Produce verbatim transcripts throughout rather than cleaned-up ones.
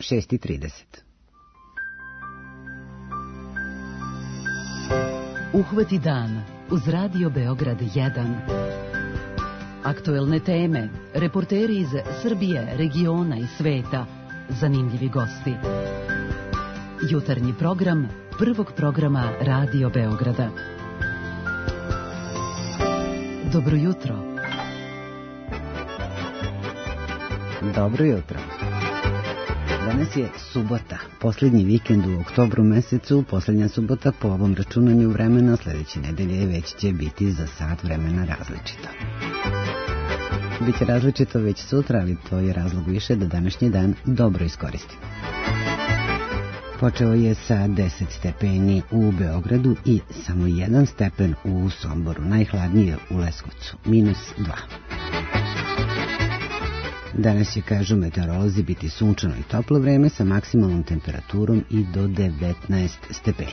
šest i trideset. Uhvati dan uz Radio Beograd jedan. Aktuelne teme, reporteri iz Srbije, regiona i sveta, zanimljivi gosti. Jutarnji program prvog programa Radio Beograda. Dobro jutro. Dobro jutro. Danas je subota, posljednji vikend u oktobru mesecu, posljednja subota po ovom računanju vremena, sljedeće nedelje već će biti za sat vremena različito. Biće različito već sutra, ali to je razlog više da današnji dan dobro iskoristimo. Počeo je sa deset stepeni u Beogradu i samo jedan stepen u Somboru, najhladnije u Leskovcu, minus dva. Danas će, kažu meteorolozi, biti sunčano i toplo vreme sa maksimalnom temperaturom i do devetnaest stepeni.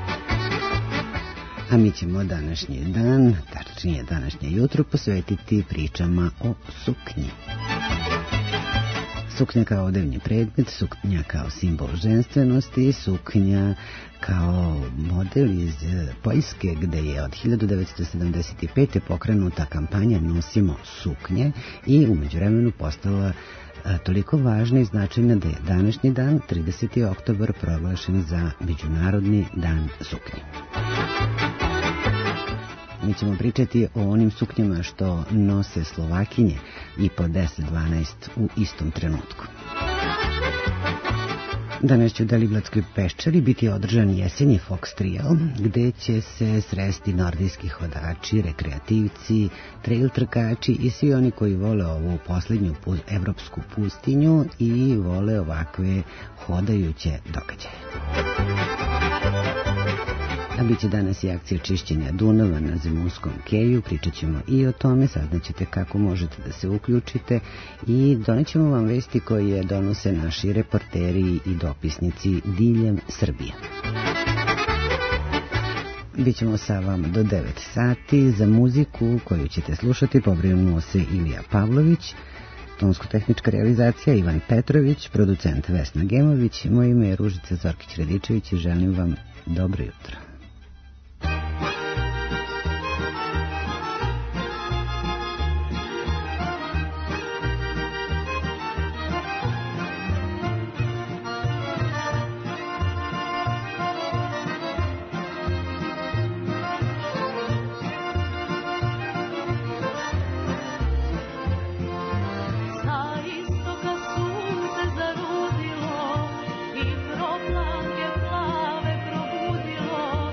A mi ćemo današnji dan, tačnije današnje jutro, posvetiti pričama o suknji. Suknja kao odevni predmet, suknja kao simbol ženstvenosti, suknja kao model iz Poljske, gde je od hiljadu devetsto sedamdeset pete. pokrenuta kampanja Nosimo suknje i u međuvremenu postala a, toliko važna i značajna da je današnji dan, trideseti oktobar, proglašen za Međunarodni dan suknje. Mi ćemo pričati o onim suknjama što nose Slovakinje i po deset dvanaest u istom trenutku. Danas će u Deliblatskoj peščari biti održan jesenji Fox Trial, gde će se sresti nordijski hodači, rekreativci, trail trkači i svi oni koji vole ovu posljednju puz, evropsku pustinju i vole ovakve hodajuće događaje. A bit će danas i akcija čišćenja Dunava na Zemunskom keju, pričat ćemo i o tome, saznaćete kako možete da se uključite i donećemo vam vesti koje donose naši reporteri i dopisnici diljem Srbije. Bićemo sa vama do devet sati, za muziku koju ćete slušati pobrinuo se Ilija Pavlović, tonsko-tehnička realizacija Ivan Petrović, producent Vesna Gemović, moje ime je Ružica Zorkić-Radičević i želim vam dobro jutro. Plake plave probudilo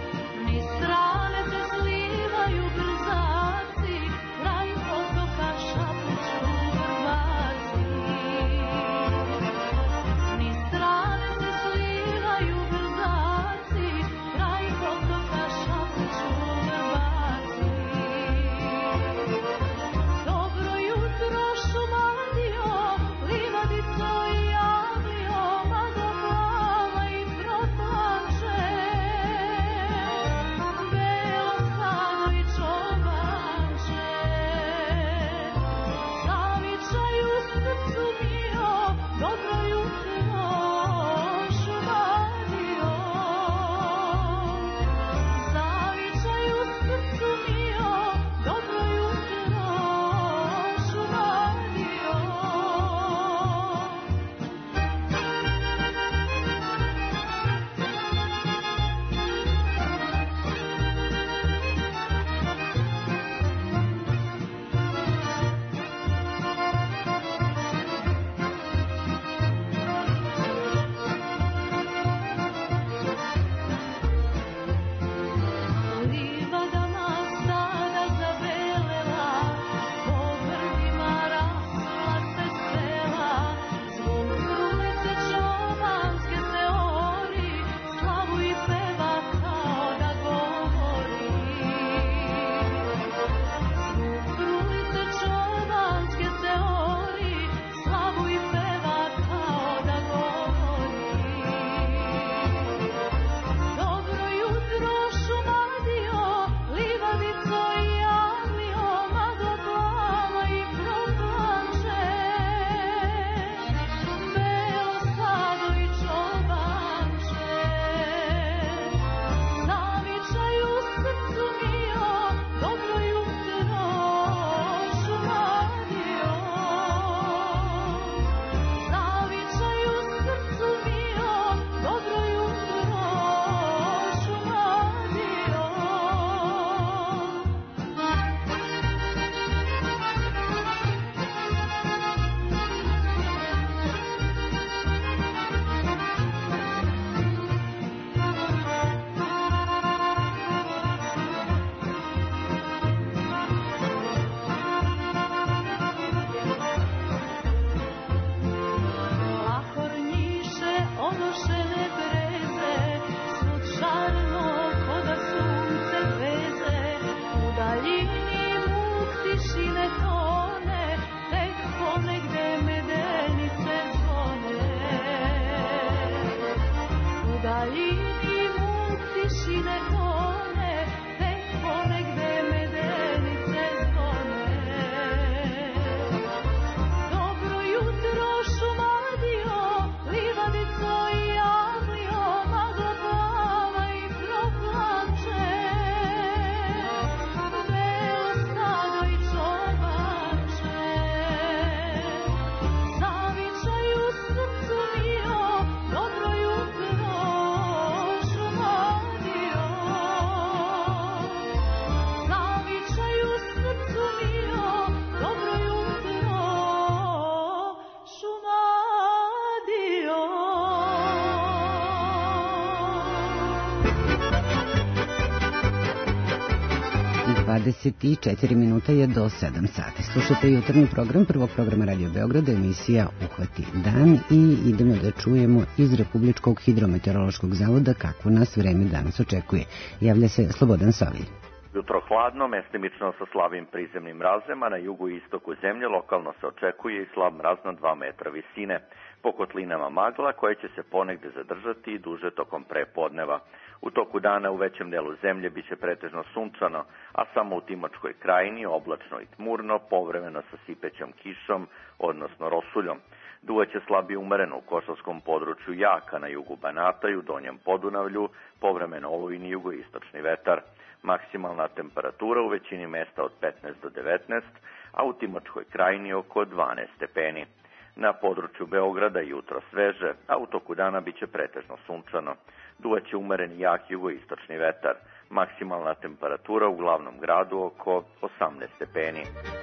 dvadeset četiri minuta je do sedam sati. Slušate jutarnji program prvog programa Radio Beograda, emisija Uhvati dan i idemo da čujemo iz Republičkog hidrometeorološkog zavoda kako nas vreme danas očekuje. Javlja se Slobodan Sovilj. Jutro hladno, mestimično sa slabim prizemnim mrazem, a na jugu i istoku zemlje lokalno se očekuje i slab mraz na dva metra visine. Po kotlinama magla koje će se ponegde zadržati i duže tokom prepodneva. U toku dana u većem delu zemlje biće pretežno sunčano, a samo u Timočkoj krajini oblačno i tmurno, povremeno sa sipećom kišom, odnosno rosuljom. Duvaće slabije umereno u Kosovskom području jaka na jugu Banata i u Donjem Podunavlju, povremeno olujni jugoistočni vetar. Maksimalna temperatura u većini mesta od petnaest do devetnaest, a u Timočkoj krajini oko dvanaest stepeni. Na području Beograda jutro sveže, a u toku dana biće pretežno sunčano. Duvaće umeren jak jugoistočni vetar. Maksimalna temperatura u glavnom gradu oko osamnaest stepeni.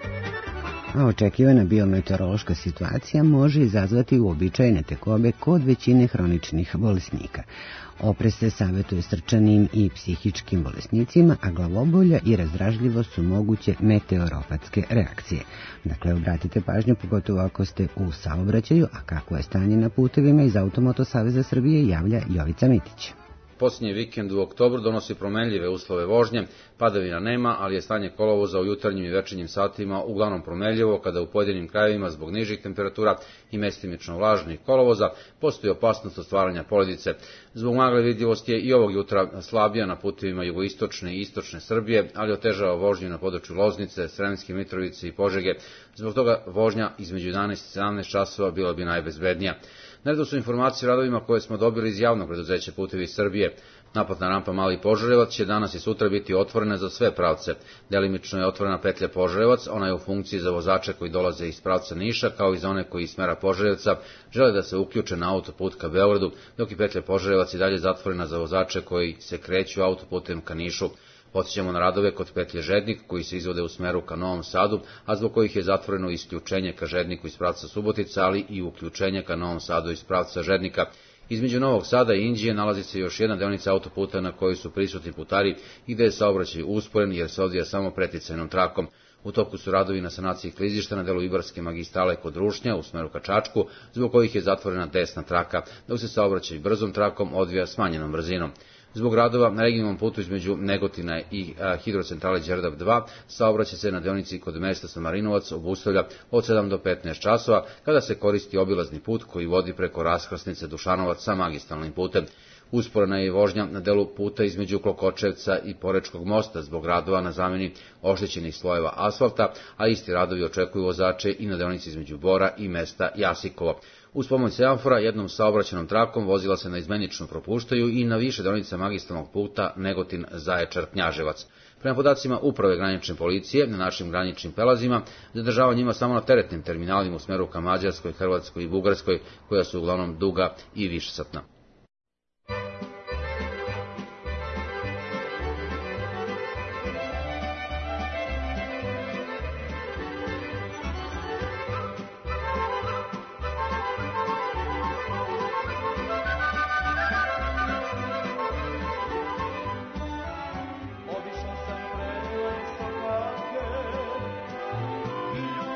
A očekivana biometeorološka situacija može izazvati uobičajene tegobe kod većine hroničnih bolesnika. Oprez se savjetuje srčanim i psihičkim bolesnicima, a glavobolja i razdražljivost su moguće meteoropatske reakcije. Dakle, obratite pažnju, pogotovo ako ste u saobraćaju, a kako je stanje na putevima iz Automoto Saveza Srbije javlja Jovica Mitić. Posljednji vikend u oktobru donosi promenljive uslove vožnje, padavina nema, ali je stanje kolovoza u jutarnjim i večernjim satima uglavnom promenljivo, kada u pojedinim krajevima zbog nižih temperatura i mestimično vlažnih kolovoza postoji opasnost od stvaranja poledice. Zbog magle vidljivost je i ovog jutra slabija na putevima jugoistočne i istočne Srbije, ali otežava vožnju na području Loznice, Sremske Mitrovice i Požege. Zbog toga vožnja između jedanaest i sedamnaest časova bila bi najbezbednija. Na redu su informacije o radovima koje smo dobili iz javnog preduzeća Putevi Srbije. Naplatna rampa Mali Požarevac će danas i sutra biti otvorena za sve pravce. Delimično je otvorena petlja Požarevac, ona je u funkciji za vozače koji dolaze iz pravca Niša, kao i za one koji iz smera Požarevca žele da se uključe na autoput ka Beogradu, dok je petlja Požarevac i dalje zatvorena za vozače koji se kreću autoputem ka Nišu. Podsjećamo na radove kod petlje Žednik koji se izvode u smeru ka Novom Sadu, a zbog kojih je zatvoreno isključenje ka Žedniku iz pravca Subotica, ali i uključenje ka Novom Sadu iz pravca Žednika. Između Novog Sada i Inđije nalazi se još jedna deonica autoputa na kojoj su prisutni putari i gde je saobraćaj usporen jer se odvija samo preticajnom trakom. U toku su radovi na sanaciji klizišta na delu Ibarske magistrale kod Rušnja u smeru ka Čačku, zbog kojih je zatvorena desna traka, dok se saobraćaj brzom trakom odvija smanjenom brzinom. Zbog radova na regionalnom putu između Negotina i hidrocentrale Đerdap dva saobraćaj se na deonici kod mesta Samarinovac obustavlja od sedam do petnaest časova, kada se koristi obilazni put koji vodi preko raskrsnice Dušanovac sa magistralnim putem. Usporena je vožnja na delu puta između Klokočevca i Porečkog mosta zbog radova na zameni oštećenih slojeva asfalta, a isti radovi očekuju vozače i na deonici između Bora i mesta Jasikovo. Uz pomoć semafora jednom saobraćajnom trakom vozila se naizmenično propuštaju i na više deonica magistralnog puta Negotin Zaječar Knjaževac. Prema podacima Uprave granične policije, na našim graničnim prelazima zadržavanje ima samo na teretnim terminalima u smeru ka Mađarskoj, Hrvatskoj i Bugarskoj, koja su uglavnom duga i višesatna.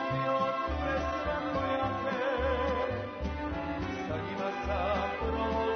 Pro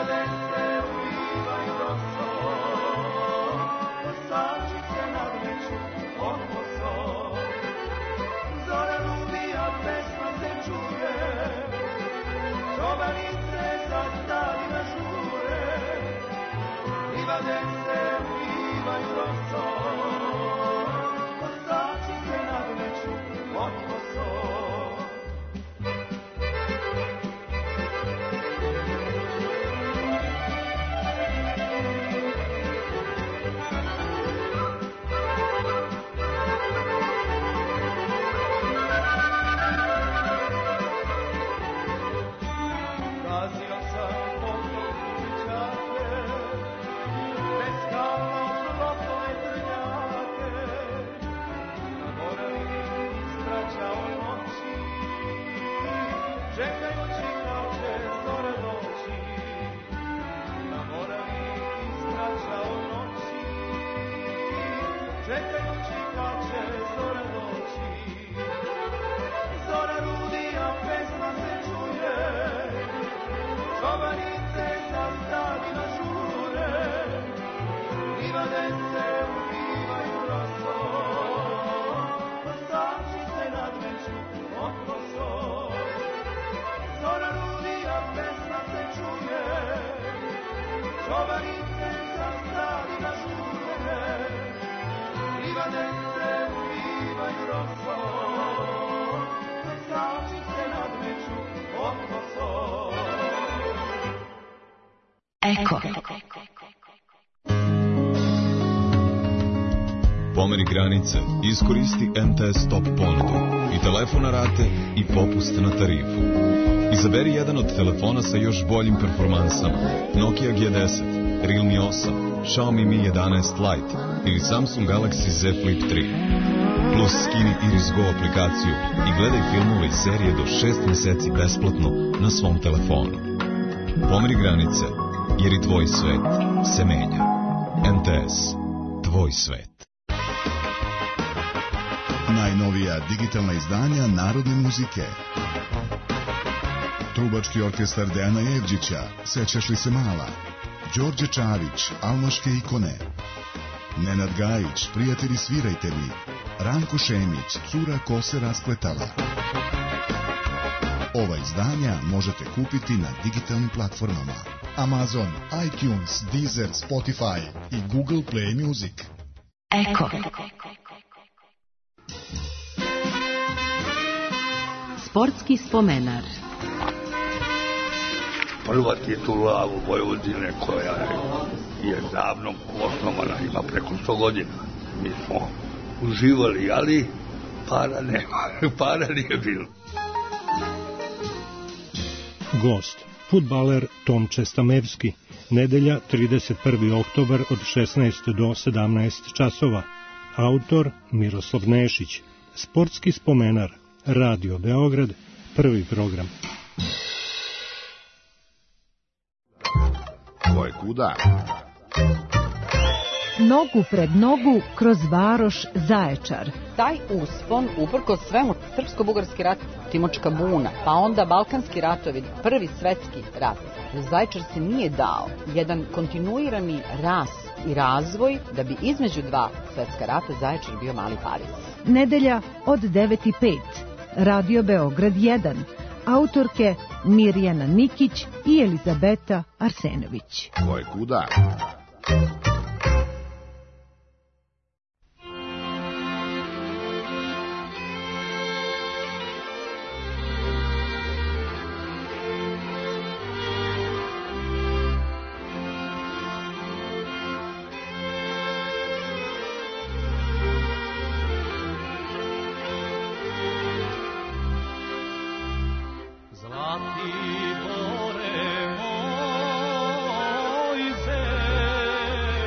Eko. Pomeri granice, iskoristi en te es Top ponudu i telefon na rate i popust na tarifu. Izaberi jedan od telefona sa još boljim performansama: Nokia G deset, Realme osam, Xiaomi Mi jedanaest Lite ili Samsung Galaxy Z Flip tri. Plus skini Iris Go aplikaciju i gledaj filmove i serije do šest meseci besplatno na svom telefonu. Pomeri granice, jer i tvoj svet se menja. en te es, tvoj svet. Najnovija digitalna izdanja narodne muzike. Trubački orkestar Dejana Jevđića, Sećaš li se mala? Đorđe Čavić, Almaške ikone. Nenad Gajić, Prijatelji svirajte mi. Ranko Šemić, Cura ko se raspletala. Ova izdanja možete kupiti na digitalnim platformama Amazon, iTunes, Deezer, Spotify i Google Play Music. Eko. Sportski spomenar. Prva titula u Vojvodine koja je davno osnovana, ima preko sto godina. Mi smo uživali, ali para nema, para nije bilo. Gost, fudbaler Tomče Stamevski, nedelja trideset prvi oktobar od šesnaest do sedamnaest časova. Autor Miroslav Nešić. Sportski spomenar, Radio Beograd, prvi program. Ko je kuda? Nogu pred nogu kroz varoš Zaječar. Taj uspon, uprkos svemu, srpsko-bugarski rat, Timočka buna, pa onda balkanski ratovi, prvi svetski rat. Zaječar se nije dao jedan kontinuirani rast i razvoj da bi između dva svetska rata Zaječar bio mali Pariz. Nedelja od devet i pet. Radio Beograd jedan. Autorke Mirjana Nikić i Elizabeta Arsenović. Ko je kuda? Zlati bore moj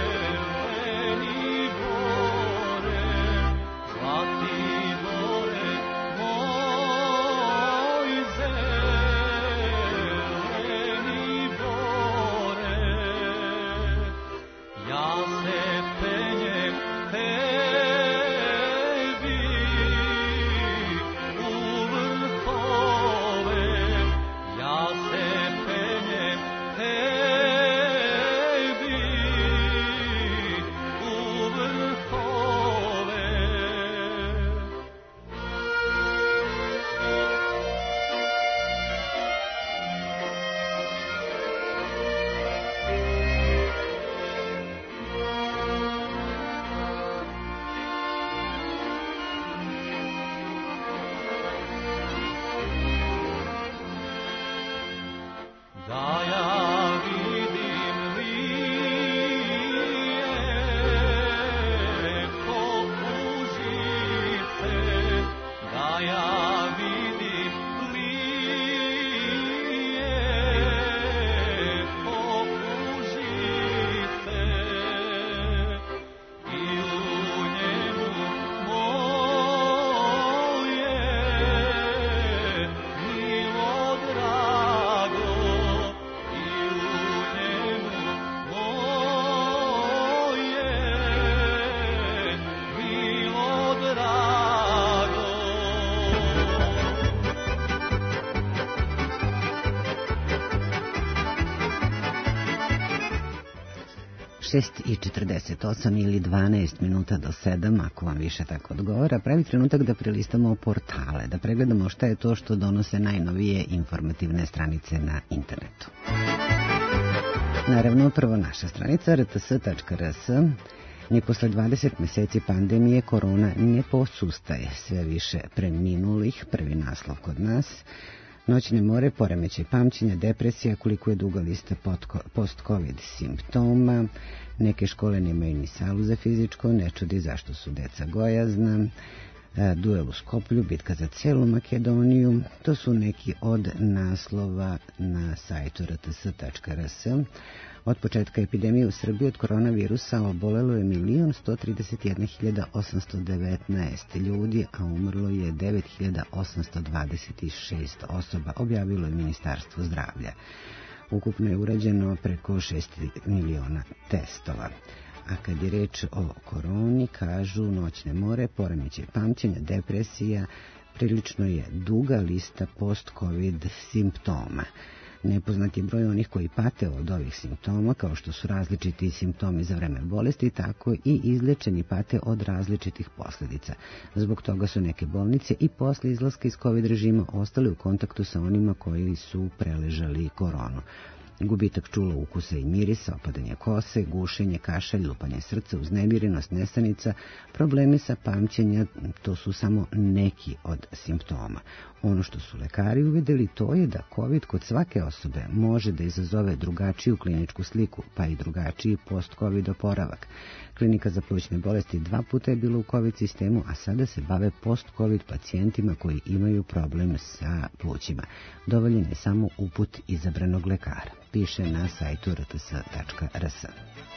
šest i četrdeset osam ili dvanaest minuta do sedam, ako vam više tako odgovara, pravi trenutak da prelistamo portale, da pregledamo šta je to što donose najnovije informativne stranice na internetu. Naravno, prvo naša stranica r t s tačka r s. Ni posle dvadeset meseci pandemije korona ne posustaje, sve više preminulih, prvi naslov kod nas. Noćne more, poremećaj pamćenja, depresija, koliko je duga lista post-covid simptoma. Neke škole nemaju ni salu za fizičko, ne čudi zašto su deca gojazna. Duel u Skoplju, bitka za celu Makedoniju. To su neki od naslova na sajtu r t s tačka r s. Od početka epidemije u Srbiji od koronavirusa obolelo je milion sto trideset jedna hiljada osamsto devetnaest ljudi, a umrlo je devet hiljada osamsto dvadeset šest osoba, objavilo je Ministarstvo zdravlja. Ukupno je urađeno preko šest miliona testova. A kad je reč o koroni, kažu noćne more, poremećaj pamćenja, depresija, prilično je duga lista post-covid simptoma. Nepoznat je broj onih koji pate od ovih simptoma, kao što su različiti simptomi za vreme bolesti, tako i izlečeni pate od različitih posljedica. Zbog toga su neke bolnice i posle izlaska iz COVID režima ostale u kontaktu sa onima koji su preležali koronu. Gubitak čula, ukusa i mirisa, opadanje kose, gušenje, kašalj, lupanje srca, uznemirenost, nesanica, problemi sa pamćenja, to su samo neki od simptoma. Ono što su lekari uvideli, to je da COVID kod svake osobe može da izazove drugačiju kliničku sliku, pa i drugačiji post-COVID oporavak. Klinika za plućne bolesti dva puta je bila u COVID sistemu, a sada se bave post-COVID pacijentima koji imaju problem sa plućima. Dovoljen je samo uput izabranog lekara, piše na sajtu r t s tačka r s.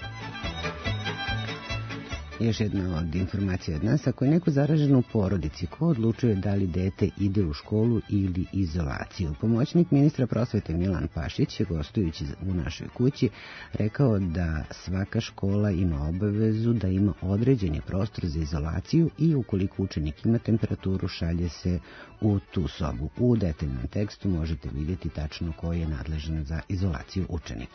Još jedna od informacija od nas, ako je neko zaražen u porodici, ko odlučuje da li dete ide u školu ili izolaciju? Pomoćnik ministra prosvete Milan Pašić, gostujući u našoj kući, rekao da svaka škola ima obavezu da ima određeni prostor za izolaciju i ukoliko učenik ima temperaturu, šalje se u tu sobu. U detaljnom tekstu možete vidjeti tačno ko je nadležan za izolaciju učenika.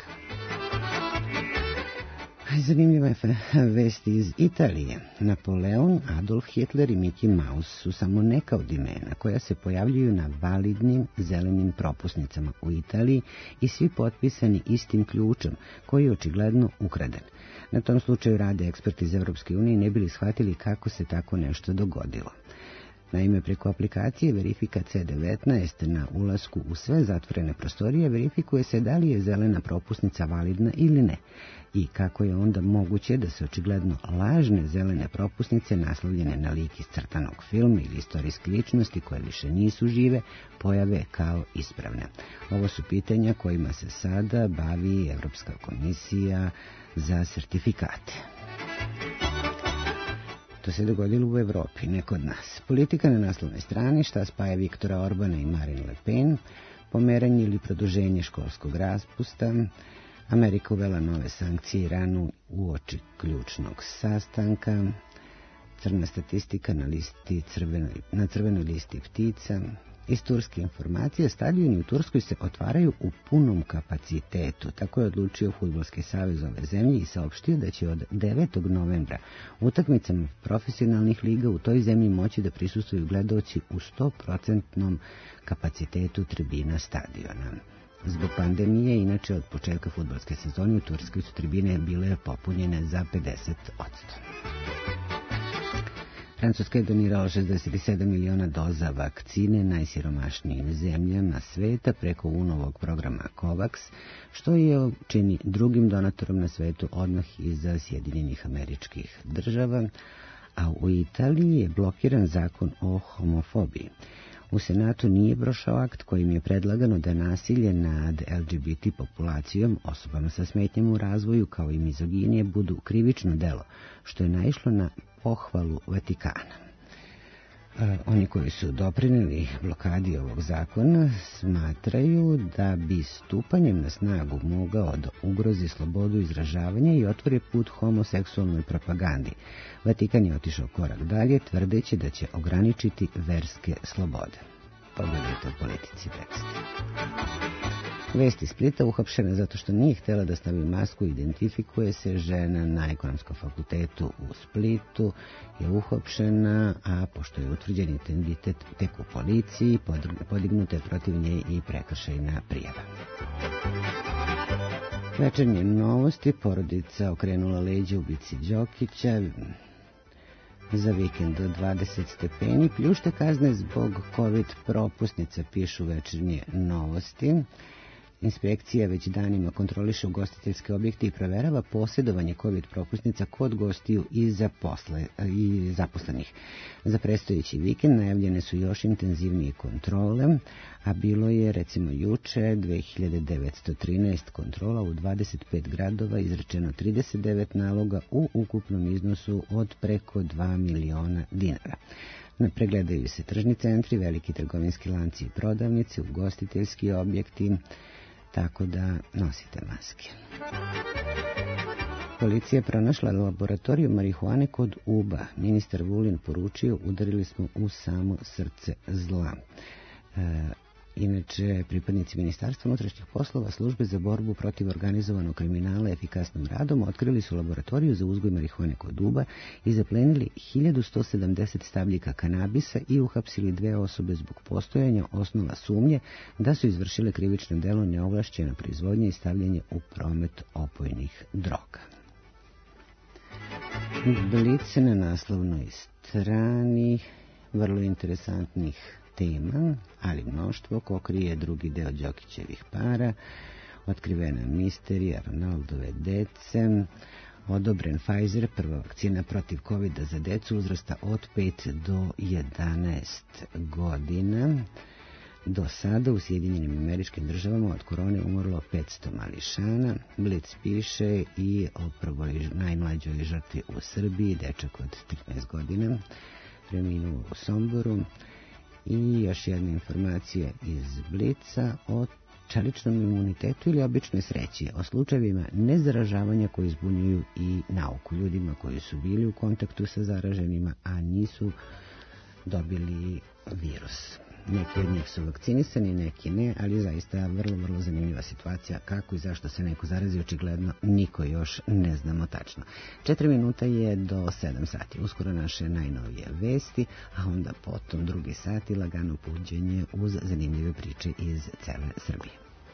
Zanimljiva je vest iz Italije. Napoleon, Adolf Hitler i Mickey Mouse su samo neka od imena koja se pojavljuju na validnim zelenim propusnicama u Italiji i svi potpisani istim ključem, koji je očigledno ukraden. Na tom slučaju rade eksperti iz Evropske unije ne bili shvatili kako se tako nešto dogodilo. Naime, preko aplikacije Verifika C devetnaest na ulasku u sve zatvorene prostorije verifikuje se da li je zelena propusnica validna ili ne i kako je onda moguće da se očigledno lažne zelene propusnice naslovljene na lik iz crtanog filma ili istorijske ličnosti koje više nisu žive pojave kao ispravne. Ovo su pitanja kojima se sada bavi Evropska komisija za sertifikate. To se dogodilo u Evropi, ne kod nas. Politika na naslovnoj strani, šta spaja Viktora Orbana i Marine Le Pen, pomeranje ili produženje školskog raspusta, Amerika uvela nove sankcije Iranu uoči ključnog sastanka, crna statistika na, listi crvenoj, na crvenoj listi ptica. Iz turske informacije, stadioni u Turskoj se otvaraju u punom kapacitetu. Tako je odlučio Fudbalski savez ove zemlje i saopštio da će od devetog novembra utakmicama profesionalnih liga u toj zemlji moći da prisustvuju gledaoci u sto posto kapacitetu tribina stadiona. Zbog pandemije, inače od početka fudbalske sezone u Turskoj su tribine bile popunjene za pedeset posto. Francuska je donirala šezdeset sedam miliona doza vakcine najsiromašnijim zemljama sveta preko unovog programa COVAX, što je čini drugim donatorom na svetu odmah iza Sjedinjenih Američkih Država, a u Italiji je blokiran zakon o homofobiji. U Senatu nije prošao akt kojim je predlagano da nasilje nad L G B T populacijom, osobama sa smetnjama u razvoju kao i mizoginije budu krivično delo, što je naišlo na pohvalu Vatikana. E, oni koji su doprinijeli blokadi ovog zakona smatraju da bi stupanjem na snagu mogao da ugrozi slobodu izražavanja i otvori put homoseksualnoj propagandi. Vatikan je otišao korak dalje, tvrdeći da će ograničiti verske slobode. Pogledajte u politici tekst. Vest iz Splita: uhapšena zato što nije htjela da stavi masku, identifikuje se. Žena na Ekonomskom fakultetu u Splitu je uhapšena, a pošto je utvrđen identitet tek u policiji, podignuta je protiv nje i prekršajna prijava. Večernje novosti: porodica okrenula leđa ubici Đokića. Za vikend do dvadeset stepeni, pljušte kazne zbog COVID propusnica, pišu Večernje novosti. Inspekcija već danima kontroliše ugostiteljske objekte i proverava posjedovanje COVID propusnica kod gostiju i, zaposle, i zaposlenih. Za predstojeći vikend najavljene su još intenzivnije kontrole, a bilo je recimo juče dve hiljade devetsto trinaest kontrola u dvadeset pet gradova, izrečeno trideset devet naloga u ukupnom iznosu od preko dva miliona dinara. Pregledaju se tržni centri, veliki trgovinski lanci i prodavnice, ugostiteljski objekti, tako da nosite maske. Policija je pronašla laboratoriju marihuane kod Uba. Ministar Vulin poručio: udarili smo u samo srce zla. E, Inače, pripadnici Ministarstva unutrašnjih poslova, službe za borbu protiv organizovanog kriminala efikasnom radom otkrili su laboratoriju za uzgoj marihuane kod Uba i zaplenili hiljadu sto sedamdeset stabljika kanabisa i uhapsili dve osobe zbog postojanja osnova sumnje da su izvršile krivično delo neovlašćena proizvodnja i stavljanje u promet opojnih droga. Blic na naslovnoj strani vrlo interesantnih tema, ali mnoštvo, ko krije drugi deo Đokićevih para, otkrivena misterija Ronaldove dece, odobren Pfizer, prva vakcina protiv kovida za decu uzrasta od pet do jedanaest godina. Do sada u Sjedinjenim Američkim Državama od korone umrlo petsto mališana. Blic piše i o prvoj najmlađoj žrtvi u Srbiji, dečak od trinaest godina, preminuo u Somboru. I još jedna informacija iz Blica o čeličnom imunitetu ili običnoj sreći, o slučajevima nezaražavanja koji zbunjuju i nauku, ljudima koji su bili u kontaktu sa zaraženima, a nisu dobili virus. Neki od njih su vakcinisani, neki ne, ali zaista vrlo, vrlo zanimljiva situacija. Kako i zašto se neko zarazi, očigledno niko još ne znamo tačno. Četiri minuta je do sedam sati. Uskoro naše najnovije vesti, a onda potom drugi sati lagano buđenje uz zanimljive priče iz cele Srbije.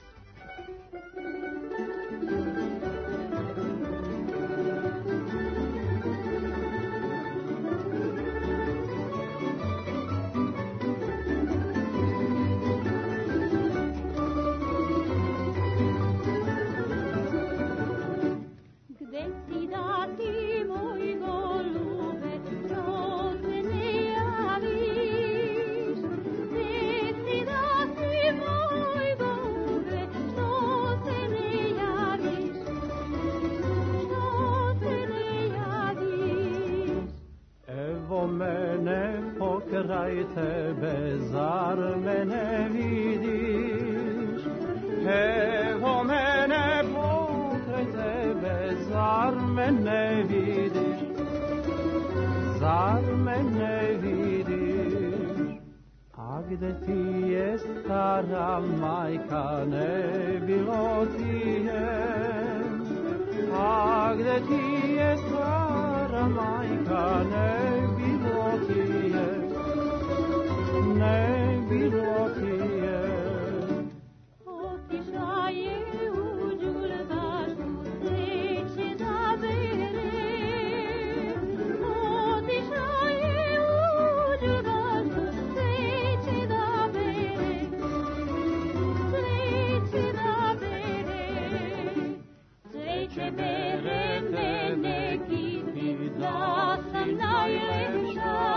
Tebe, zar me ne vidiš? Evo mene pokraj tebe, zar me ne vidiš? Zar me ne vidiš? A gde ti je stara majka, ne bilo ti je? A gde ti je stara majka, ne bilo ti je? Ne bilo ti je. Otišla je u đuldašu sreće da bere. Otišla je u đuldašu sreće da bere. Sreće da bere. Sreće bere te neki ti da sam najlepša.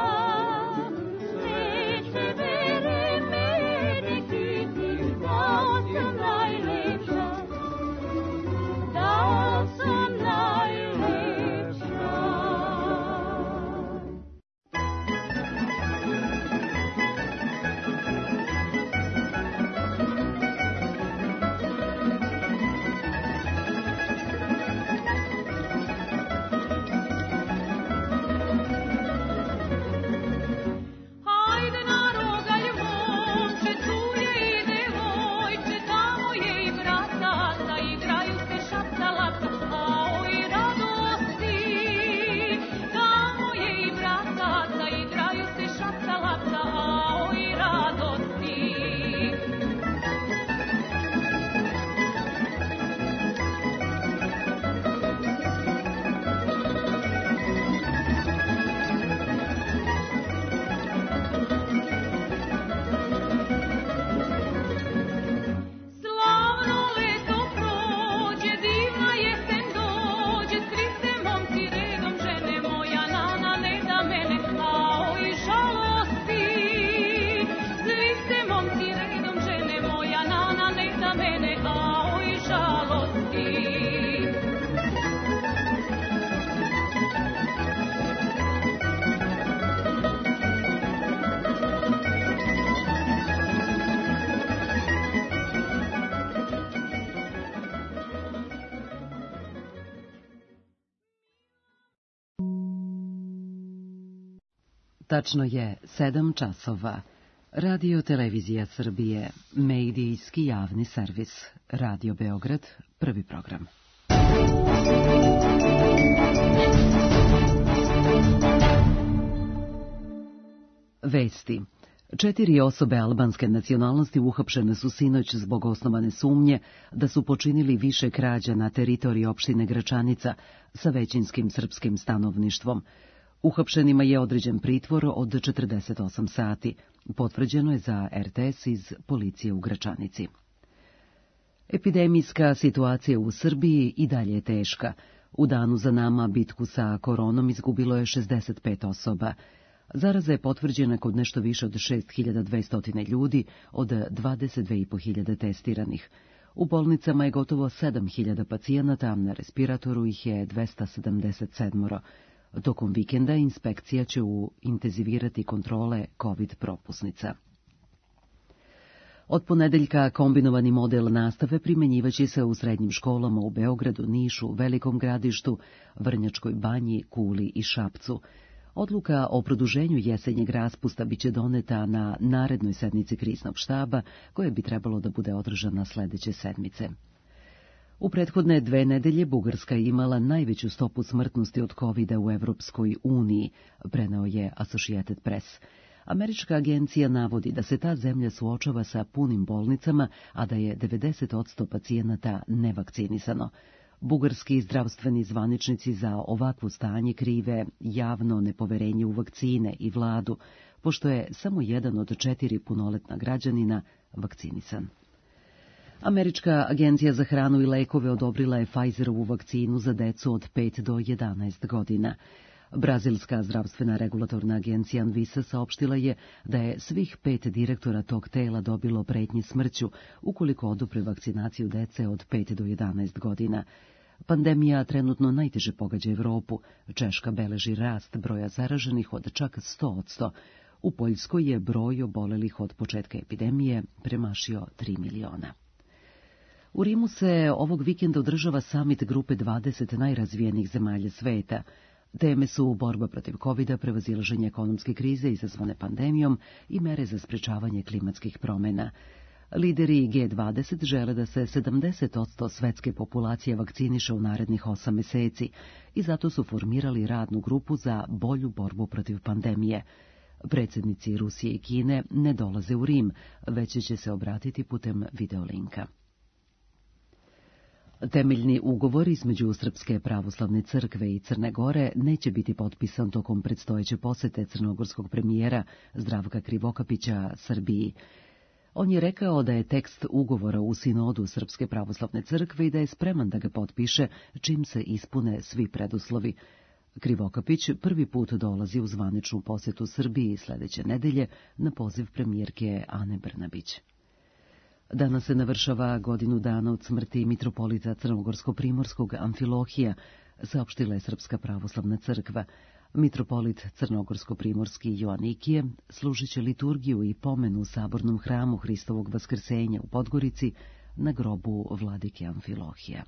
Tačno je sedam časova. Radio Televizija Srbije, medijski javni servis. Radio Beograd, prvi program. Vesti. Četiri osobe albanske nacionalnosti uhapšene su sinoć zbog osnovane sumnje da su počinili više krađa na teritoriji opštine Gračanica sa većinskim srpskim stanovništvom. Uhapšenima je određen pritvor od četrdeset osam sati. Potvrđeno je za er te es iz policije u Gračanici. Epidemijska situacija u Srbiji i dalje je teška. U danu za nama bitku sa koronom izgubilo je šezdeset pet osoba. Zaraza je potvrđena kod nešto više od šest hiljada dvesta ljudi od dvadeset dve hiljade pet testiranih. U bolnicama je gotovo sedam hiljada pacijenata, na respiratoru ih je dvesta sedamdeset sedam. Tokom vikenda inspekcija će intenzivirati kontrole COVID propusnica. Od ponedeljka kombinovani model nastave primenjivaće se u srednjim školama u Beogradu, Nišu, Velikom Gradištu, Vrnjačkoj Banji, Kuli i Šapcu. Odluka o produženju jesenjeg raspusta biće doneta na narednoj sednici kriznog štaba, koja bi trebalo da bude održana sledeće sedmice. U prethodne dve nedelje Bugarska je imala najveću stopu smrtnosti od kovida u Evropskoj uniji, preneo je Associated Press. Američka agencija navodi da se ta zemlja suočava sa punim bolnicama, a da je devedeset posto pacijenata nevakcinisano. Bugarski zdravstveni zvaničnici za ovakvo stanje krive javno nepoverenje u vakcine i vladu, pošto je samo jedan od četiri punoletna građanina vakcinisan. Američka agencija za hranu i lekove odobrila je Pfizerovu vakcinu za decu od pet do jedanaest godina. Brazilska zdravstvena regulatorna agencija Anvisa saopštila je da je svih pet direktora tog tela dobilo pretnje smrću ukoliko odupre vakcinaciju dece od pet do jedanaest godina. Pandemija trenutno najteže pogađa Evropu. Češka beleži rast broja zaraženih od čak sto posto. U Poljskoj je broj obolelih od početka epidemije premašio tri miliona. U Rimu se ovog vikenda održava samit grupe dvadeset najrazvijenijih zemalja sveta. Teme su borba protiv kovida, prevazilaženje ekonomske krize izazvane pandemijom i mere za sprečavanje klimatskih promjena. Lideri G dvadeset žele da se sedamdeset posto svetske populacije vakciniše u narednih osam meseci i zato su formirali radnu grupu za bolju borbu protiv pandemije. Predsjednici Rusije i Kine ne dolaze u Rim, već će se obratiti putem videolinka. Temeljni ugovor između Srpske pravoslavne crkve i Crne Gore neće biti potpisan tokom predstojeće posete crnogorskog premijera Zdravka Krivokapića Srbiji. On je rekao da je tekst ugovora u sinodu Srpske pravoslavne crkve i da je spreman da ga potpiše čim se ispune svi preduslovi. Krivokapić prvi put dolazi u zvaničnu posetu Srbiji sledeće nedelje na poziv premijerke Ane Brnabić. Danas se navršava godinu dana od smrti mitropolita Crnogorsko-primorskog Amfilohija, saopštila je Srpska pravoslavna crkva. Mitropolit Crnogorsko-primorski Joanikije služit će liturgiju i pomenu u sabornom hramu Hristovog vaskrsenja u Podgorici na grobu vladike Amfilohija.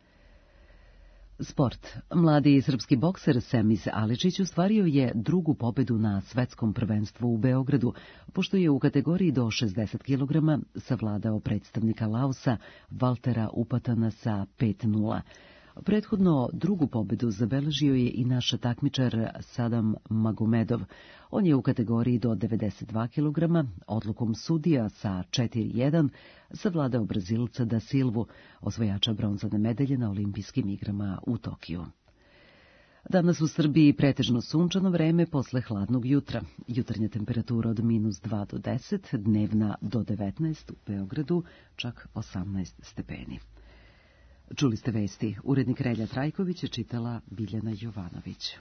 Sport. Mladi srpski bokser Semiz Aličić ostvario je drugu pobedu na svetskom prvenstvu u Beogradu, pošto je u kategoriji do šezdeset kilograma savladao predstavnika Laosa Valtera Upatana sa pet nula. Prethodno drugu pobedu zabeležio je i naš takmičar Sadam Magomedov. On je u kategoriji do devedeset dva kilograma odlukom sudija sa četiri jedan savladao Brazilca Da Silvu, osvajača bronzane medalje na olimpijskim igrama u Tokiju. Danas u Srbiji pretežno sunčano vreme posle hladnog jutra. Jutarnja temperatura od minus dva do deset, dnevna do devetnaest, u Beogradu čak osamnaest stepeni. Čuli ste vesti. Urednik Relja Trajković je čitala Biljana Jovanović.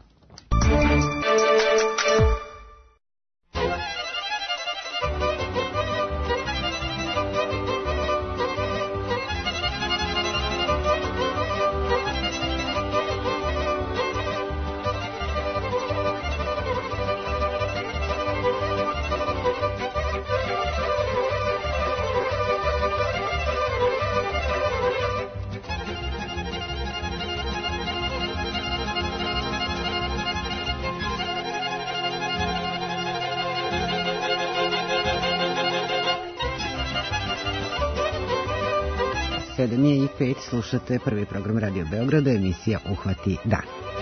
sedam je i pet, slušate prvi program Radio Beograda, emisija Uhvati dan.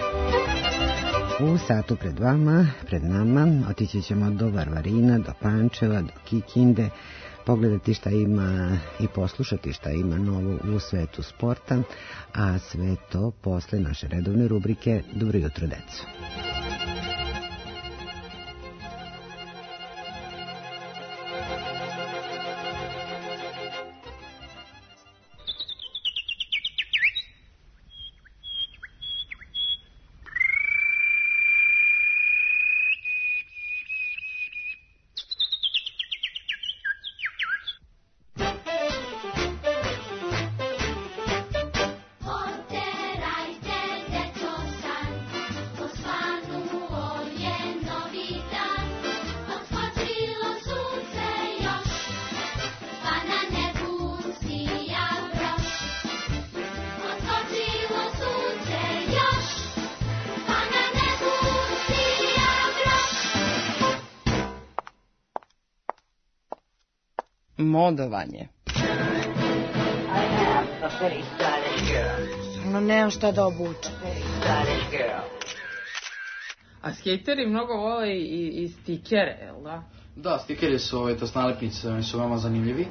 U satu pred vama, pred nama, otići ćemo do Varvarina, do Pančeva, do Kikinde, pogledati šta ima i poslušati šta ima novo u svetu sporta, a sve to posle naše redovne rubrike Dobro jutro, deco. Modovanje. No, nemam šta da obučem. A skejteri mnogo vole i, i stikere, jel da? Da, stikeri su, ove, to s nalepnice, oni su veoma zanimljivi.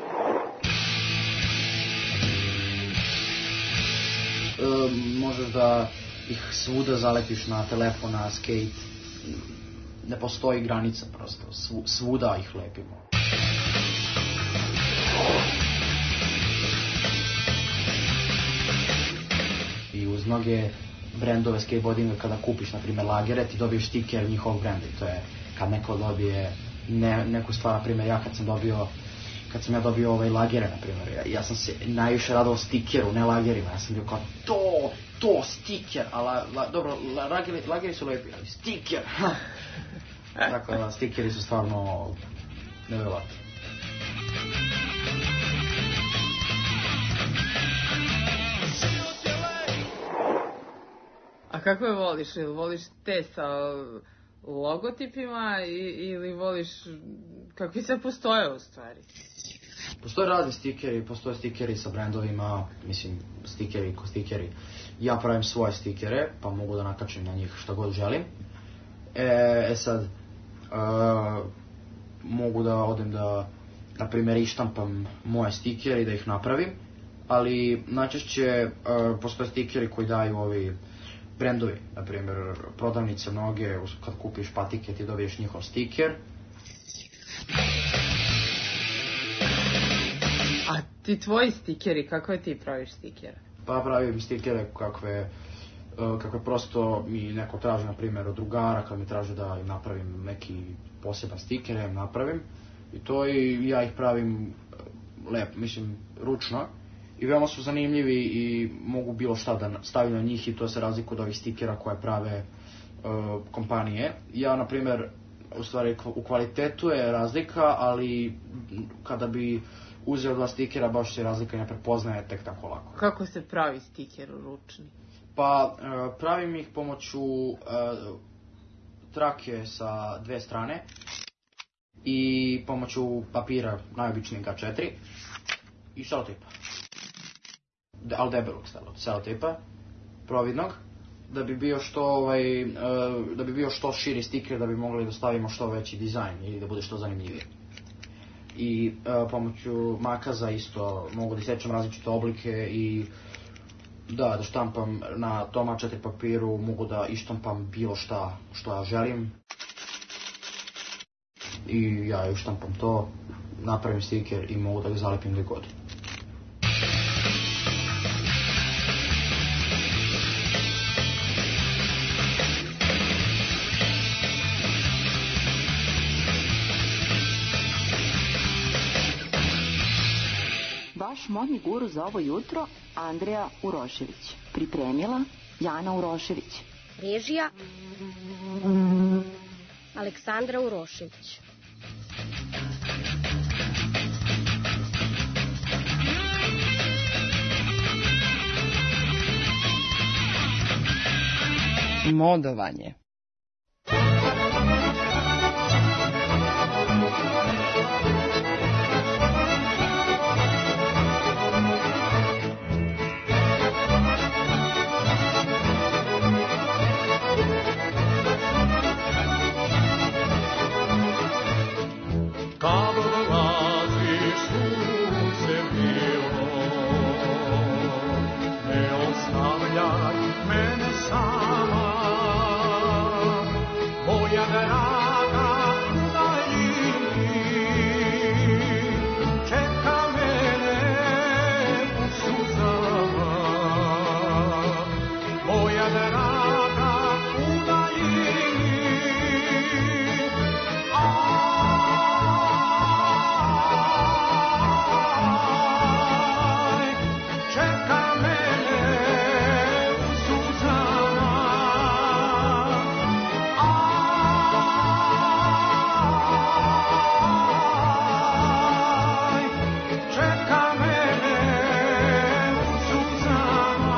E, možeš da ih svuda zalepiš na telefon, na skejt. Ne postoji granica prosto, Svu, svuda ih lepimo. I uz mnoge brendove skateboardinga, kada kupiš, na primjer, lagere, ti dobiješ stiker njihovog brenda i to je kad neko dobije ne, neku stvar, na primjer, ja kad sam dobio kad sam ja dobio ovaj lagere, na primjer, ja, ja sam se najviše radao stikeru, ne lagerima, ja sam bio kao to, to, stiker, a la, la, dobro, la, lageri, lageri su lepi, ali stiker, tako da stikeri su stvarno nevjerovatni. A kako je voliš? Ili voliš te sa logotipima i, ili voliš kakvi sve postoje u stvari? Postoje razni stikeri, postoje stikeri sa brendovima, mislim stikeri ko stikeri. Ja pravim svoje stikere, pa mogu da nakačim na njih šta god želim. E, e sad, uh, mogu da odem da, na primjer, ištampam moje stikere i da ih napravim, ali najčešće uh, postoje stikeri koji daju ovi brendovi, na primjer, prodavnice mnoge, kad kupiš patike ti dobiješ njihov stiker. A ti tvoji stikeri, kako ti praviš stikere? Pa pravim stikere kakve, kakve prosto mi neko traži, na primjer, od drugara, kad mi traži da im napravim neki poseban stiker, ja im napravim. I to i ja ih pravim lepo, mislim, ručno. I veoma su zanimljivi i mogu bilo šta da stavim na njih i to se razlikuje od ovih stikera koje prave uh, kompanije. Ja, na primjer, u stvari u kvalitetu je razlika, ali kada bi uzeo dva stikera, baš se razlika ne prepoznaje tek tako lako. Kako se pravi stiker ručni? Pa uh, pravim ih pomoću uh, trake sa dve strane i pomoću papira najobičnijeg A četiri i selotipa. De, ali debelog selotipa, providnog, da bi bio što ovaj, uh, da bi bio što širi stiker, da bi mogli da stavimo što veći dizajn ili da bude što zanimljivije. I uh, pomoću makaza isto mogu da isečem različite oblike i da, da štampam na tom A četiri papiru, mogu da ištampam bilo šta što ja želim. I ja ištampam to, napravim stiker i mogu da ga zalepim gdje god. Vaš modni guru za ovo jutro, Andreja Urošević. Pripremila Jana Urošević. Režija Aleksandra Urošević. Modovanje. ostavljaj mene sama, moja draga u daljini, čeka mene u suzama, moja draga u daljini, aj, čeka mene u suzama, aj, čeka mene u suzama.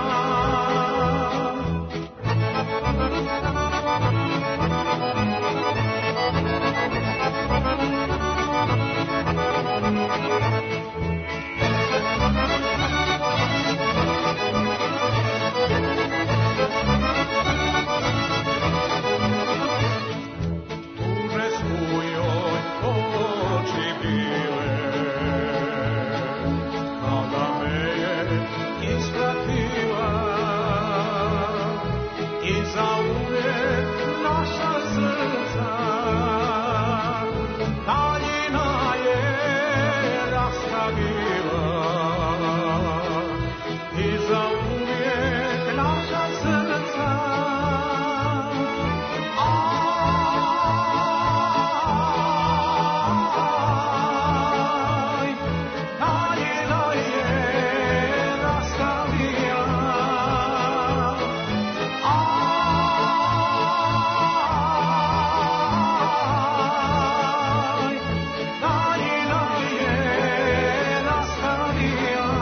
Tužne su joj oči bile, kada me je ispratila, i zauvijek naša srca daljina je rastavila, i zauvijek naša srca, aj, daljina je rastavila, aj, daljina je rastavila.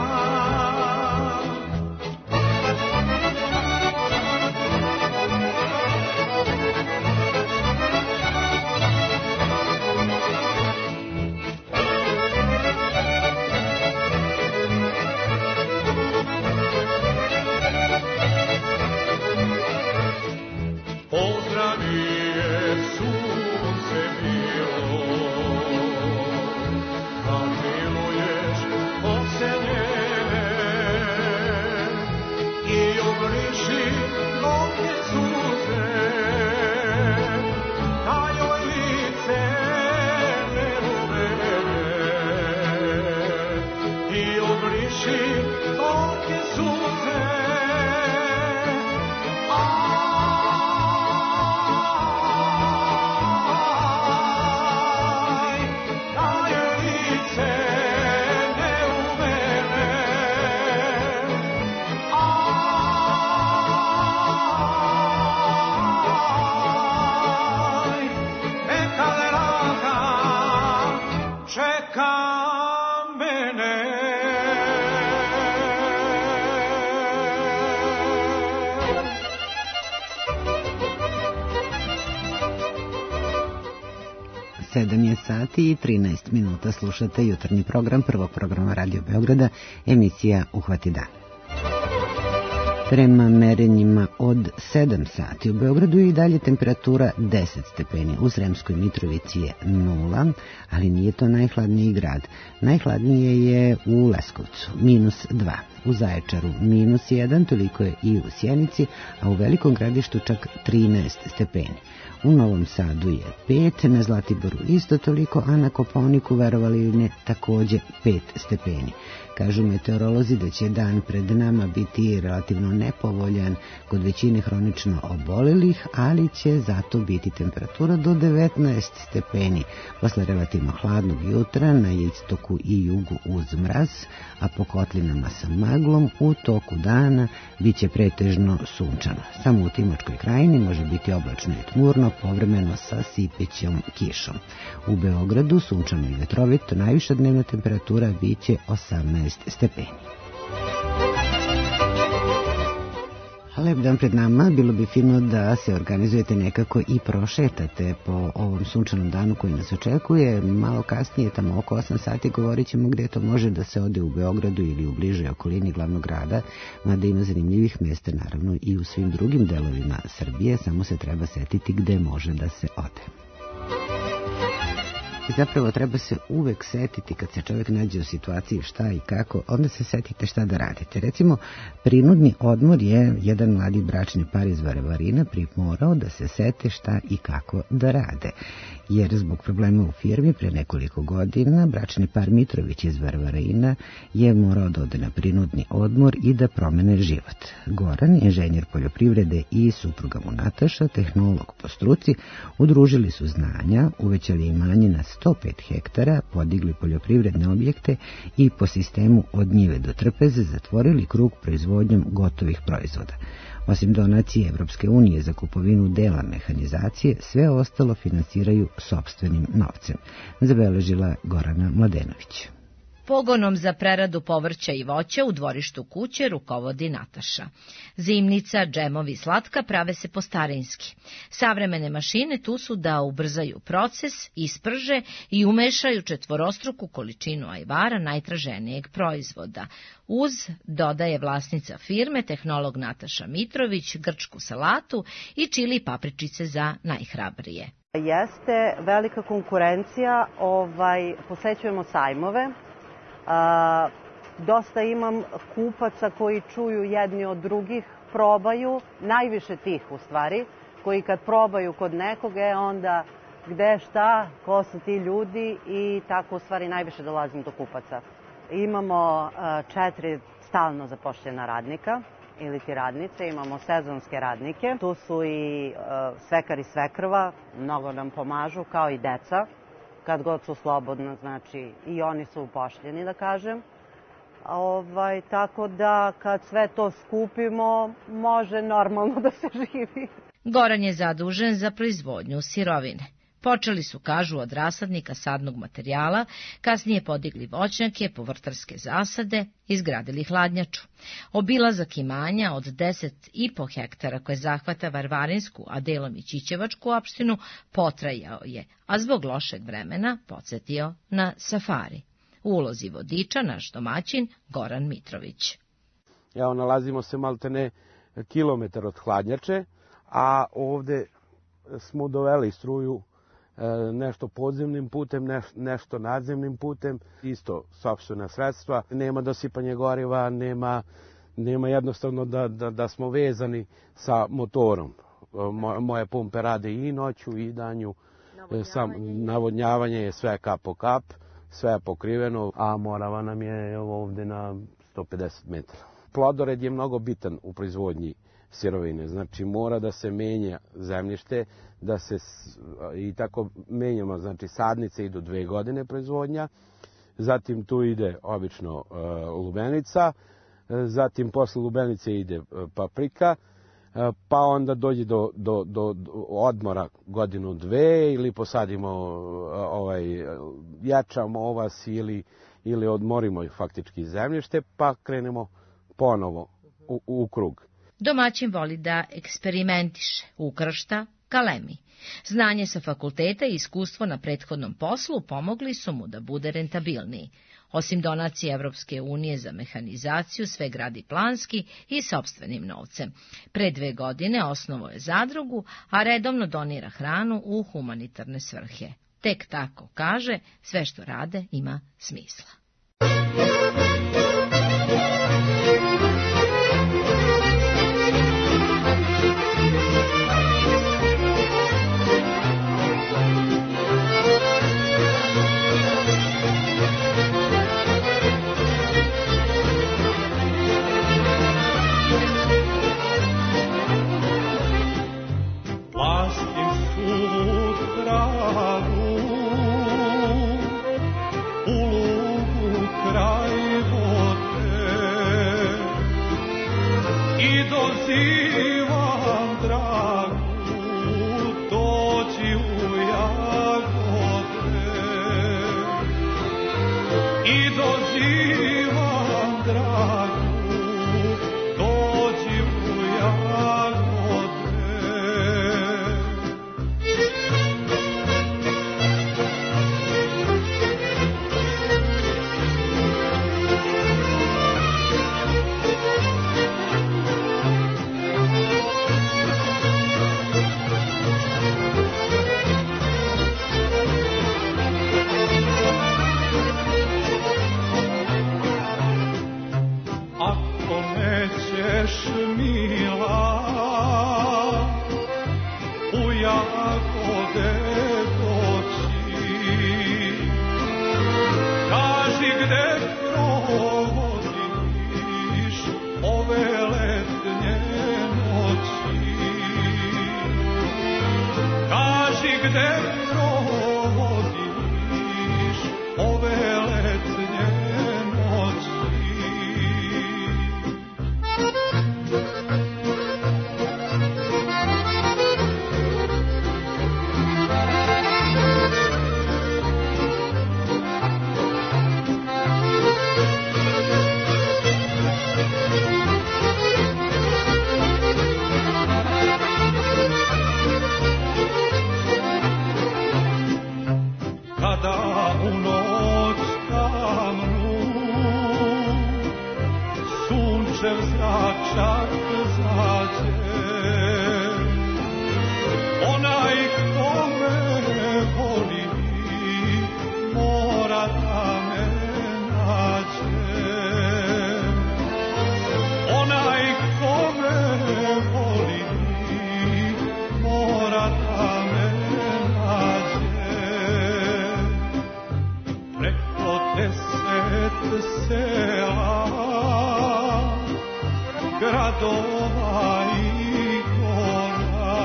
Pozdravi je sunce bilo, kad miluješ posenjene, i obriši noge suze, da joj lice ne uvede, i obriši noge suze, aj, da joj lice ne uvede, aj, neka draga čeka mene. sedam je sati i trinaest minuta, slušate jutarnji program prvog programa Radio Beograda, emisija Uhvati dan. Prema merenjima od sedam sati u Beogradu je i dalje temperatura deset stepeni. U Sremskoj Mitrovici je nula, ali nije to najhladniji grad. Najhladnije je u Leskovcu, minus dva. U Zaječaru minus jedan, toliko je i u Sjenici, a u Velikom Gradištu čak trinaest stepeni. U Novom Sadu je pet, na Zlatiboru isto toliko, a na Kopaoniku, verovali ili ne, takođe pet stepeni. Kažu meteorolozi da će dan pred nama biti relativno nepovoljan kod većine hronično obolelih, ali će zato biti temperatura do devetnaest stepeni. Posle relativno hladnog jutra na istoku i jugu uz mraz, a po kotlinama sa maglom u toku dana bit će pretežno sunčano. Samo u Timočkoj krajini može biti oblačno i tmurno, povremeno sa sipećom kišom. U Beogradu sunčano i vetrovito, najviša dnevna temperatura bit će osamnaest stepeni. Lep dan pred nama, bilo bi fino da se organizujete nekako i prošetate po ovom sunčanom danu koji nas očekuje. Malo kasnije, tamo oko osam sati, govorit ćemo gdje to može da se ode u Beogradu ili u bližoj okolini glavnog grada, mada ima zanimljivih mjesta naravno i u svim drugim delovima Srbije, samo se treba setiti gdje može da se ode. I zapravo treba se uvek setiti kad se čovjek nađe u situaciji šta i kako, onda se setite šta da radite. Recimo, prinudni odmor je jedan mladi bračni par iz Varvarina primorao da se sete šta i kako da rade. Jer zbog problema u firmi pre nekoliko godina bračni par Mitrović iz Varvarina je morao da ode na prinudni odmor i da promene život. Goran, inženjer poljoprivrede, i supruga mu Nataša, tehnolog po struci, udružili su znanja, uvećali imanje na sto pet hektara, podigli poljoprivredne objekte i po sistemu od njive do trpeze zatvorili krug proizvodnjom gotovih proizvoda. Osim donacije Evropske unije za kupovinu dela mehanizacije, sve ostalo finansiraju sopstvenim novcem, zabeležila Gorana Mladenović. Pogonom za preradu povrća i voća u dvorištu kuće rukovodi Nataša. Zimnica, džemovi, slatka prave se po starinski. Savremene mašine tu su da ubrzaju proces, isprže i umešaju četvorostruku količinu ajvara najtraženijeg proizvoda. Uz, dodaje vlasnica firme, tehnolog Nataša Mitrović, grčku salatu i čili i papričice za najhrabrije. Jeste velika konkurencija, ovaj, posećujemo sajmove. A, dosta imam kupaca koji čuju jedni od drugih, probaju, najviše tih u stvari, koji kad probaju kod nekog, je onda gde, šta, ko su ti ljudi, i tako u stvari najviše dolazim do kupaca. Imamo a, četiri stalno zapošljena radnika ili ti radnice, imamo sezonske radnike, tu su i a, svekar i svekrva, mnogo nam pomažu, kao i deca. Kad god su slobodna, znači i oni su upošljeni, da kažem. Ovaj, tako da kad sve to skupimo, može normalno da se živi. Goran je zadužen za proizvodnju sirovine. Počeli su, kažu, od rasadnika sadnog materijala, kasnije podigli voćnjake, povrtarske zasade, izgradili hladnjaču. Obilazak imanja od deset i po hektara koje zahvata Varvarinsku, a delom i Ćićevačku opštinu, potrajao je, a zbog lošeg vremena podsjetio na safari. U ulozi vodiča naš domaćin Goran Mitrović. Evo, nalazimo se maltene kilometar od hladnjače, a ovde smo doveli struju nešto podzemnim putem, nešto nadzemnim putem, isto sopstvena sredstva. Nema dosipanja goriva, nema, nema jednostavno da, da, da smo vezani sa motorom. Moje pumpe rade i noću i danju, navodnjavanje, sam, navodnjavanje je sve kap po kap, sve je pokriveno, a Morava nam je ovde na sto pedeset metara. Plodored je mnogo bitan u proizvodnji sirovine, znači mora da se menja zemljište, da se i tako menjamo, znači sadnice idu dve godine proizvodnja, zatim tu ide obično uh, lubenica, zatim posle lubenice ide uh, paprika, uh, pa onda dođe do, do, do, do odmora godinu dve ili posadimo uh, ovaj, jačamo ovas ili, ili odmorimo faktički zemljište, pa krenemo ponovo u, u krug. Domaćin voli da eksperimentiše, ukršta, kalemi. Znanje sa fakulteta i iskustvo na prethodnom poslu pomogli su mu da bude rentabilniji. Osim donacije Evropske unije za mehanizaciju, sve gradi planski i sopstvenim novcem. Pre dve godine osnovao je zadrugu, a redovno donira hranu u humanitarne svrhe. Tek tako, kaže, sve što rade ima smisla. Dozivam dragu, dođi u jagode. I dozivam dragu, dođi u jagode. budeš mila, u jagode doći. Kaži gde provodiš ove letnje noći. Kaži gde provodiš ove letnje noći. Kada u noć tamnu sunčev zračak zađe, onaj kome voli mora da me nađe. Onaj kome voli mora da me nađe. Preko deset sela, gradova i gora,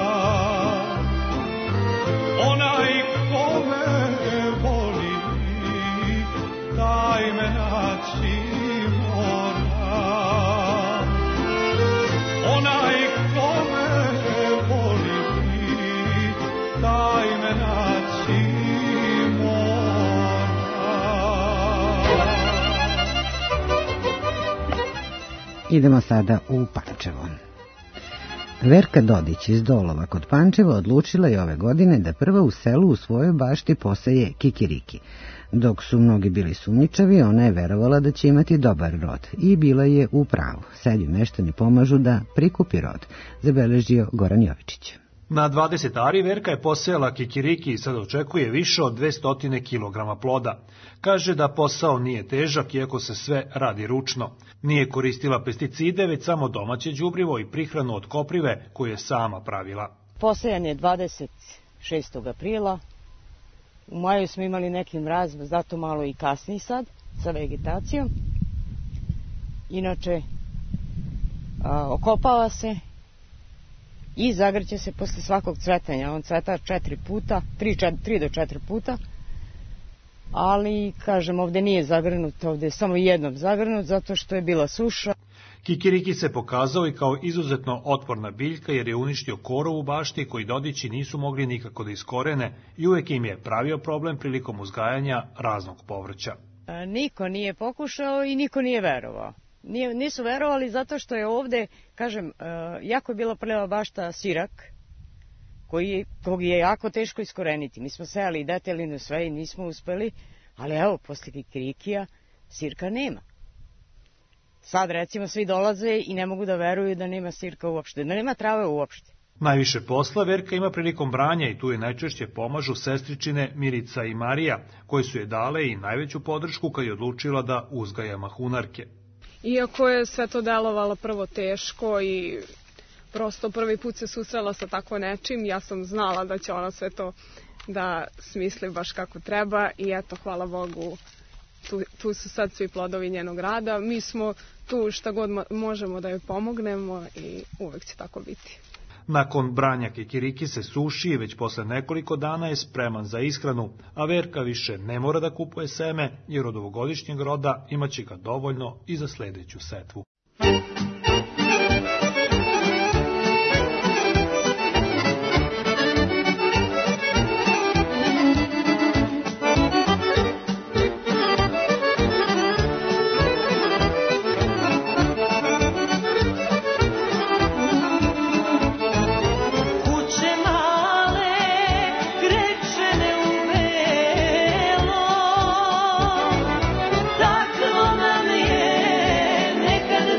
onaj kome voli, daj me naći mora. Onaj kome voli, daj me naći mora. Idemo sada u Pančevo. Verka Dodić iz Dolova kod Pančeva odlučila je ove godine da prva u selu u svojoj bašti poseje kikiriki. Dok su mnogi bili sumnjičavi, ona je verovala da će imati dobar rod i bila je u pravu. Sad joj meštani pomažu da prikupi rod, zabeležio Goran Jovičić. Na dvadeset ari Verka je posejala kikiriki i sad očekuje više od dvesta kilograma ploda. Kaže da posao nije težak iako se sve radi ručno. Nije koristila pesticide, već samo domaće đubrivo i prihranu od koprive koju je sama pravila. Posejan je dvadeset šestog aprila. U maju smo imali neki mraz, zato malo i kasniji sad sa vegetacijom. Inače, a, okopava se i zagrće se posle svakog cvetanja. On cveta četiri puta, tri, četiri, tri do četiri puta, ali, kažem, ovde nije zagrnut, ovde je samo jednom zagrnut, zato što je bila suša. Kikiriki se pokazao i kao izuzetno otporna biljka jer je uništio korov u bašti koji Dodići nisu mogli nikako da iskorene i uvek im je pravio problem prilikom uzgajanja raznog povrća. A, niko nije pokušao i niko nije verovao. Nije, nisu verovali zato što je ovde, kažem, jako je bila prljava bašta sirak, koji, kog je jako teško iskoreniti. Mi smo sejali i detelinu sve i nismo uspeli, ali evo, posle kikirikija sirka nema. Sad recimo svi dolaze i ne mogu da veruju da nema sirka uopšte, da nema trave uopšte. Najviše posla Verka ima prilikom branja i tu je najčešće pomažu sestričine Mirica i Marija, koje su je dale i najveću podršku kad je odlučila da uzgaja mahunarke. Iako je sve to delovalo prvo teško i prosto prvi put se susrela sa tako nečim, ja sam znala da će ona sve to da smisli baš kako treba i eto, hvala Bogu, tu, tu su sad svi plodovi njenog rada. Mi smo tu šta god možemo da joj pomognemo i uvek će tako biti. Nakon branja kikiriki se suši i već posle nekoliko dana je spreman za ishranu, a Verka više ne mora da kupuje seme, jer od ovogodišnjeg roda imaće ga dovoljno i za sledeću setvu. Tako nam je nekad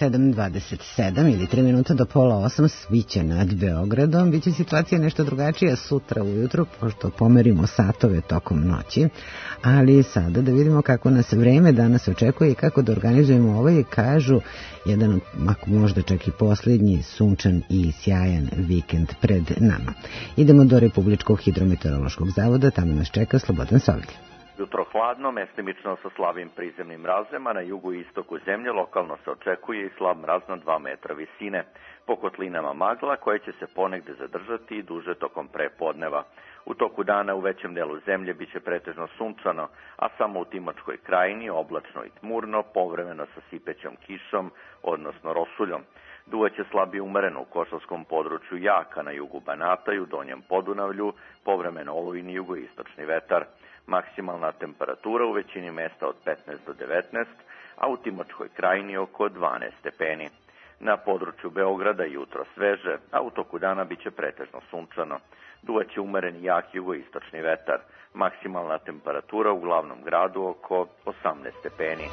sedam dvadeset sedam ili tri minuta do pola osam sviće nad Beogradom. Biće situacija nešto drugačija sutra ujutru, pošto pomerimo satove tokom noći. Ali sada da vidimo kako nas vreme danas očekuje i kako da organizujemo ovaj, kažu, jedan, ako možda čak i posljednji, sunčan i sjajan vikend pred nama. Idemo do Republičkog hidrometeorološkog zavoda, tamo nas čeka Slobodan Sovilj. Jutro hladno, mestimično sa slabim prizemnim mrazem, a na jugu i istoku zemlje lokalno se očekuje i slab mraz na dva metra visine. Po kotlinama magla koja će se ponegde zadržati i duže tokom prepodneva. U toku dana u većem delu zemlje biće pretežno sunčano, a samo u Timočkoj krajini oblačno i tmurno, povremeno sa sipećom kišom, odnosno rošuljom. Duvaće slabije umereno u Košavskom području jaka na jugu Banata i u Donjem Podunavlju, povremeno olujni jugoistočni vetar. Maksimalna temperatura u većini mesta od petnaest do devetnaest, a u Timočkoj krajini oko dvanaest stepeni. Na području Beograda jutro sveže, a u toku dana biće pretežno sunčano. Duvaće umeren jak jugoistočni vetar. Maksimalna temperatura u glavnom gradu oko osamnaest stepeni.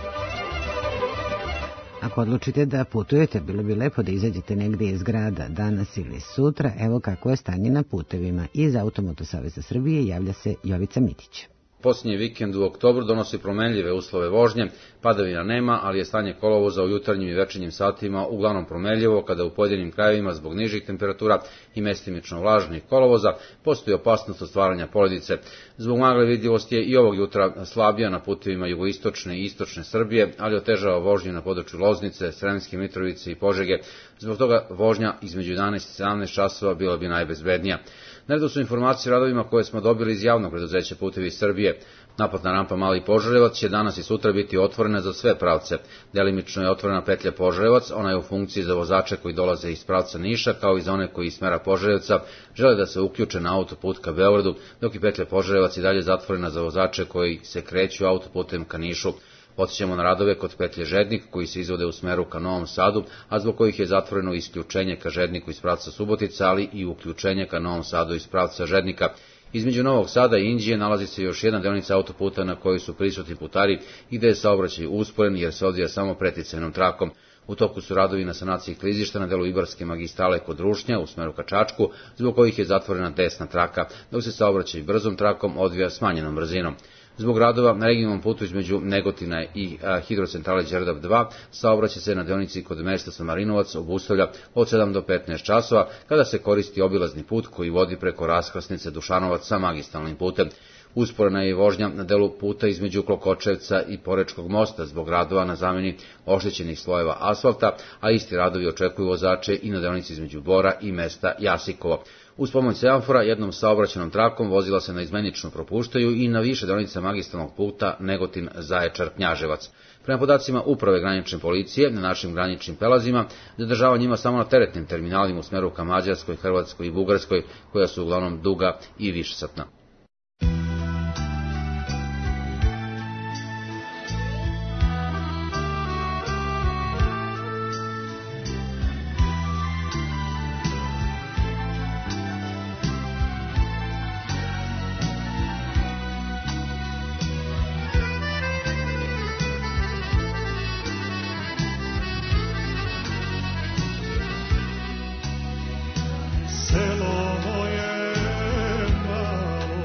Ako odlučite da putujete, bilo bi lepo da izađete negde iz grada danas ili sutra. Evo kako je stanje na putevima. Iz Automoto Saveza Srbije javlja se Jovica Mitić. Posljednji vikend u oktobru donosi promenljive uslove vožnje, padavina nema, ali je stanje kolovoza u jutarnjim i večernjim satima uglavnom promenljivo, kada u pojedinim krajevima zbog nižih temperatura i mestimično vlažnih kolovoza postoji opasnost od stvaranja poledice. Zbog magle vidljivost je i ovog jutra slabija na putevima jugoistočne i istočne Srbije, ali otežava vožnju na području Loznice, Sremske Mitrovice i Požege. Zbog toga vožnja između jedanaest i sedamnaest časova bila bi najbezbednija. Na redu su informacije o radovima koje smo dobili iz javnog preduzeća Putevi Srbije. Naplatna rampa Mali Požarevac će danas i sutra biti otvorena za sve pravce. Delimično je otvorena petlja Požarevac, ona je u funkciji za vozače koji dolaze iz pravca Niša, kao i za one koji iz smera Požarevca žele da se uključe na autoput ka Beogradu, dok je petlja Požarevac i dalje zatvorena za vozače koji se kreću autoputem ka Nišu. Podsjećamo na radove kod petlje Žednik koji se izvode u smeru ka Novom Sadu, a zbog kojih je zatvoreno isključenje ka Žedniku iz pravca Subotica, ali i uključenje ka Novom Sadu iz pravca Žednika. Između Novog Sada i Inđije nalazi se još jedna deonica autoputa na kojoj su prisutni putari i gde je saobraćaj usporen jer se odvija samo preticajnom trakom. U toku su radovi na sanaciji klizišta na delu Ibarske magistrale kod Rušnja u smeru ka Čačku, zbog kojih je zatvorena desna traka, dok se saobraćaj brzom trakom odvija smanjenom brzinom. Zbog radova na regionalnom putu između Negotina i hidrocentrale Đerdap dva saobraćaj se na deonici kod mesta Samarinovac obustavlja od sedam do petnaest časova, kada se koristi obilazni put koji vodi preko raskrsnice Dušanovac sa magistralnim putem. Usporena je i vožnja na delu puta između Klokočevca i Porečkog mosta zbog radova na zameni oštećenih slojeva asfalta, a isti radovi očekuju vozače i na deonici između Bora i mesta Jasikovo. Uz pomoć semafora jednom saobraćajnom trakom vozila se naizmenično propuštaju i na više deonica magistralnog puta Negotin-Zaječar-Knjaževac. Prema podacima Uprave granične policije, na našim graničnim prelazima zadržavanje ima samo na teretnim terminalima u smeru ka Mađarskoj, Hrvatskoj i Bugarskoj, koja su uglavnom duga i višesatna. Selo moje malo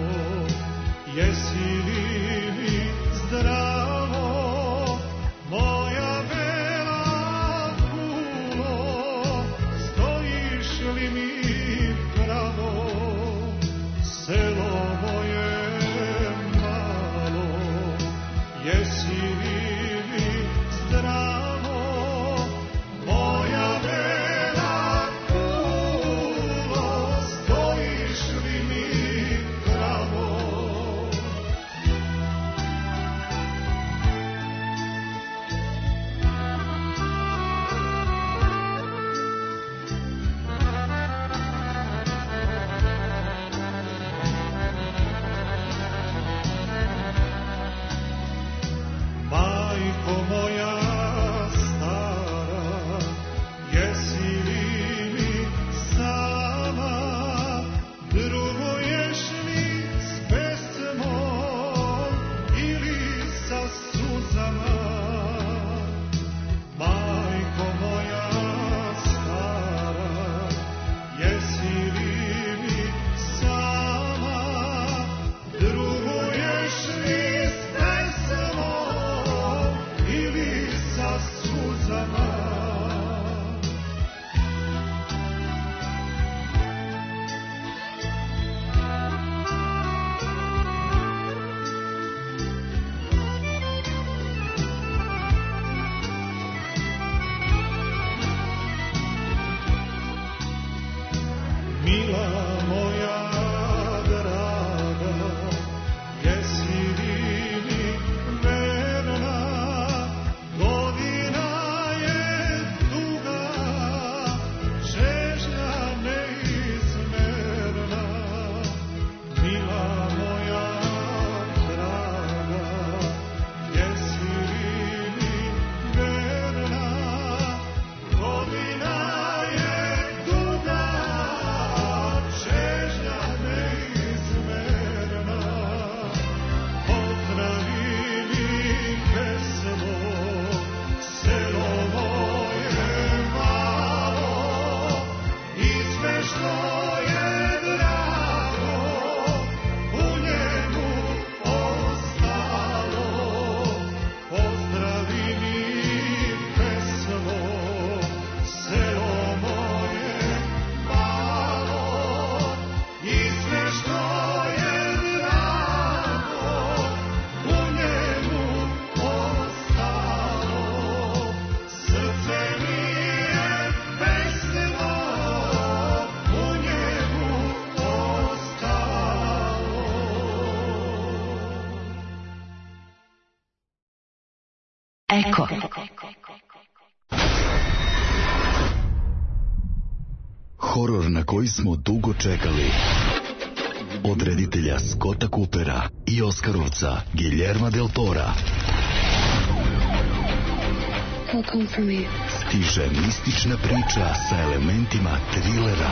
Eko. Horor na koji smo dugo čekali. Od reditelja Scotta Coopera i Oskarovca Guillerma del Tora. Stiže mistična priča sa elementima trilera.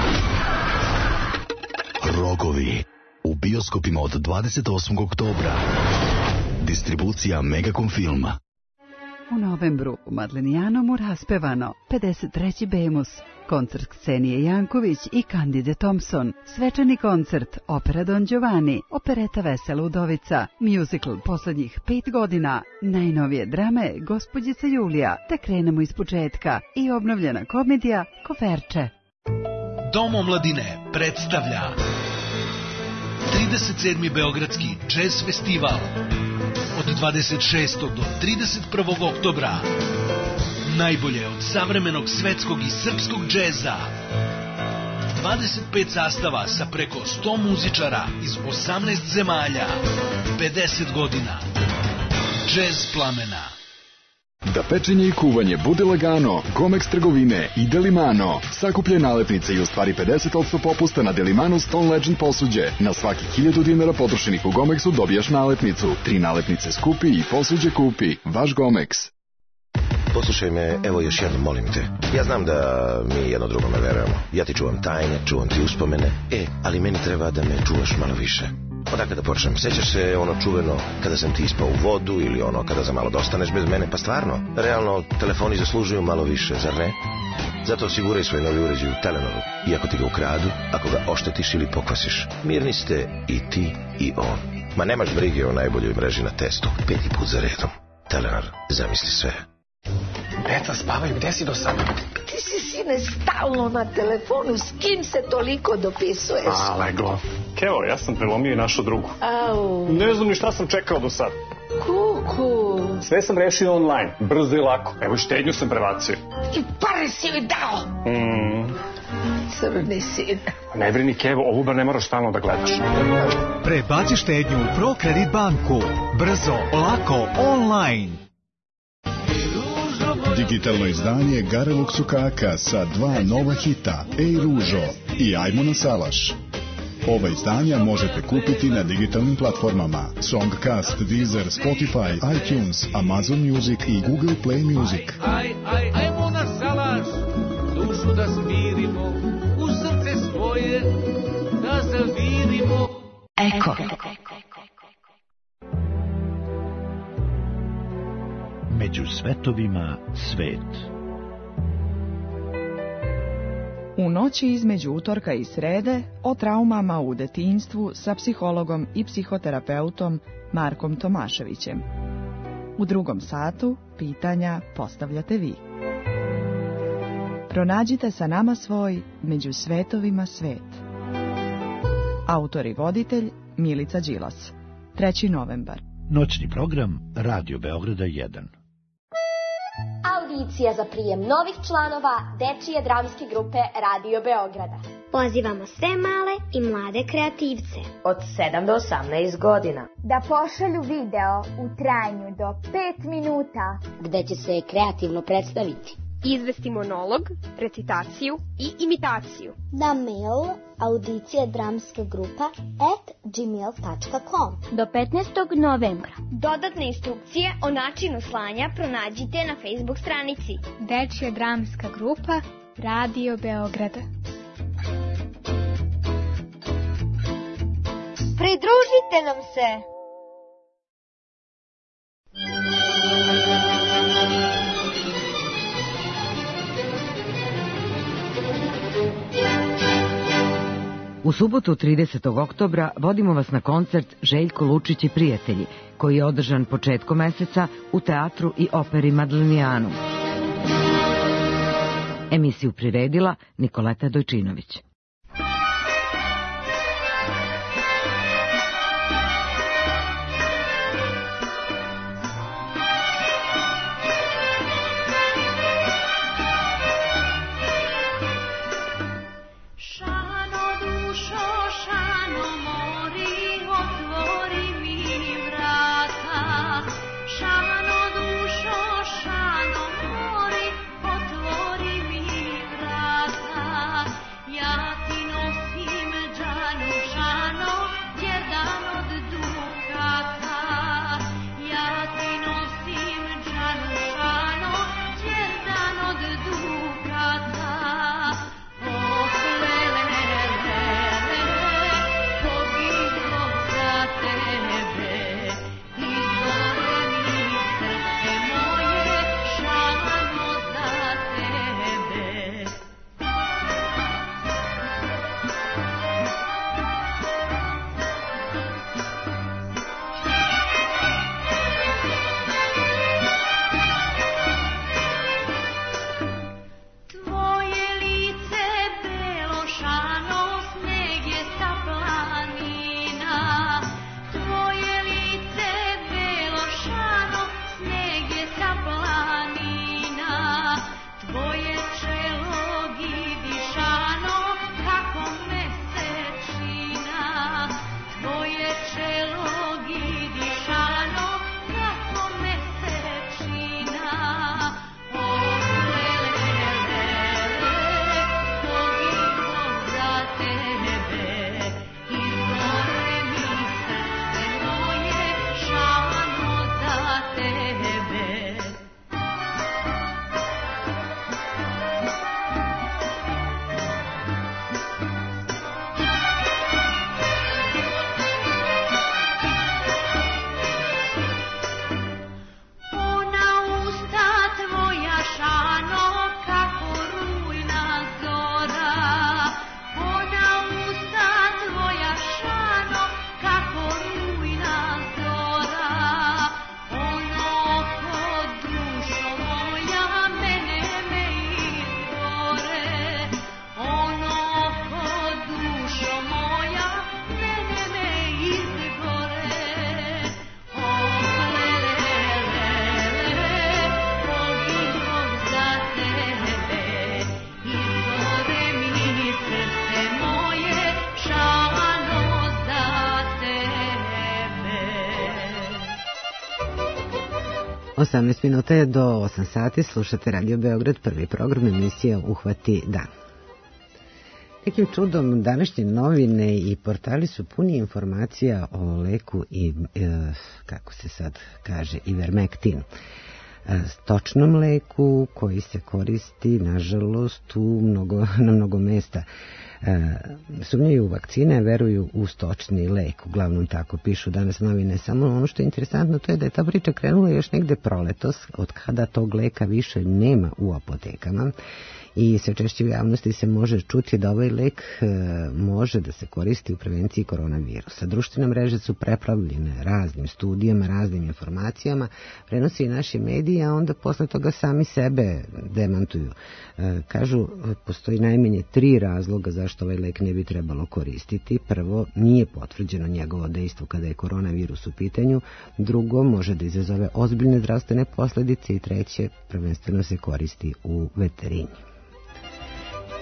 Rogovi. U bioskopima od dvadeset osmog oktobra. Distribucija Megacom Filma. U novembru u Madlenijanomu raspevano pedeset treći Bemus, koncert Ksenije Janković i Candide Thompson, svečani koncert Opera Don Giovanni, opereta Vesela udovica, musical poslednjih pet godina, najnovije drame Gospođica Julija, te krenemo iz početka i obnovljena komedija Koferče. Dom omladine predstavlja trideset sedmi Beogradski jazz festival od dvadeset šestog do trideset prvog oktobra. Najbolje od savremenog svetskog i srpskog džeza. dvadeset pet sastava sa preko sto muzičara iz osamnaest zemalja. pedeset godina. Džez plamena. Da pečenje i kuvanje bude lagano, Gomex trgovine i Delimano sakuplje nalepnice i ostvari pedeset posto popusta na Delimano Stone Legend posuđe. Na svaki hiljadu dinara potrošenih u Gomexu dobijaš nalepnicu. Tri nalepnice skupi i posuđe kupi. Vaš Gomex. Poslušaj me, evo još jednom, molim te. Ja znam da mi jedno drugome verujemo. Ja ti čuvam tajne, čuvam ti uspomene. E, ali meni treba da me čuvaš malo više. Odakle da počnem? Sećaš se ono čuveno kada sam ti ispao u vodu ili ono kada za malo dostaneš bez mene? Pa stvarno, realno, telefoni zaslužuju malo više, zar ne? Zato osiguraj svoj novi uređaj u Telenoru. Iako ti ga ukradu, ako ga oštetiš ili pokvasiš. Mirni ste i ti i on. Ma nemaš brige o najboljoj mreži na testu. Peti put za redom. Telenor, zamisli sve. Deca spavaju, gde si do sada? Ti si, sine, stalno na telefonu, s kim se toliko dopisuješ? A, leglo. Kevo, ja sam prelomio i našu drugu. Au. Ne znam ni šta sam čekao do sada. Kuku. Sve sam rešio online, brzo i lako. Evo i štednju sam prebacio. I pare si joj dao. Mm. Crni sin. Ne brini, Kevo, ovu bar ne moraš stalno da gledaš. Prebaci štednju u ProKredit banku. Brzo, lako, online. Digitalno izdanje Garevog sukaka sa dva nova hita, Ej Ružo i Ajmo na salaš. Ova izdanja možete kupiti na digitalnim platformama Songcast, Deezer, Spotify, iTunes, Amazon Music i Google Play Music. Aj, aj, ajmo na salaš, dušu da smirimo, u srce svoje da zavirimo. Eko. Među svetovima svet. U noći između utorka i srede o traumama u detinjstvu sa psihologom i psihoterapeutom Markom Tomaševićem. U drugom satu pitanja postavljate vi. Pronađite sa nama svoj Među svetovima svet. Autor i voditelj Milica Đilas. treći novembar. Noćni program Radio Beograda jedan. Audicija za prijem novih članova Dečije dramske grupe Radio Beograda. pozivamo sve male i mlade kreativce od sedam do osamnaest godina da pošalju video u trajanju do pet minuta gde će se kreativno predstaviti, izvesti monolog, recitaciju i imitaciju na mail audicija dramska grupa at gmail tačka com do petnaestog novembra. Dodatne instrukcije o načinu slanja pronađite na Facebook stranici Dečja dramska grupa Radio Beograda. Pridružite nam se! U subotu tridesetog oktobra vodimo vas na koncert Željko Lučić i prijatelji, koji je održan početkom meseca u teatru i operi Madlenijanu. Emisiju priredila Nikoleta Dojčinović. osamnaest minuta je do osam sati, slušate Radio Beograd, prvi program emisija Uhvati dan. Nekim čudom današnje novine i portali su puni informacija o leku i, e, kako se sad kaže, ivermektin. Stočnom leku koji se koristi, nažalost, u mnogo, na mnogo mesta. E, sumnjaju u vakcine, veruju u stočni lek, uglavnom tako pišu danas novine. Samo ono što je interesantno to je da je ta priča krenula još negde proletos, od kada tog leka više nema u apotekama. I sve češće u javnosti se može čuti da ovaj lek e, može da se koristi u prevenciji koronavirusa. Društvene mreže su preplavljene raznim studijama, raznim informacijama, prenose i naše medije, a onda posle toga sami sebe demantuju. E, kažu, postoji najmanje tri razloga zašto ovaj lek ne bi trebalo koristiti. Prvo, nije potvrđeno njegovo dejstvo kada je koronavirus u pitanju. Drugo, može da izazove ozbiljne zdravstvene posledice. I treće, prvenstveno se koristi u veterini.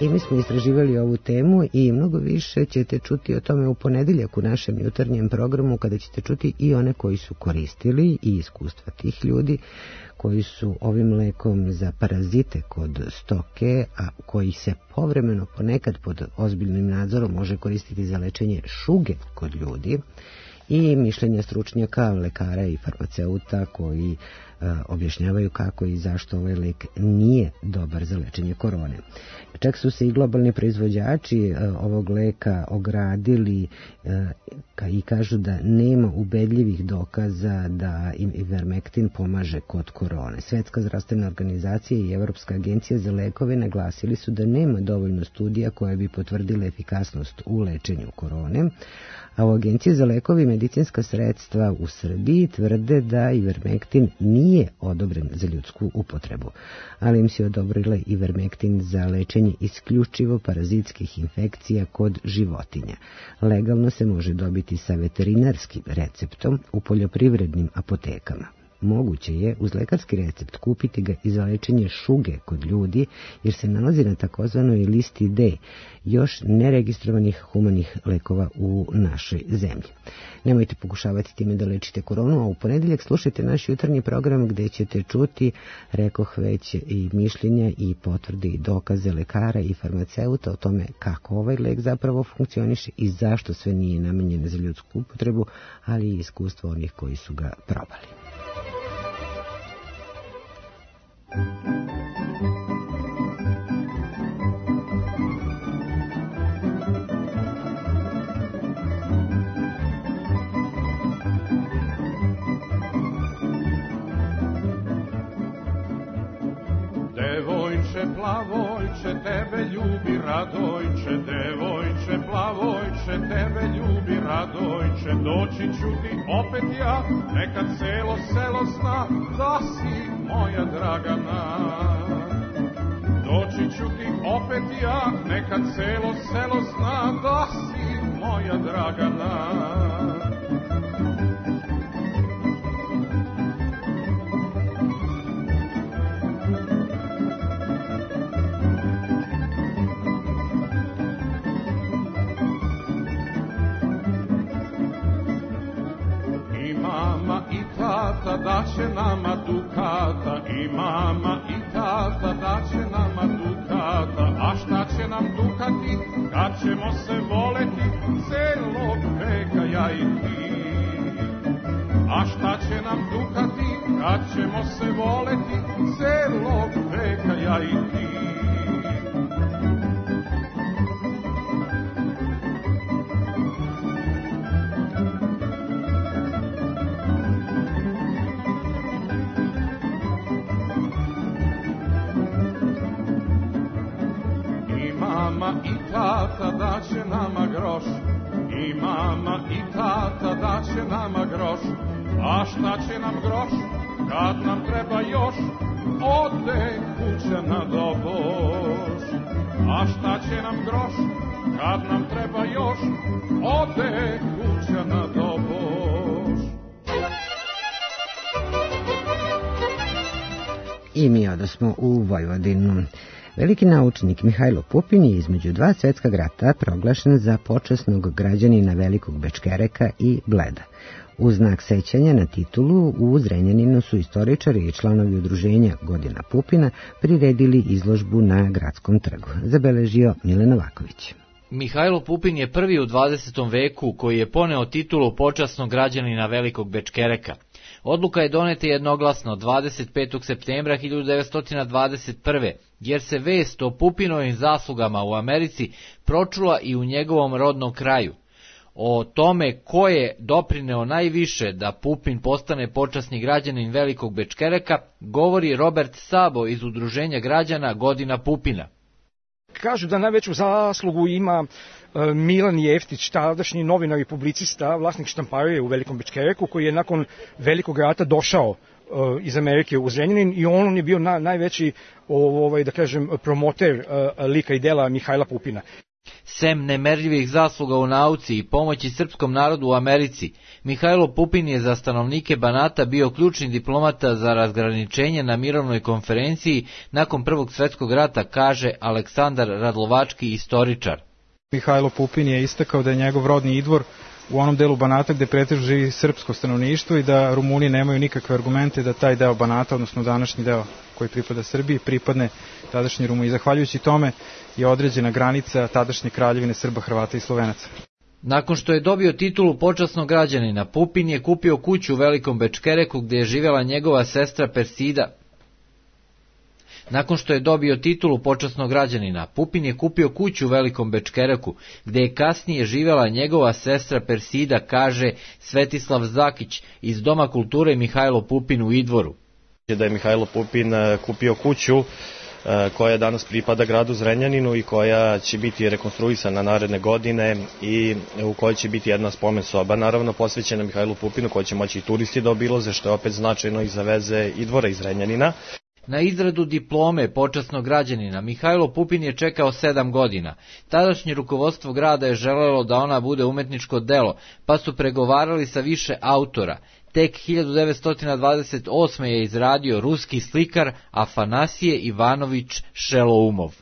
I mi smo istraživali ovu temu i mnogo više ćete čuti o tome u ponedeljak u našem jutarnjem programu, kada ćete čuti i one koji su koristili i iskustva tih ljudi koji su ovim lekom za parazite kod stoke, a koji se povremeno ponekad pod ozbiljnim nadzorom može koristiti za lečenje šuge kod ljudi, i mišljenja stručnjaka, lekara i farmaceuta koji e, objašnjavaju kako i zašto ovaj lek nije dobar za lečenje korone. Čak su se i globalni proizvođači e, ovog leka ogradili e, ka, i kažu da nema ubedljivih dokaza da im ivermektin pomaže kod korone. Svetska zdravstvena organizacija i Evropska agencija za lekove naglasili su da nema dovoljno studija koje bi potvrdile efikasnost u lečenju korone, a u Agenciji za lekove i medicinska sredstva u Srbiji tvrde da ivermektin nije odobren za ljudsku upotrebu, ali im se odobrile ivermektin za lečenje isključivo parazitskih infekcija kod životinja. Legalno se može dobiti sa veterinarskim receptom u poljoprivrednim apotekama. Moguće je uz lekarski recept kupiti ga i za lečenje šuge kod ljudi, jer se nalazi na takozvanoj listi D, još neregistrovanih humanih lekova u našoj zemlji. Nemojte pokušavati time da lečite koronu, a u ponedeljak slušajte naš jutarnji program gde ćete čuti, rekoh već, i mišljenja i potvrde i dokaze lekara i farmaceuta o tome kako ovaj lek zapravo funkcioniše i zašto sve nije namenjeno za ljudsku upotrebu, ali i iskustvo onih koji su ga probali. Devojče plavojče, tebe ljubi Radojče, devojče plavojče, tebe ljubi Radojče, doći ću ti opet ja, nekad celo selo zna da si moja Dragana. Doći ću ti opet ja, nekad celo selo zna da si moja Dragana. Tata da će nama dukata, i mama i tata da će nama dukata, a šta će nam dukati kad ćemo se voleti celog veka ja i ti. A šta će nam dukati kad ćemo se voleti celog veka ja i ti. I tata da će nama groš, i mama i tata da će nama groš, a šta će nam groš kad nam treba još, ode kuća na doboš. A šta će nam groš kad nam treba još, ode kuća na doboš. I mi odosmo u Vojvodinu. Veliki naučnik Mihajlo Pupin je između dva svetska rata proglašen za počasnog građanina Velikog Bečkereka i Bleda. U znak sećanja na titulu u Zrenjaninu su istoričari i članovi udruženja Godina Pupina priredili izložbu na Gradskom trgu. Zabeležio Milan Novaković. Mihajlo Pupin je prvi u dvadesetom veku koji je poneo titulu počasnog građanina Velikog Bečkereka. Odluka je doneta jednoglasno dvadeset petog septembra hiljadu devetsto dvadeset prve. jer se vest o Pupinovim zaslugama u Americi pročula i u njegovom rodnom kraju. O tome ko je doprineo najviše da Pupin postane počasni građanin Velikog Bečkereka govori Robert Sabo iz Udruženja građana Godina Pupina. Kažu da najveću zaslugu ima Milan Jeftić, tadašnji novinar i publicista, vlasnik štamparije u Velikom Bečkereku, koji je nakon Velikog rata došao iz Amerike u Zrenjanin i on je bio na, najveći ovaj, da kažem, promoter lika i dela Mihajla Pupina. Sem nemerljivih zasluga u nauci i pomoći srpskom narodu u Americi, Mihajlo Pupin je za stanovnike Banata bio ključni diplomata za razgraničenje na mirovnoj konferenciji nakon Prvog svjetskog rata, kaže Aleksandar Radlovački, istoričar. Mihajlo Pupin je istakao da je njegov rodni Idvor u onom delu Banata gde pretežno živi srpsko stanovništvo i da Rumuni nemaju nikakve argumente da taj deo Banata, odnosno današnji deo koji pripada Srbiji, pripadne tadašnji Rumuniji. Zahvaljujući tome je određena granica tadašnje kraljevine Srba, Hrvata i Slovenaca. Nakon što je dobio titulu počasnog građanina, Pupin je kupio kuću u Velikom Bečkereku gde je živjela njegova sestra Persida. Nakon što je dobio titulu počasnog građanina, Pupin je kupio kuću u Velikom Bečkereku, gde je kasnije živjela njegova sestra Persida, kaže Svetislav Zakić iz Doma kulture Mihajlo Pupin u Idvoru. Da je Mihajlo Pupin kupio kuću koja danas pripada gradu Zrenjaninu i koja će biti rekonstruisana naredne godine i u kojoj će biti jedna spomen soba, naravno posvećena Mihajlu Pupinu, koja će moći i turisti da obilaze, što je opet značajno i za veze Idvora i Zrenjanina. Na izradu diplome počasnog građanina Mihajlo Pupin je čekao sedam godina. Tadašnje rukovodstvo grada je želelo da ona bude umetničko delo, pa su pregovarali sa više autora. Tek hiljadu devetsto dvadeset osme je izradio ruski slikar Afanasije Ivanović Šeloumov.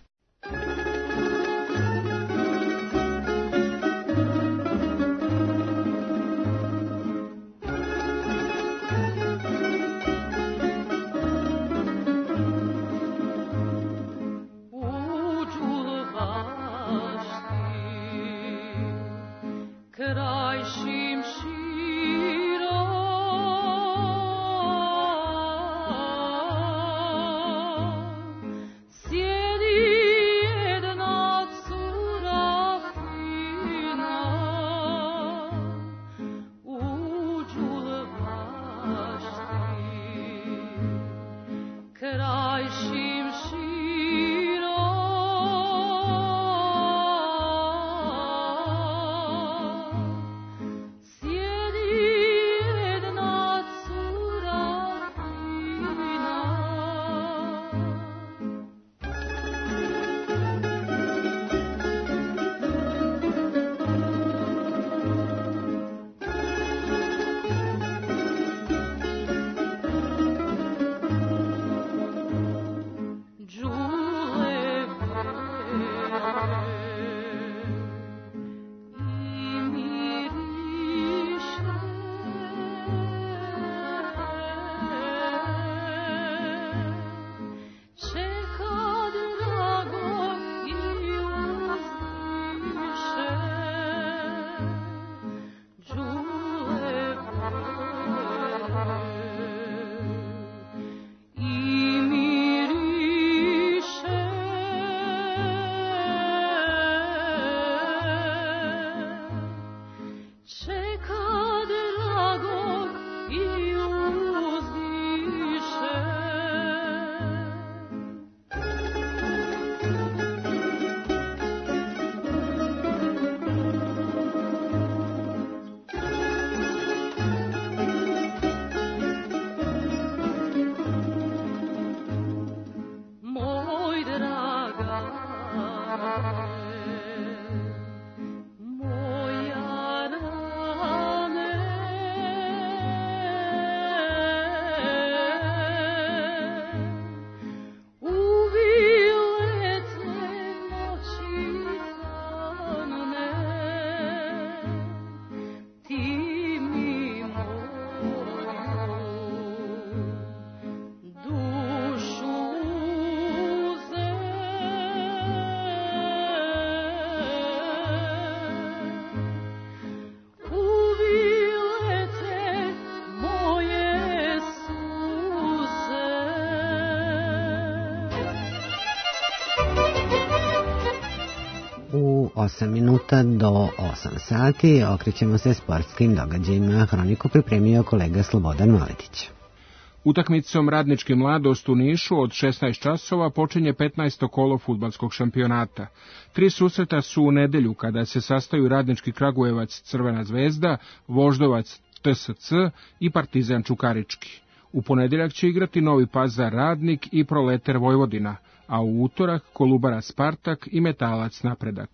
osam minuta do osam sati. Okrećemo se sportskim događajima. Hroniku pripremio kolega Slobodan Maletić. Utakmicom Radnički Mladost u Nišu od šesnaest časova počinje petnaesto kolo fudbalskog šampionata. Tri susreta su u nedelju kada se sastaju Radnički Kragujevac Crvena zvezda, Voždovac T S C i Partizan Čukarički. U ponedeljak će igrati Novi Pazar Radnik i Proleter Vojvodina, a u utorak Kolubara Spartak i Metalac Napredak.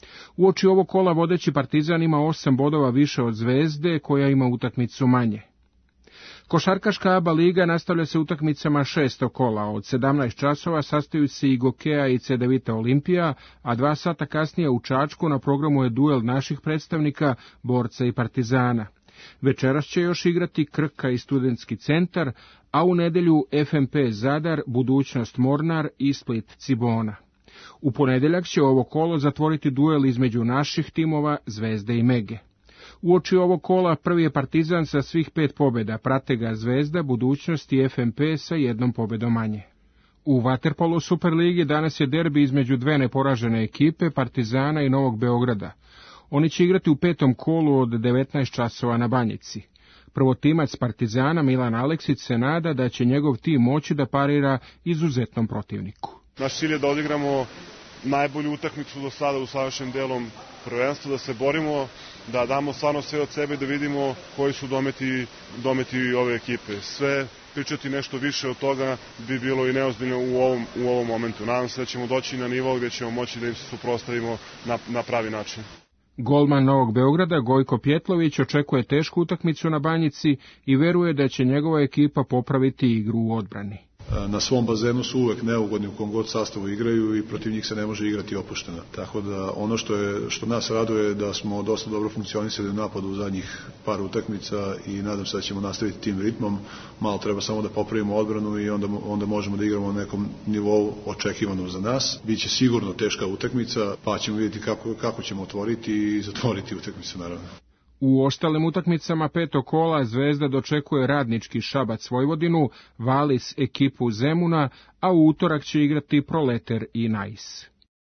Uoči ovog kola vodeći Partizan ima osam bodova više od Zvezde, koja ima utakmicu manje. Košarkaška A B A liga nastavlja se utakmicama šestog kola. Od sedamnaest časova sastaju se i Gokeja i Cedevita Olimpija, a dva sata kasnije u Čačku na programu je duel naših predstavnika, Borca i Partizana. Večeras će još igrati Krka i Studentski centar, a u nedelju F M P Zadar, Budućnost Mornar i Split Cibona. U ponedeljak će ovo kolo zatvoriti duel između naših timova Zvezde i Mege. Uoči ovog kola prvi je Partizan sa svih pet pobjeda, prate ga Zvezda, Budućnost i F M P sa jednom pobjedom manje. U vaterpolo Superligi danas je derbi između dve neporažene ekipe, Partizana i Novog Beograda. Oni će igrati u petom kolu od devetnaest časova na Banjici. Prvotimac Partizana Milan Aleksić se nada da će njegov tim moći da parira izuzetnom protivniku. Naš cilj je da odigramo najbolju utakmicu do sada u sadašnjem delom prvenstva, da se borimo, da damo stvarno sve od sebe, da vidimo koji su dometi, dometi ove ekipe. Sve pričati nešto više od toga bi bilo i neozbiljno u ovom, u ovom momentu. Nadam se da ćemo doći na nivo gdje ćemo moći da im se suprotstavimo na, na pravi način. Golman Novog Beograda Gojko Pjetlović očekuje tešku utakmicu na Banjici i veruje da će njegova ekipa popraviti igru u odbrani. Na svom bazenu su uvek neugodni u kom god sastavu igraju i protiv njih se ne može igrati opušteno. Tako da ono što, je, što nas raduje je da smo dosta dobro funkcionisali u napadu u zadnjih par utakmica i nadam se da ćemo nastaviti tim ritmom. Malo treba samo da popravimo odbranu i onda, onda možemo da igramo na nekom nivou očekivanom za nas. Biće sigurno teška utakmica, pa ćemo vidjeti kako, kako ćemo otvoriti i zatvoriti utakmicu naravno. U ostalim utakmicama petog kola Zvezda dočekuje Radnički Šabac Vojvodinu, Valis ekipu Zemuna, a u utorak će igrati Proleter i Nais.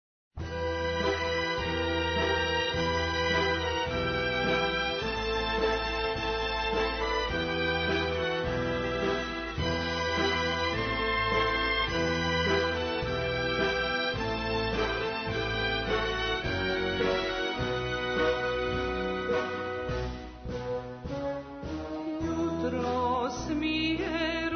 Smije, ruža, procveta,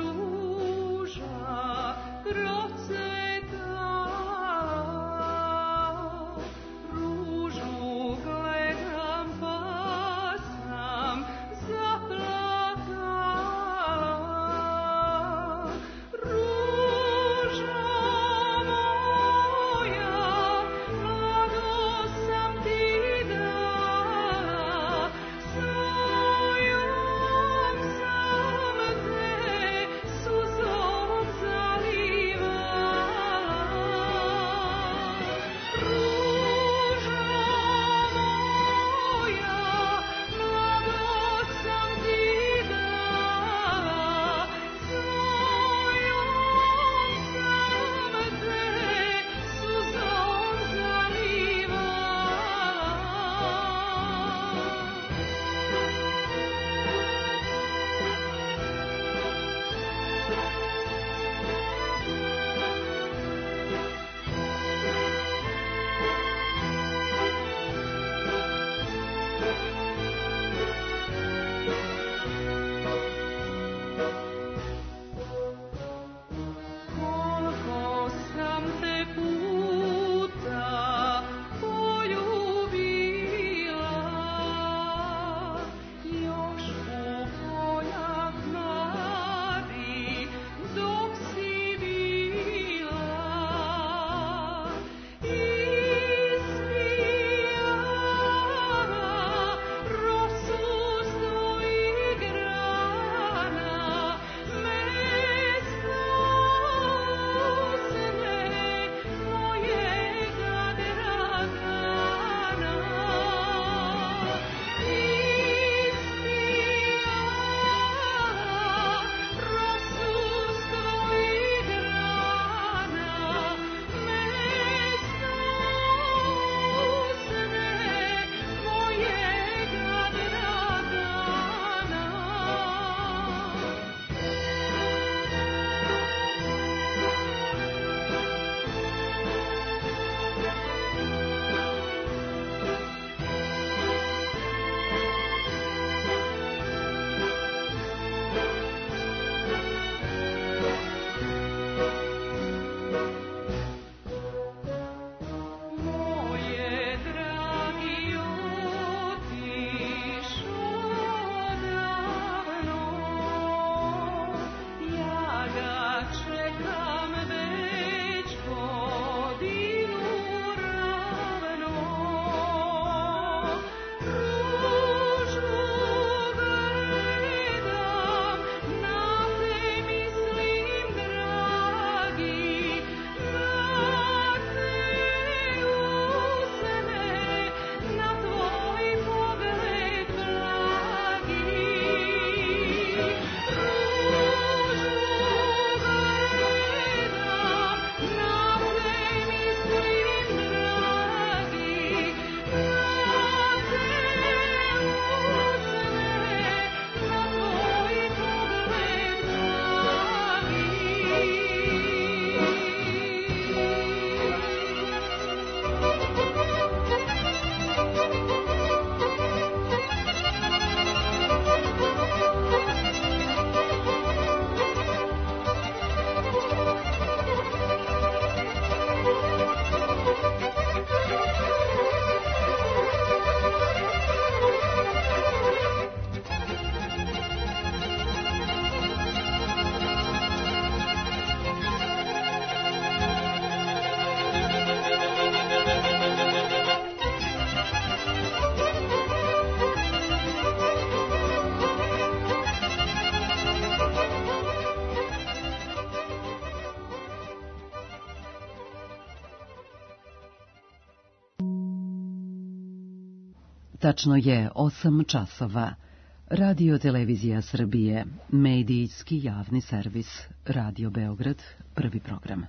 Tačno je osam časova. Radio Televizija Srbije, medijski javni servis, Radio Beograd, prvi program.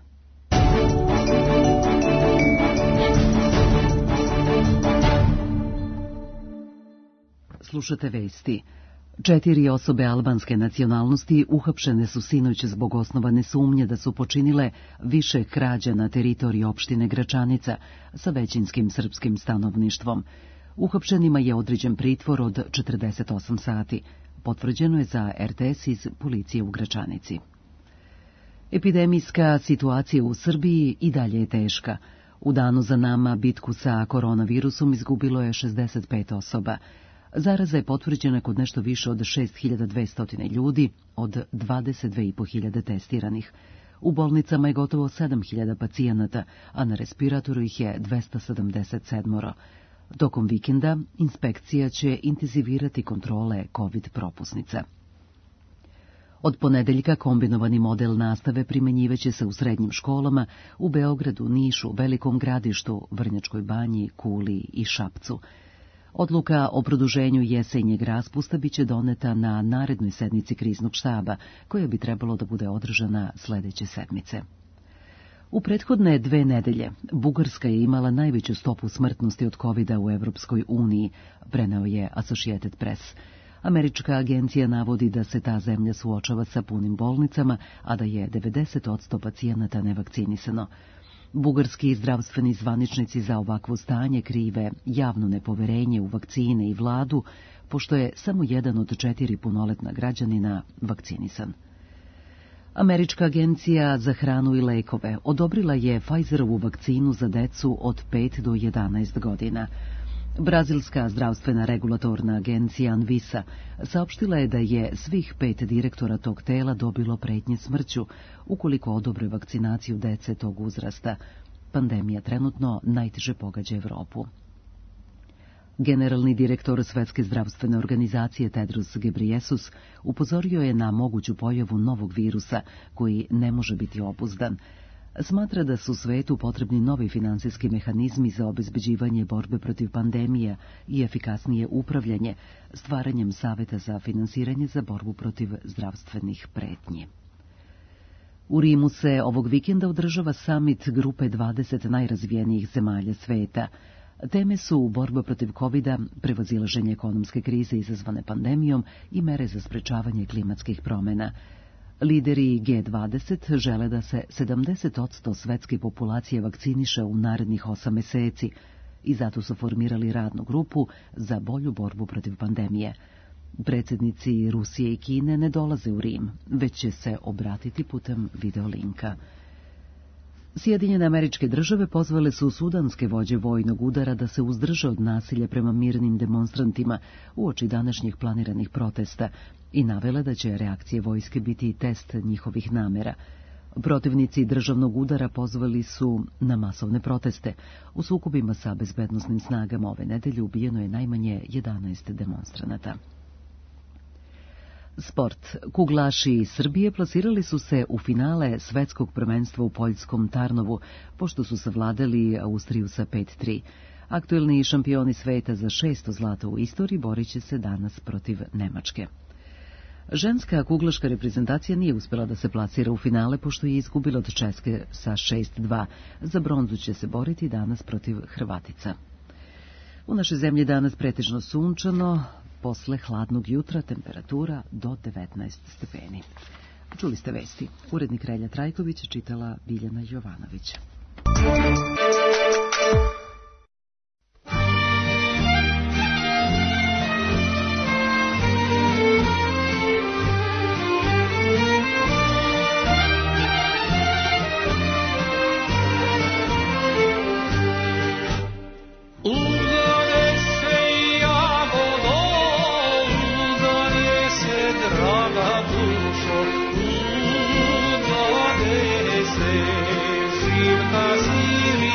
Slušate vesti. Četiri osobe albanske nacionalnosti uhapšene su sinoć zbog osnovane sumnje da su počinile više krađa na teritoriji opštine Gračanica sa većinskim srpskim stanovništvom. Uhapšenima je određen pritvor od četrdeset osam sati. Potvrđeno je za er te es iz policije u Gračanici. Epidemijska situacija u Srbiji i dalje je teška. U danu za nama bitku sa koronavirusom izgubilo je šezdeset pet osoba. Zaraza je potvrđena kod nešto više od šest hiljada dvesta ljudi od dvadeset dve hiljade pet testiranih. U bolnicama je gotovo sedam hiljada pacijenata, a na respiratoru ih je dvesta sedamdeset sedam. Tokom vikenda inspekcija će intenzivirati kontrole COVID propusnica. Od ponedeljka kombinovani model nastave primenjivaće se u srednjim školama u Beogradu, Nišu, Velikom Gradištu, Vrnjačkoj Banji, Kuli i Šapcu. Odluka o produženju jesenjeg raspusta biće doneta na narednoj sednici kriznog štaba, koja bi trebalo da bude održana sledeće sedmice. U prethodne dve nedelje Bugarska je imala najveću stopu smrtnosti od kovida u Evropskoj uniji, preneo je Associated Press. Američka agencija navodi da se ta zemlja suočava sa punim bolnicama, a da je devedeset posto pacijenata nevakcinisano. Bugarski zdravstveni zvaničnici za ovakvo stanje krive javno nepoverenje u vakcine i vladu, pošto je samo jedan od četiri punoletna građanina vakcinisan. Američka agencija za hranu i lekove odobrila je Pfizerovu vakcinu za decu od pet do jedanaest godina. Brazilska zdravstvena regulatorna agencija Anvisa saopštila je da je svih pet direktora tog tela dobilo pretnje smrću ukoliko odobre vakcinaciju dece tog uzrasta. Pandemija trenutno najteže pogađa Evropu. Generalni direktor Svetske zdravstvene organizacije Tedros Ghebreyesus upozorio je na moguću pojavu novog virusa koji ne može biti obuzdan. Smatra da su svetu potrebni novi finansijski mehanizmi za obezbeđivanje borbe protiv pandemije i efikasnije upravljanje, stvaranjem saveta za finansiranje za borbu protiv zdravstvenih pretnji. U Rimu se ovog vikenda održava samit grupe dvadeset najrazvijenijih zemalja sveta. Teme su borba protiv kovida, prevazilaženje ekonomske krize izazvane pandemijom i mere za sprečavanje klimatskih promjena. Lideri G dvadeset žele da se sedamdeset posto svetske populacije vakciniše u narednih osam meseci i zato su formirali radnu grupu za bolju borbu protiv pandemije. Predsjednici Rusije i Kine ne dolaze u Rim, već će se obratiti putem videolinka. Sjedinjene Američke Države pozvale su sudanske vođe vojnog udara da se uzdrže od nasilja prema mirnim demonstrantima uoči današnjih planiranih protesta i navele da će reakcije vojske biti test njihovih namera. Protivnici državnog udara pozvali su na masovne proteste. U sukobima sa bezbednosnim snagama ove nedelje ubijeno je najmanje jedanaest demonstranata. Sport. Kuglaši iz Srbije plasirali su se u finale svetskog prvenstva u poljskom Tarnovu, pošto su savladali Austriju sa pet tri. Aktuelni šampioni sveta za šesto zlato u istoriji borit će se danas protiv Nemačke. Ženska kuglaška reprezentacija nije uspjela da se plasira u finale, pošto je izgubila od Češke sa šest dva. Za bronzu će se boriti danas protiv Hrvatica. U našoj zemlji danas pretežno sunčano, posle hladnog jutra temperatura do devetnaest stepeni. Čuli ste vesti. Urednik Relja Trajković, čitala Biljana Jovanović. Živka zili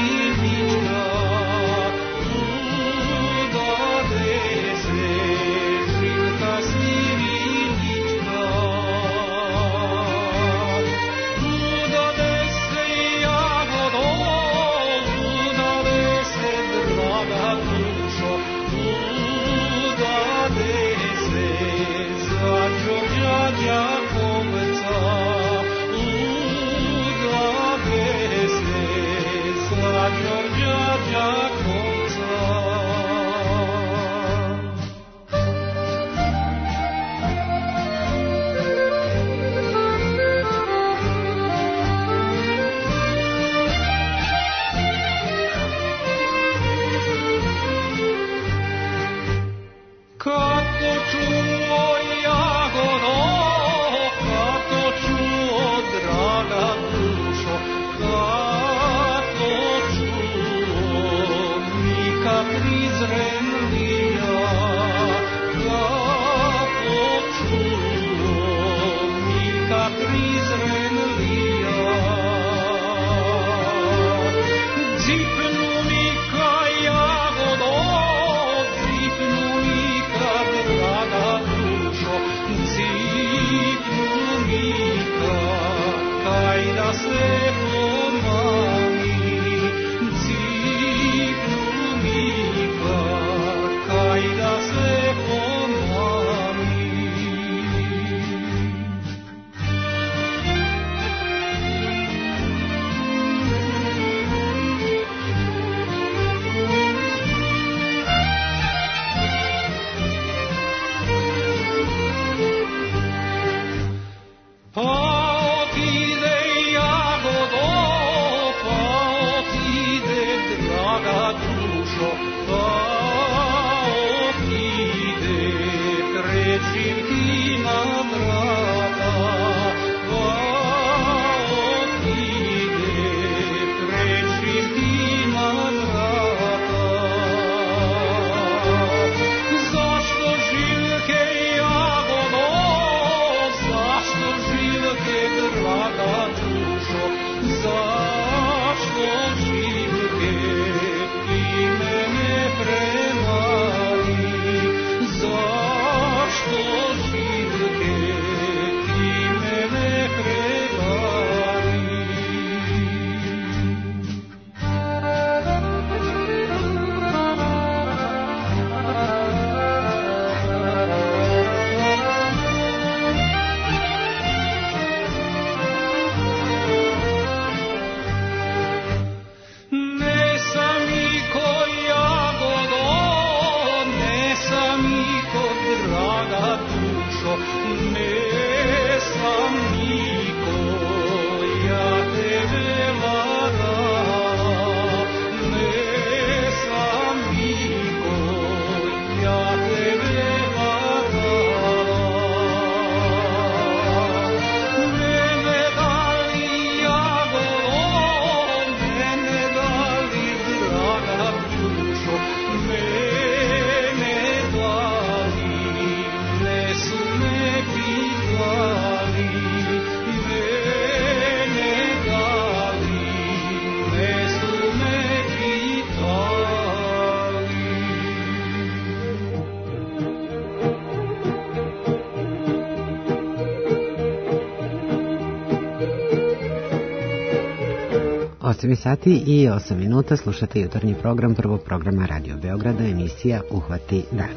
osam sati i osam minuta, slušate jutarnji program prvog programa Radio Beograda, emisija Uhvati dan.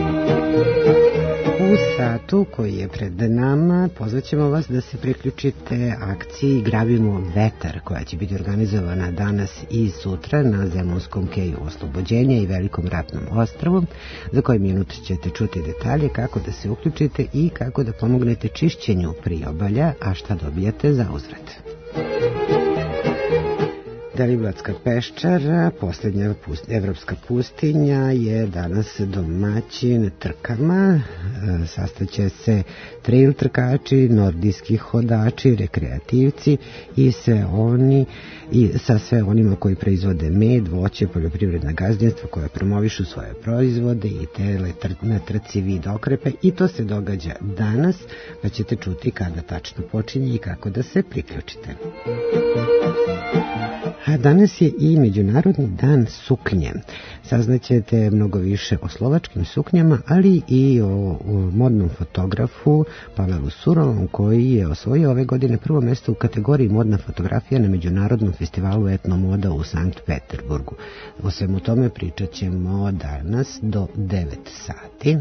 U satu koji je pred nama pozvaćemo vas da se priključite akciji Grabimo vetar, koja će biti organizovana danas i sutra na Zemunskom keju Oslobođenja i Velikom ratnom ostrvu, za koji minut ćete čuti detalje kako da se uključite i kako da pomognete čišćenju priobalja, a šta dobijate za uzvrat. Deliblatska peščara, posljednja pust, evropska pustinja, je danas domaćin trkama. E, sastaće se trail trkači, nordijski hodači, rekreativci i sve oni i sa sve onima koji proizvode med, voće, poljoprivredna gazdinstva koja promovišu svoje proizvode i tele tr, na trci vid okrepe, i to se događa danas, pa ćete čuti kada tačno počinje i kako da se priključite. A danas je i Međunarodni dan suknje. Saznaćete mnogo više o slovačkim suknjama, ali i o, o modnom fotografu Pavelu Surovom, koji je osvojio ove godine prvo mesto u kategoriji modna fotografija na Međunarodnom festivalu etnomoda u Sankt Peterburgu. O svemu tome pričat ćemo danas do devet sati.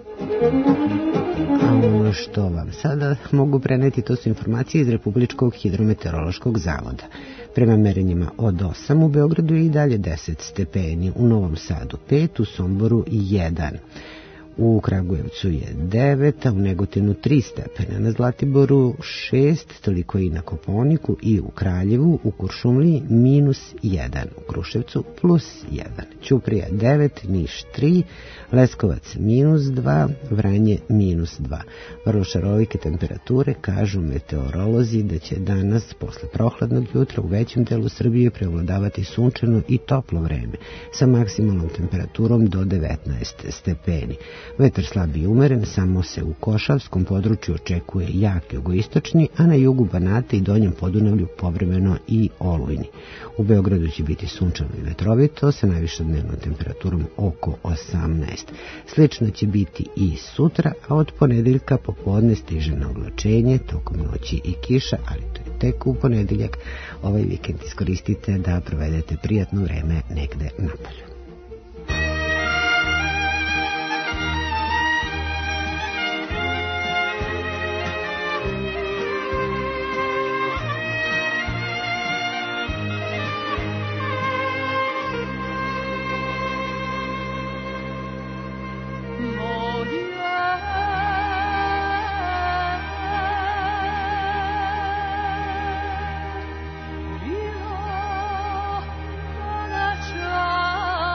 A ono što vam sada mogu preneti, to su informacije iz Republičkog hidrometeorološkog zavoda. Prema merenjima od osam u Beogradu je i dalje deset stepeni, u Novom Sadu pet, u Somboru jedan. U Kragujevcu je devet, a u Negotinu tri stepena, na Zlatiboru šest, toliko i na Kopaoniku, i u Kraljevu, u Kuršumliji minus jedan, u Kruševcu plus jedan, Ćuprija devet, Niš tri, Leskovac minus dva, Vranje minus dva. Vrlo šarolike temperature, kažu meteorolozi da će danas posle prohladnog jutra u većem delu Srbije prevladavati sunčano i toplo vreme, sa maksimalnom temperaturom do devetnaest stepeni. Vetar slab i umeren, samo se u Košavskom području očekuje jak jugoistočni, a na jugu Banata i Donjem Podunavlju povremeno i olujni. U Beogradu će biti sunčano i vetrovito, sa najvišom dnevnom temperaturom oko osamnaest. Slično će biti i sutra, a od ponedeljka popodne stiže na oblačenje, tokom noći i kiša, ali to je tek u ponedeljak. Ovaj vikend iskoristite da provedete prijatno vreme negde napolju. Bila,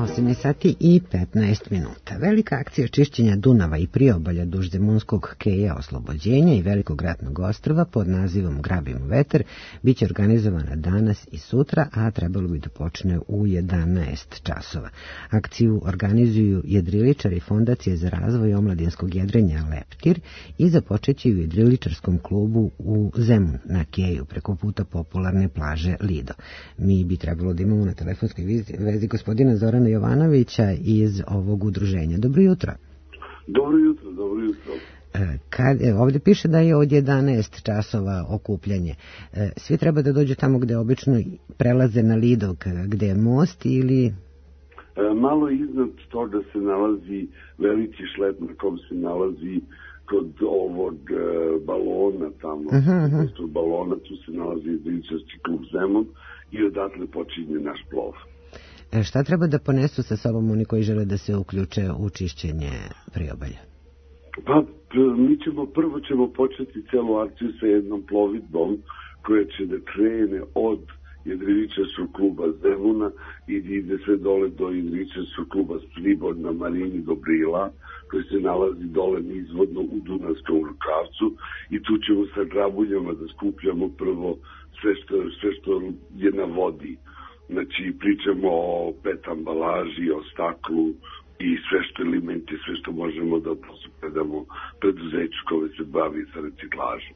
osam sati i petnaest minuta. Velika akcija čišćenja Dunava i priobalja duž Zemunskog keja Oslobođenja i Velikog ratnog ostrva pod nazivom Grabimo vetar biće organizovana danas i sutra, a trebalo bi da počne u jedanaest časova. Akciju organizuju jedriličari Fondacije za razvoj omladinskog jedrenja Leptir i započeće u jedriličarskom klubu u Zemun na keju preko puta popularne plaže Lido. Mi bi trebalo da imamo na telefonskoj vezi gospodina Zorana Jovanovića iz ovog udruženja. Dobro jutro. Dobro jutro, dobro jutro. Kad, ovdje piše da je od jedanaest časova okupljanje. Svi treba da dođu tamo gde obično prelaze na Lido, gde je most ili... Malo iznad toga se nalazi veliki šlep na kom se nalazi kod ovog balona tamo. Uh-huh, uh-huh. balona, tu se nalazi jedriličarski klub Zemun i odatle počinje naš plov. Šta treba da ponesu sa sobom oni koji žele da se uključe u čišćenje priobalja? Pa, mi ćemo, prvo ćemo početi celu akciju sa jednom plovidbom koja će da krene od jedriličarskog kluba Zemuna i ide sve dole do jedriličarskog kluba Stribor na Marini do Brila, koji se nalazi dole nizvodno u Dunavskom rukavcu, i tu ćemo sa grabuljama da skupljamo prvo sve što, sve što je na vodi. Znači, pričamo o pet ambalaži, o staklu i sve što elementi, sve što možemo da predamo preduzeću koje se bavi sa reciklažom.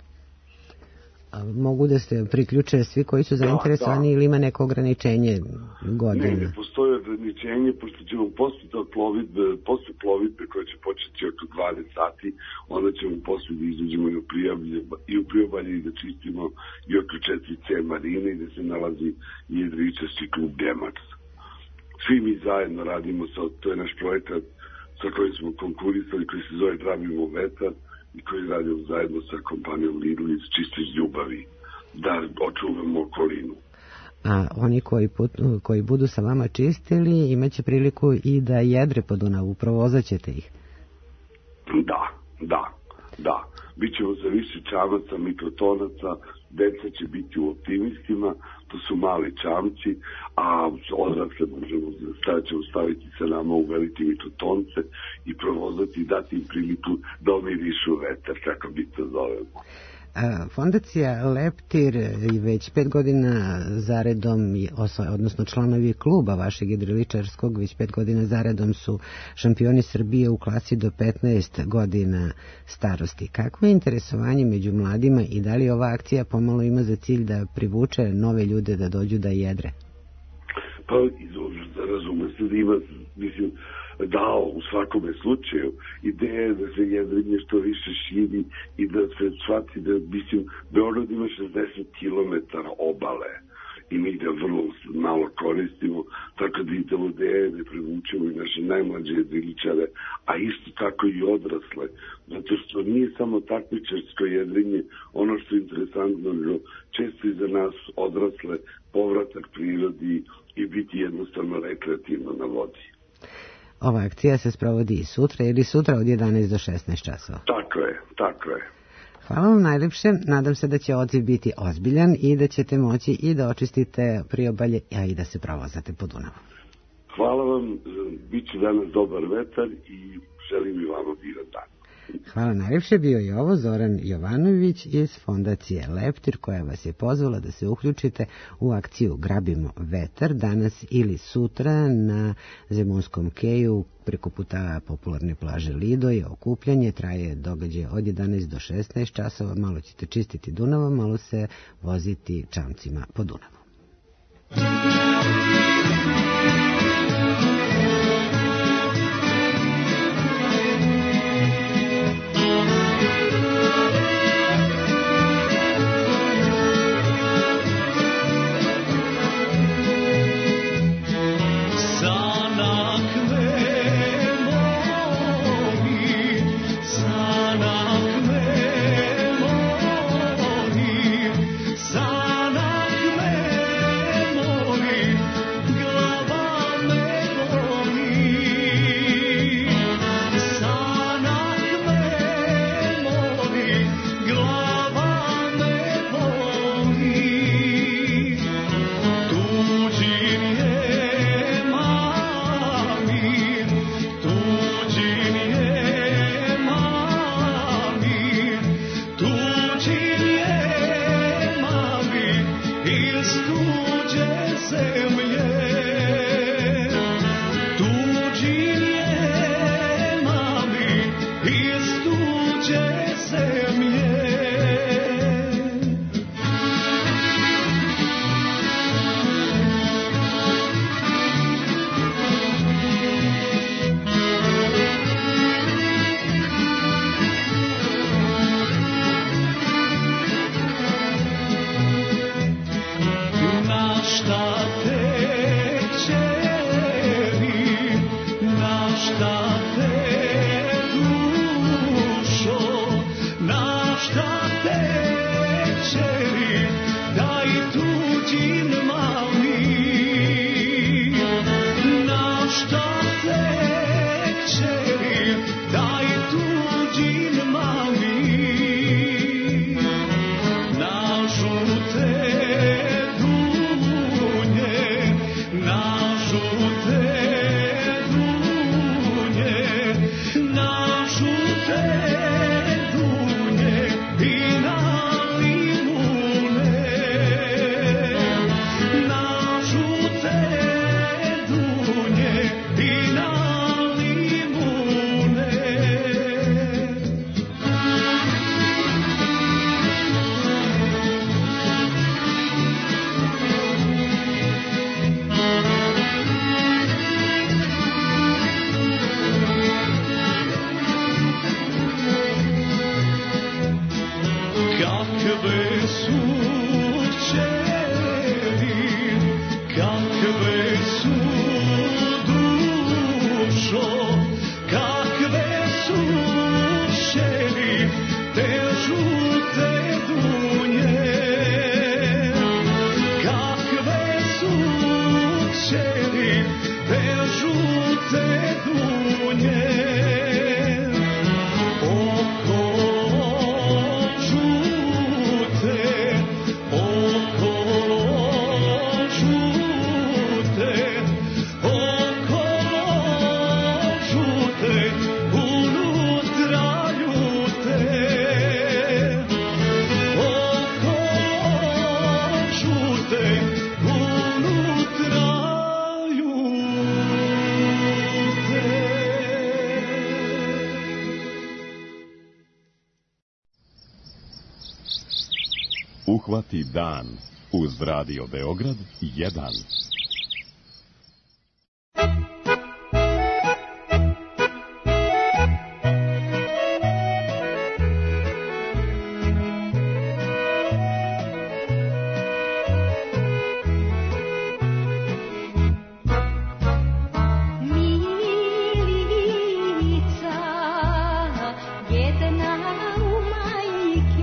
A mogu da se priključe svi koji su zainteresovani, da, da. Ili ima neko ograničenje godine? Ne, ne postoje ograničenje, pošto ćemo posle tog plovidbe, posle plovidbe koja će početi oko dvadeset sati, onda ćemo posle da izađemo i u Priobalje, i u Priobalje i da čistimo i oko četiri ce marine i da se nalazi i jedriličarski klub Gemax. Svi mi zajedno radimo, sa, to je naš projekat sa kojim smo konkurisali, koji se zove Grabimo vetar, i koji radimo zajedno sa kompanijom Lidl iz čiste ljubavi, da očuvamo okolinu. A oni koji, put, koji budu sa vama čistili imaće priliku i da jedre po Dunavu, provozaćete ih? Da, da, da. Bićemo za više čamaca, mikrotonaca, deca će biti u optimistima, to su mali čamci, a odrasle možemo ćemo staviti sa nama u velike mikrotonce i provozati i dati im priliku da omirišu vetar, kako bi to zovemo. Fondacija Leptir već pet godina zaredom, odnosno članovi kluba vašeg jedriličarskog, već pet godina zaredom su šampioni Srbije u klasi do petnaest godina starosti. Kakvo je interesovanje među mladima i da li ova akcija pomalo ima za cilj da privuče nove ljude da dođu da jedre? Pa, razume se da ima, mislim, dao u svakome slučaju. Ideja je da se jedrenje što više širi i da se shvati da, mislim, Beograd ima šezdeset kilometara obale i mi ga vrlo malo koristimo, tako da ideja je da privučemo i naše najmlađe jedriličare, a isto tako i odrasle, zato što nije samo takmičarsko jedrenje ono što je interesantno, nego često i za nas odrasle povratak prirodi i biti jednostavno rekreativno na vodi. Ova akcija se sprovodi i sutra ili sutra od jedanaest do šesnaest časova. Tako je, tako je. Hvala vam najlepše, nadam se da će odziv biti ozbiljan i da ćete moći i da očistite priobalje, a i da se provozate po Dunavu. Hvala vam, bit će danas dobar vetar i želim i vama divan dan. Hvala najljepše, bio je ovo Zoran Jovanović iz Fondacije Leptir koja vas je pozvala da se uključite u akciju Grabimo vetar danas ili sutra na Zemunskom keju preko puta popularne plaže Lido. Je okupljanje, traje događaj od jedanaest do šesnaest časova, malo ćete čistiti Dunavom, malo se voziti čamcima po Dunavu. Sanak me moli, Uhvati dan uz Radio Beograd jedan.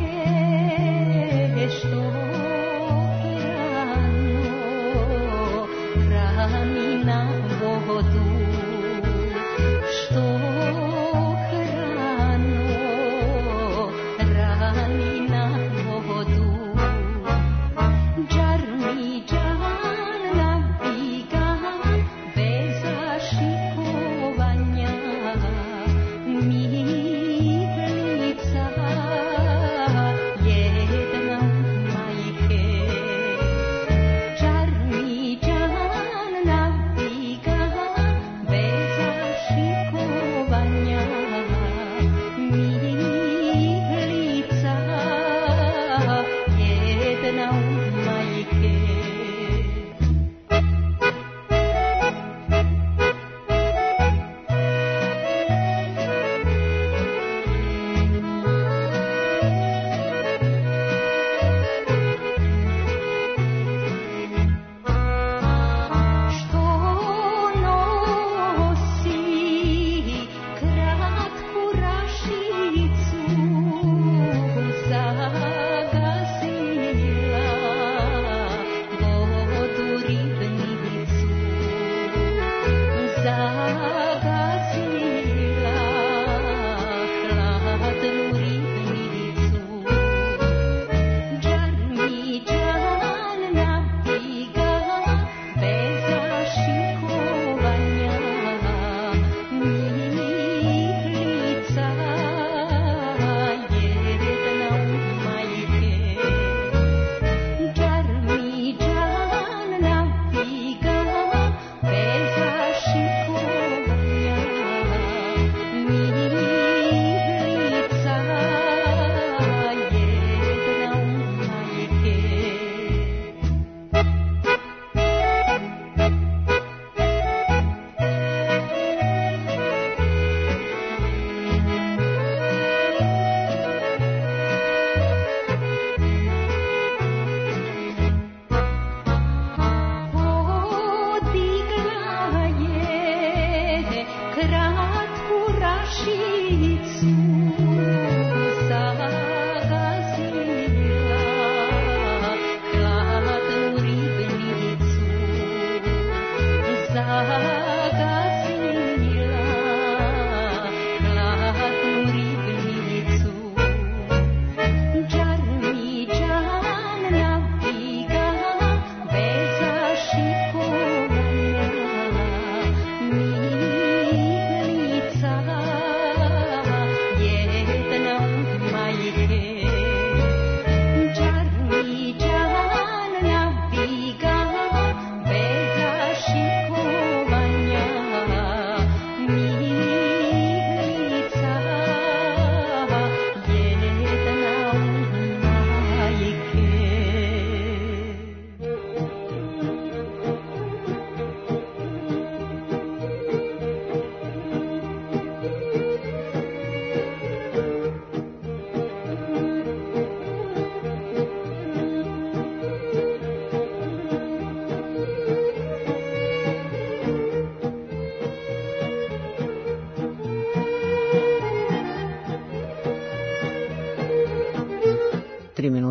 Što rano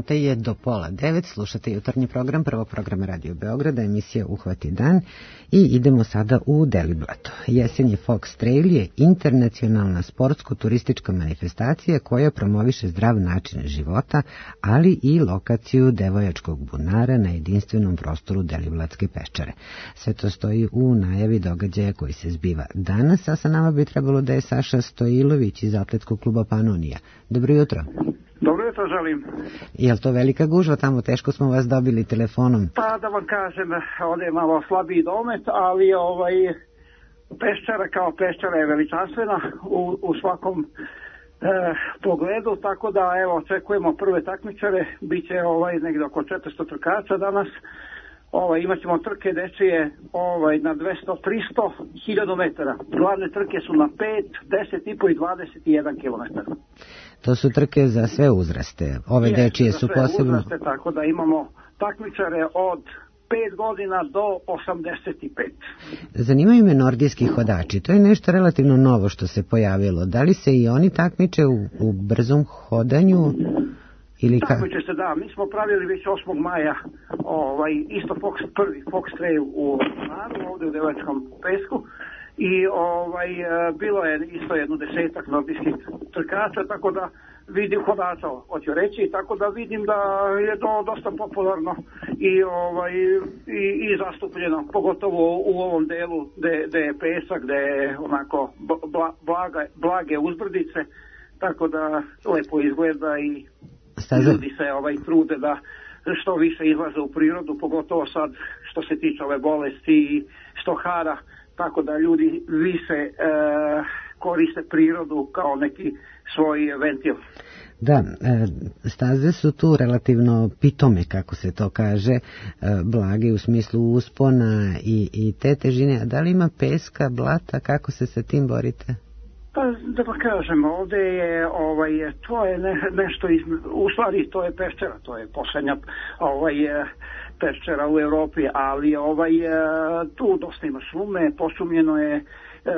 minuta je do pola devet, slušate jutarnji program prvog programa Radio Beograda, emisija Uhvati dan i idemo sada u Deliblato. Jesenji Fox Trail je internacionalna sportsko-turistička manifestacija koja promoviše zdrav način života, ali i lokaciju devojačkog bunara na jedinstvenom prostoru Deliblatske peščare. Sve to stoji u najavi događaja koji se zbiva danas, a sa nama bi trebalo da je Saša Stojilović iz Atletskog kluba Panonija. Dobro jutro. Dobro jutro želim. Je li to velika gužva tamo? Teško smo vas dobili telefonom. Pa da vam kažem, ovdje je malo slabiji domet, ali ovaj, peščara kao peščara je veličanstvena u, u svakom e, pogledu, tako da evo očekujemo prve takmičare, bit će ovaj, negdje oko četiristo trkača danas. Ovaj, imat ćemo trke dečije ovaj, na dvesta, trista, hiljadu metara. Glavne trke su na pet, deset i po i dvadeset jedan kilometara. To su trke za sve uzraste. Ove je, dečije su posebno... Uzraste, tako da imamo takmičare od pet godina do osamdeset i pet. Zanimaju me nordijski hodači. To je nešto relativno novo što se pojavilo. Da li se i oni takmiče u, u brzom hodanju? Ili ka... Takmiče se, da. Mi smo pravili već osmog maja ovaj, isto Fox, prvi Fox Trail u Naru, ovdje u Devojačkom pesku. I ovaj, bilo je isto jedno desetak nordijskih trkača, tako da vidim hodača, hoću reći, tako da vidim da je to dosta popularno i, ovaj, i, i zastupljeno, pogotovo u ovom delu gde je pesak, gde je onako bla, blaga, blage uzbrdice, tako da lepo izgleda i Staza. Ljudi se ovaj, trude da što više izlaze u prirodu, pogotovo sad što se tiče ove bolesti i stohara, tako da ljudi više e, koriste prirodu kao neki svoj ventil. Da, staze su tu relativno pitome, kako se to kaže, blage u smislu uspona i, i te težine. A da li ima peska, blata, kako se sa tim borite? Pa da pa kažem, ovdje je, ovaj, to je ne, nešto, iz, u stvari to je peščara, to je posljednja ovaj, peščara u Europi, ali ovaj, tu dosta ima šume, pošumljeno je, e,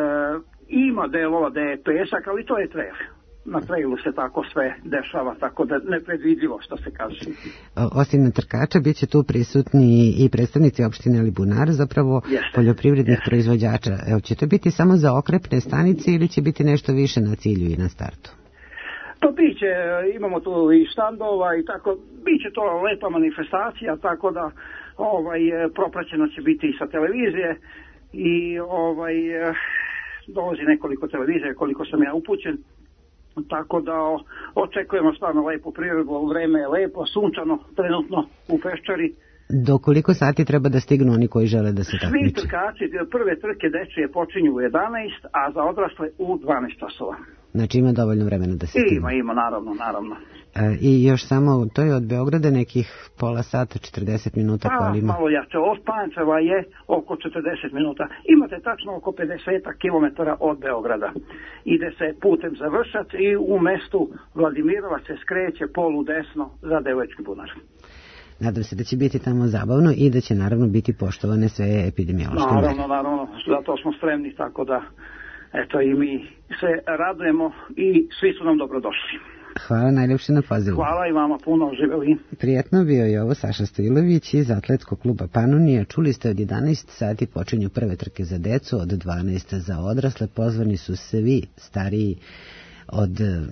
ima delova da je pesak, ali to je trail. Na trailu se tako sve dešava, tako da nepredvidljivo što se kaže. Osim trkača, bit će tu prisutni i predstavnici opštine Alibunar, zapravo Jeste. poljoprivrednih Jeste. proizvođača. Evo, će to biti samo za okrepne stanice ili će biti nešto više na cilju i na startu? To biće, imamo tu i štandova i tako, bit će to lepa manifestacija, tako da ovaj, propraćeno će biti i sa televizije i ovaj, dolazi nekoliko televizije, koliko sam ja upućen. Tako da o, očekujemo stvarno lepu prirodu, vreme je lepo, sunčano trenutno u peščari. Do koliko sati treba da stignu oni koji žele da se takmiče? Svi trkači, prve trke dečije počinju u jedanaest, a za odrasle u dvanaest časova. Znači ima dovoljno vremena da se stignu? Ima, ima, naravno, naravno. E, I još samo, to je od Beograda nekih pola sata, četrdeset minuta pa, kolima? Malo jače, od Pančeva je oko četrdeset minuta. Imate tačno oko pedeset kilometara od Beograda. Ide se putem za Vršac i u mestu Vladimirovac se skreće polu desno za Devojački bunar. Nadam se da će biti tamo zabavno i da će naravno biti poštovane sve epidemiološke mere. Naravno, naravno, zato smo spremni, tako da eto i mi se radujemo i svi su nam dobrodošli. Hvala najljepše na pozivu. Hvala i vama puno, živeli. Prijetno, bio je ovo Saša Stojilović iz Atletskog kluba Panonija. Čuli ste od jedanaest sati počinju prve trke za decu, od dvanaest za odrasle. Pozvani su svi stariji od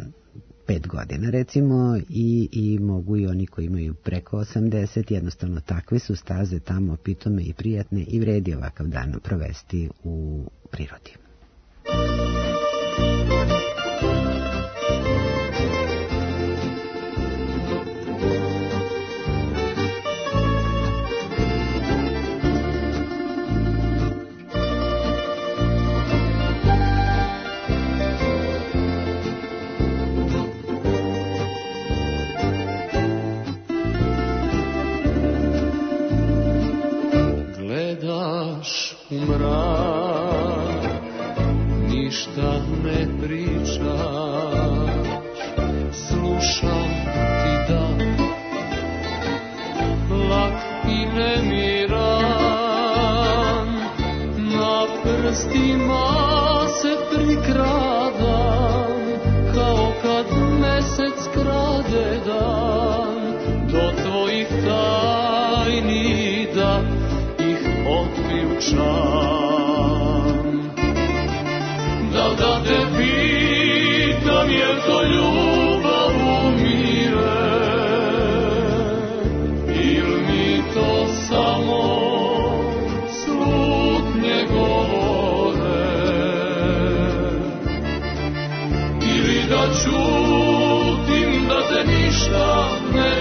pet godina recimo i, i mogu i oni koji imaju preko osamdeset, jednostavno takve su staze tamo pitome i prijatne i vredi ovakav dan provesti u prirodi. U mrak, ništa ne pričaš, slušam ti da, lak i nemiran, na prstima se prikradam, kao kad mesec krade dan, Da li da te pitam je to ljubav umire ili mi to samo slutnje govore ili da čutim da te ništa ne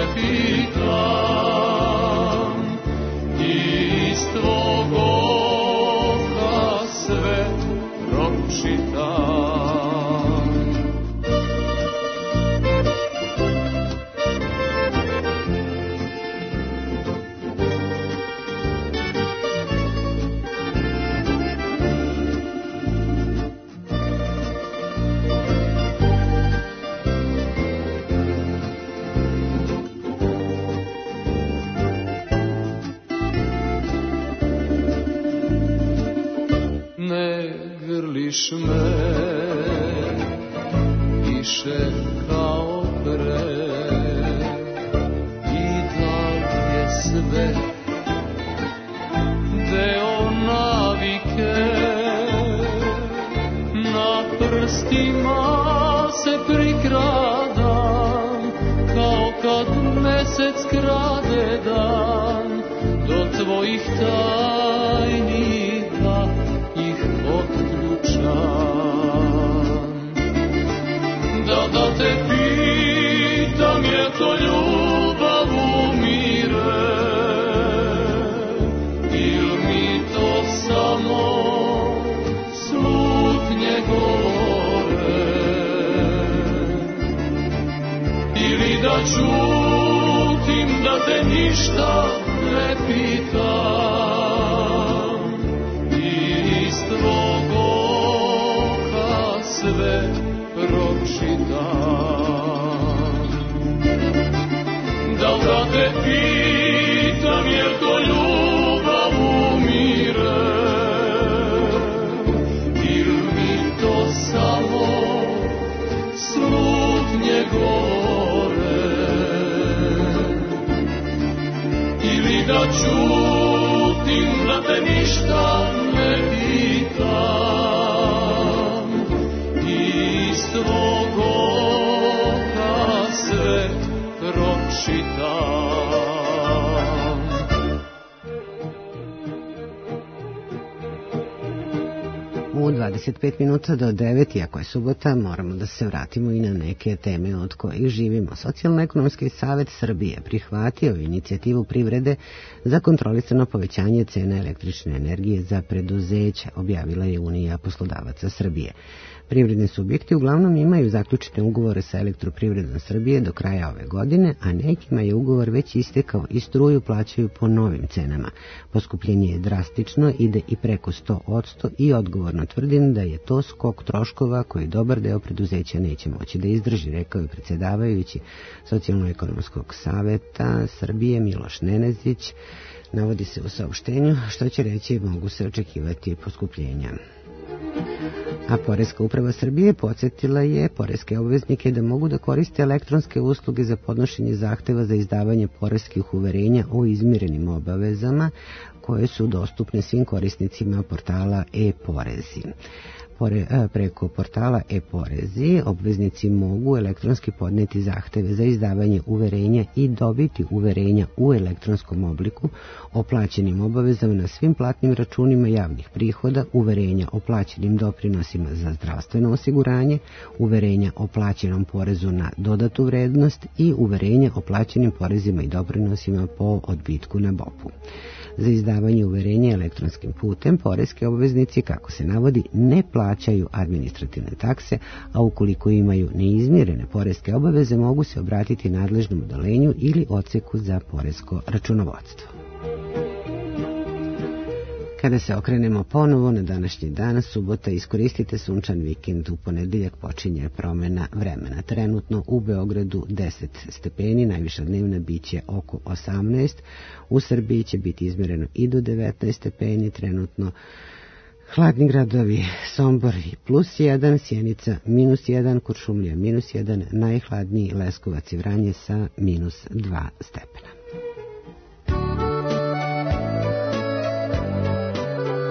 pitam iz tvog oka sve pročitam. Ne grliš me više kao pre i da je sve deo navike. Na prstima se prikradam kao kad mesec krade dan do tvojih tajnika ih otključam. Da da te pitam je to ljubav umire ili mi to samo slutnje govore ili da čutim da te ništa ne pitam iz tvog oka sve pročitam. Da li da te pitam je to ljubav umire ili mi to samo slutnje govore ili da čutim da te ništa ne pitam iz tvog oka sve pročitam. U dvadeset pet minuta do devet, iako je subota, moramo da se vratimo i na neke teme od kojih živimo. Socijalno-ekonomski savet Srbije prihvatio inicijativu privrede za kontrolisano povećanje cene električne energije za preduzeća, objavila je Unija poslodavaca Srbije. Privredni subjekti uglavnom imaju zaključene ugovore sa Elektroprivredom Srbije do kraja ove godine, a nekima je ugovor već istekao i struju plaćaju po novim cenama. Poskupljenje je drastično, ide i preko sto posto i odgovorno tvrdim da je to skok troškova koji dobar deo preduzeća neće moći da izdrži, rekao je predsjedavajući Socijalno-ekonomskog saveta Srbije Miloš Nenezić. Navodi se u saopštenju, što će reći mogu se očekivati poskupljenja. A Poreska uprava Srbije podsjetila je poreske obveznike da mogu da koriste elektronske usluge za podnošenje zahteva za izdavanje poreskih uverenja o izmirenim obavezama koje su dostupne svim korisnicima portala e-porezi. Preko portala e-porezi obveznici mogu elektronski podneti zahteve za izdavanje uverenja i dobiti uverenja u elektronskom obliku o plaćenim obavezama na svim platnim računima javnih prihoda, uverenja o plaćenim doprinosima za zdravstveno osiguranje, uverenja o plaćenom porezu na dodatu vrednost i uverenja o plaćenim porezima i doprinosima po odbitku na B O P-u. Za izdavanje uverenja elektronskim putem poreski obveznici, kako se navodi, ne plaćaju administrativne takse, a ukoliko imaju neizmirene poreske obaveze mogu se obratiti nadležnom odeljenju ili odseku za poresko računovodstvo. Kada se okrenemo ponovo na današnji dan, subota, iskoristite sunčan vikend, u ponedeljak počinje promjena vremena. Trenutno u Beogradu deset stepeni, najviša dnevna biće oko osamnaest, u Srbiji će biti izmjereno i do devetnaest stepeni, trenutno hladni gradovi Sombor plus jedan, Sjenica minus jedan, Kuršumlija minus jedan, najhladniji Leskovac i Vranje sa minus dva stepena.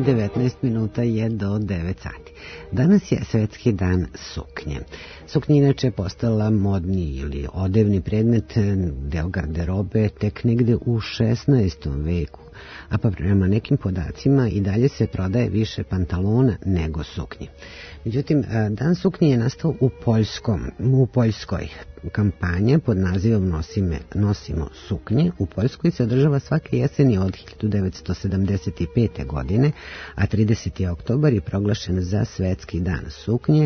devetnaest minuta je do devet sati. Danas je svetski dan suknje. Suknja inače postala modni ili odevni predmet, deo garderobe tek negde u šesnaestom veku, a pa prema nekim podacima i dalje se prodaje više pantalona nego suknje. Međutim, dan suknje je nastao u Poljskom, u Poljskoj. Kampanja pod nazivom Nosime, Nosimo suknje u Poljskoj se održava svake jeseni od hiljadu devetsto sedamdeset pete. godine, a trideseti oktobar je proglašen za svetski dan suknje,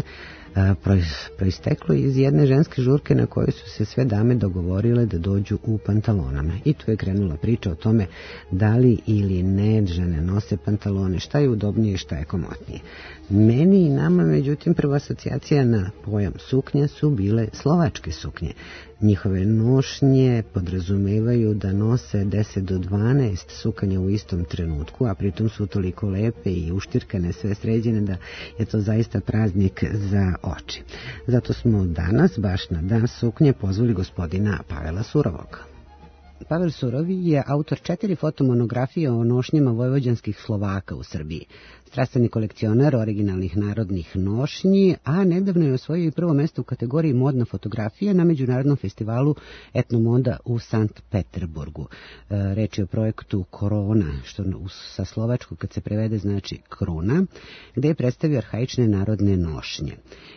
proisteklo iz jedne ženske žurke na kojoj su se sve dame dogovorile da dođu u pantalonama. I tu je krenula priča o tome da li ili ne žene nose pantalone, šta je udobnije i šta je komotnije. Meni i nama, međutim, prva asocijacija na pojam suknja su bile slovačke suknje. Njihove nošnje podrazumevaju da nose deset do dvanaest sukanja u istom trenutku, a pritom su toliko lepe i uštirkane, sve sređene, da je to zaista praznik za oči. Zato smo danas, baš na dan suknje, pozvali gospodina Pavela Surovog. Pavel Surovi je autor četiri fotomonografije o nošnjama vojvođanskih Slovaka u Srbiji. Strastveni kolekcionar originalnih narodnih nošnji, a nedavno je osvojio i prvo mesto u kategoriji modna fotografija na Međunarodnom festivalu etnomoda u Sankt Peterburgu. Reč je o projektu Korona, što sa slovačkog kad se prevede znači kruna, gde je predstavio arhaične narodne nošnje.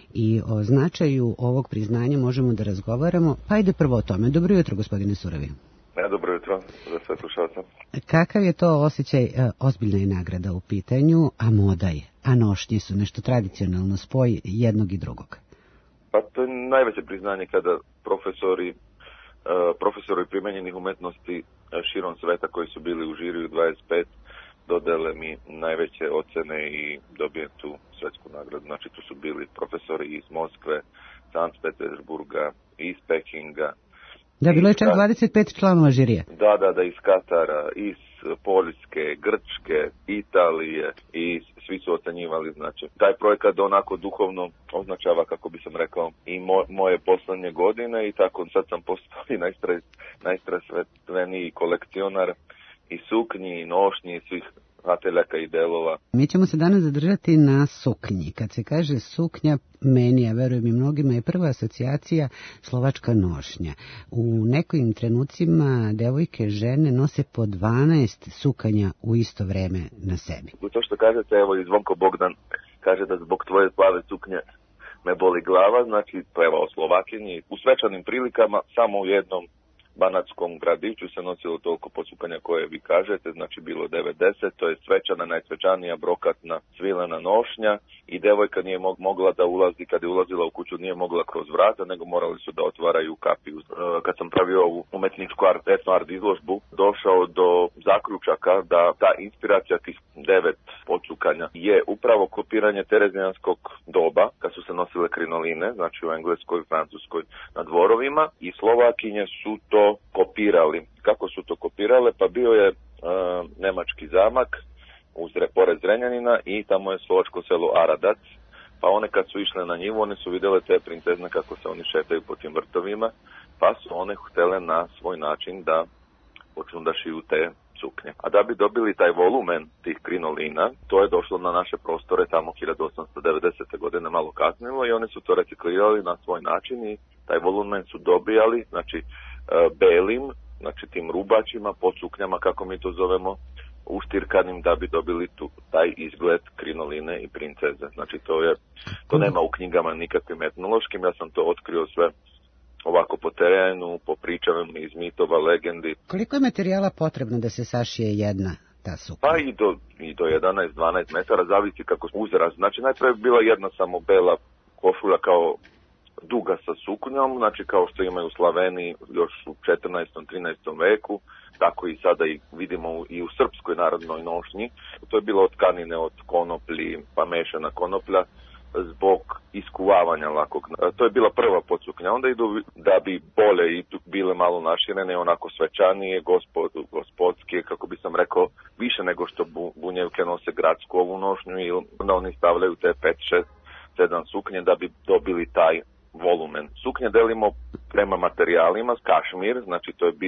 I o značaju ovog priznanja možemo da razgovaramo. Pa ide prvo o tome. Dobro jutro, gospodine Surovi. Ja, dobro jutro za sve slušalce. Kakav je to osjećaj, e, ozbiljna je nagrada u pitanju, a moda je, a nošnje su nešto tradicionalno spoj jednog i drugog? Pa to je najveće priznanje kada profesori, e, profesori primenjenih umetnosti širom sveta koji su bili u žiriju dvadeset pet dodele mi najveće ocene i dobijem tu svetsku nagradu. Znači tu su bili profesori iz Moskve, Sankt Peterburga, iz Pekinga. Da, bilo je čak dvadeset pet članova žirije. Da, da, da, iz Katara, iz Poljske, Grčke, Italije i svi su ocenjivali, znači, taj projekat onako duhovno označava, kako bi sam rekao, i mo, moje poslednje godine i tako sad sam postao i najstres, najstresveniji kolekcionar i suknji, i nošnji, i svih ateljaka i delova. Mi ćemo se danas zadržati na suknji. Kad se kaže suknja, meni, a verujem i mnogima, je prva asocijacija slovačka nošnja. U nekim trenucima devojke, žene nose po dvanaest sukanja u isto vreme na sebi. To što kažete, evo i Zvonko Bogdan kaže da zbog tvoje plave suknje me boli glava, znači to je o Slovakinji. U svečanim prilikama samo u jednom banatskom gradiću se nosilo toliko posukanja koje vi kažete, znači bilo devedeset, to je svečana, najsvečanija brokatna svilena nošnja i devojka nije mogla da ulazi, kad je ulazila u kuću nije mogla kroz vrata, nego morali su da otvaraju kapiju. Kad sam pravio ovu umetničku art, etno art izložbu, došao do zaključaka da ta inspiracija tih devet posukanja je upravo kopiranje terezijanskog doba, kad su se nosile krinoline, znači u Engleskoj, Francuskoj na dvorovima, i Slovakinje su to kopirali. Kako su to kopirale? Pa bio je uh, nemački zamak uz pored Zrenjanina i tamo je slovačko selo Aradac, pa one kad su išle na njivu, one su vidjele te princezne kako se oni šetaju po tim vrtovima, pa su one htele na svoj način da počnu da šiju te suknje. A da bi dobili taj volumen tih krinolina, to je došlo na naše prostore tamo hiljadu osamsto devedesete. godine, malo kasnilo, i one su to reciklirali na svoj način i taj volumen su dobijali, znači belim, znači tim rubačima, pod suknjama, kako mi to zovemo, uštirkanim, da bi dobili tu taj izgled krinoline i princeze. Znači to je, to nema u knjigama nikakvim etnološkim, ja sam to otkrio sve ovako po terenu, po pričama iz mitova, legendi. Koliko je materijala potrebno da se sašije jedna ta suknja? Pa i do, i do jedanaest do dvanaest metara, zavisi kako uzrast. Znači najprije je bila jedna samo bela košulja kao duga sa suknjom, znači kao što imaju u Sloveniji još u četrnaestom trinaestom veku, tako i sada i vidimo i u srpskoj narodnoj nošnji. To je bilo od tkanine od konoplji, pa mešana konoplja, zbog iskuvavanja lakog. To je bila prva podsuknja. Onda idu da bi bolje i bile malo naširene, onako svečanije, gospod, gospodske, kako bi sam rekao, više nego što bu, bunjevke nose gradsku ovu nošnju, i onda oni stavljaju te pet, šest, sedam suknje da bi dobili taj volumen. Suknje delimo prema materijalima, kašmir, znači to je bio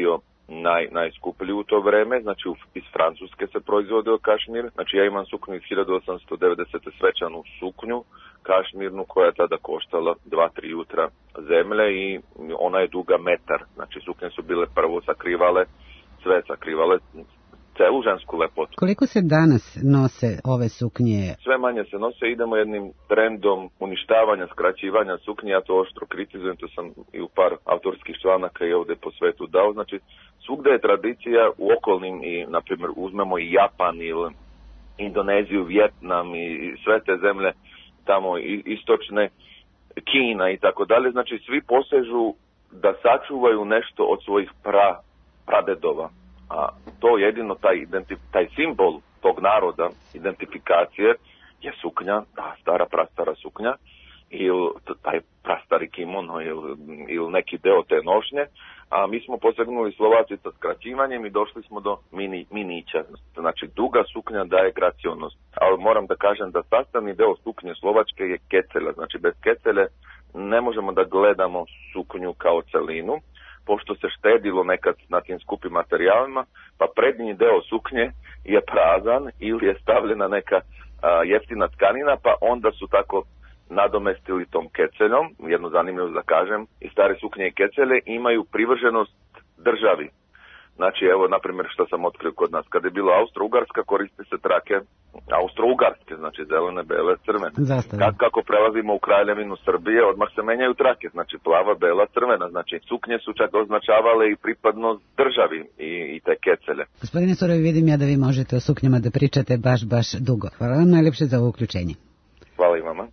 naj, najskuplji u to vreme, znači u, iz Francuske se proizvodio kašmir, znači ja imam suknju iz hiljadu osamsto devedesete svečanu suknju, kašmirnu koja je tada koštala dva tri jutra zemlje i ona je duga metar, znači suknje su bile prvo sakrivale, sve sakrivale celu žensku lepotu. Koliko se danas nose ove suknje? Sve manje se nose, idemo jednim trendom uništavanja, skraćivanja suknje, ja to oštro kritizujem, to sam i u par autorskih članaka i ovde po svetu dao, znači svugde je tradicija u okolnim i, na primjer, uzmemo i Japan ili Indoneziju, Vjetnam i sve te zemlje tamo istočne, Kina i tako dalje, znači svi posežu da sačuvaju nešto od svojih pra, pradedova. A to jedino taj, identif, taj simbol tog naroda, identifikacije, je suknja, da, stara, prastara suknja, ili taj prastari kimono, ili, ili neki deo te nošnje, a mi smo posegnuli Slovaci sa skraćivanjem i došli smo do mini, minića. Znači, duga suknja daje gracionnost. Ali moram da kažem da sastavni deo suknje Slovačke je kecelja. Znači, bez kecelje ne možemo da gledamo suknju kao celinu, pošto se štedilo nekad na tim skupim materijalima, pa prednji deo suknje je prazan ili je stavljena neka a, jeftina tkanina, pa onda su tako nadomestili tom keceljom. Jednu zanimljivost da kažem, i stare suknje i kecelje imaju privrženost državi. Znači, evo, na primjer, što sam otkrio kod nas. Kada je bila Austro-Ugarska, koriste se trake Austro-Ugarske, znači zelene, bele, crvene. Kad, kako prelazimo u Kraljevinu Srbije, odmah se menjaju trake, znači plava, bela, crvena. Znači, suknje su čak označavale i pripadnost državi i, i te kecelje. Gospodine Surovi, vidim ja da vi možete o suknjama da pričate baš, baš dugo. Hvala vam najlepše za ovo uključenje. Hvala i vama.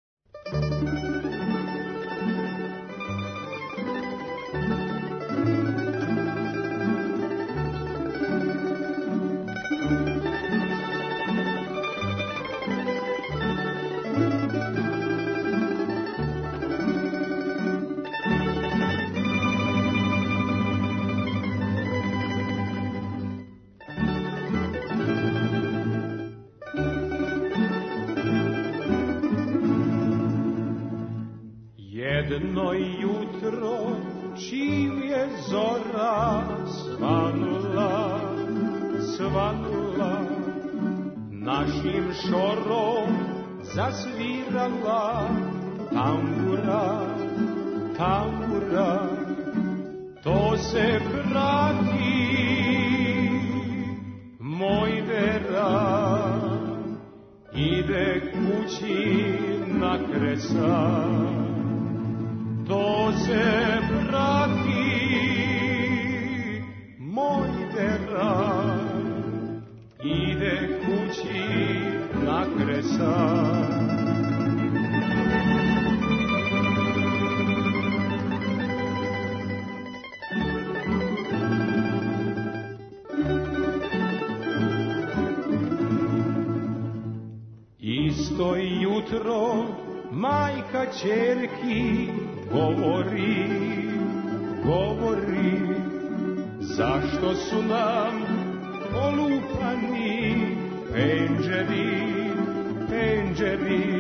Jedno jutro čim je zora svanula, svanula, našim šorom zasvirala tambura, tambura, to se prati moj vera, ide kući na kresat. To se prati moj deran, ide kući na kresat. Isto jutro majka ćerki govori, govori, zašto su nam polupani penđeri, penđeri,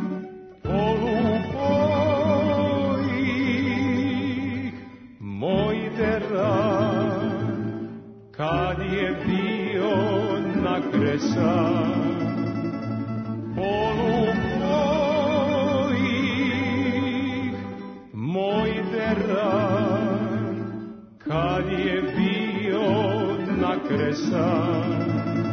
polupoj ih moj deran, kad je bio na kresan. Polupoj ih moj deran, kad je bio na kresan.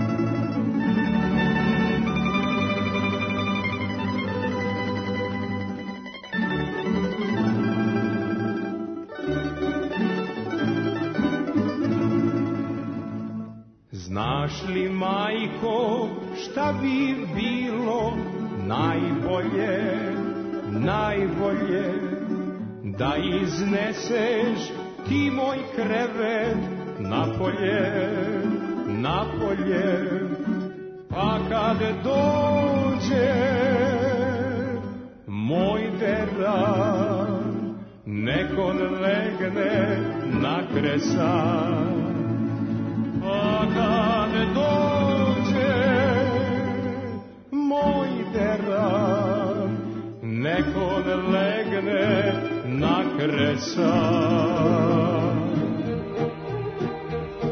Znaš li, majko, šta bi bilo najbolje, najbolje, da izneseš ti moj krevet napolje, napolje, pa kad dođe moj deran, neko legne na kresan. Pa kad dođe moj deran, neko legne na kresan.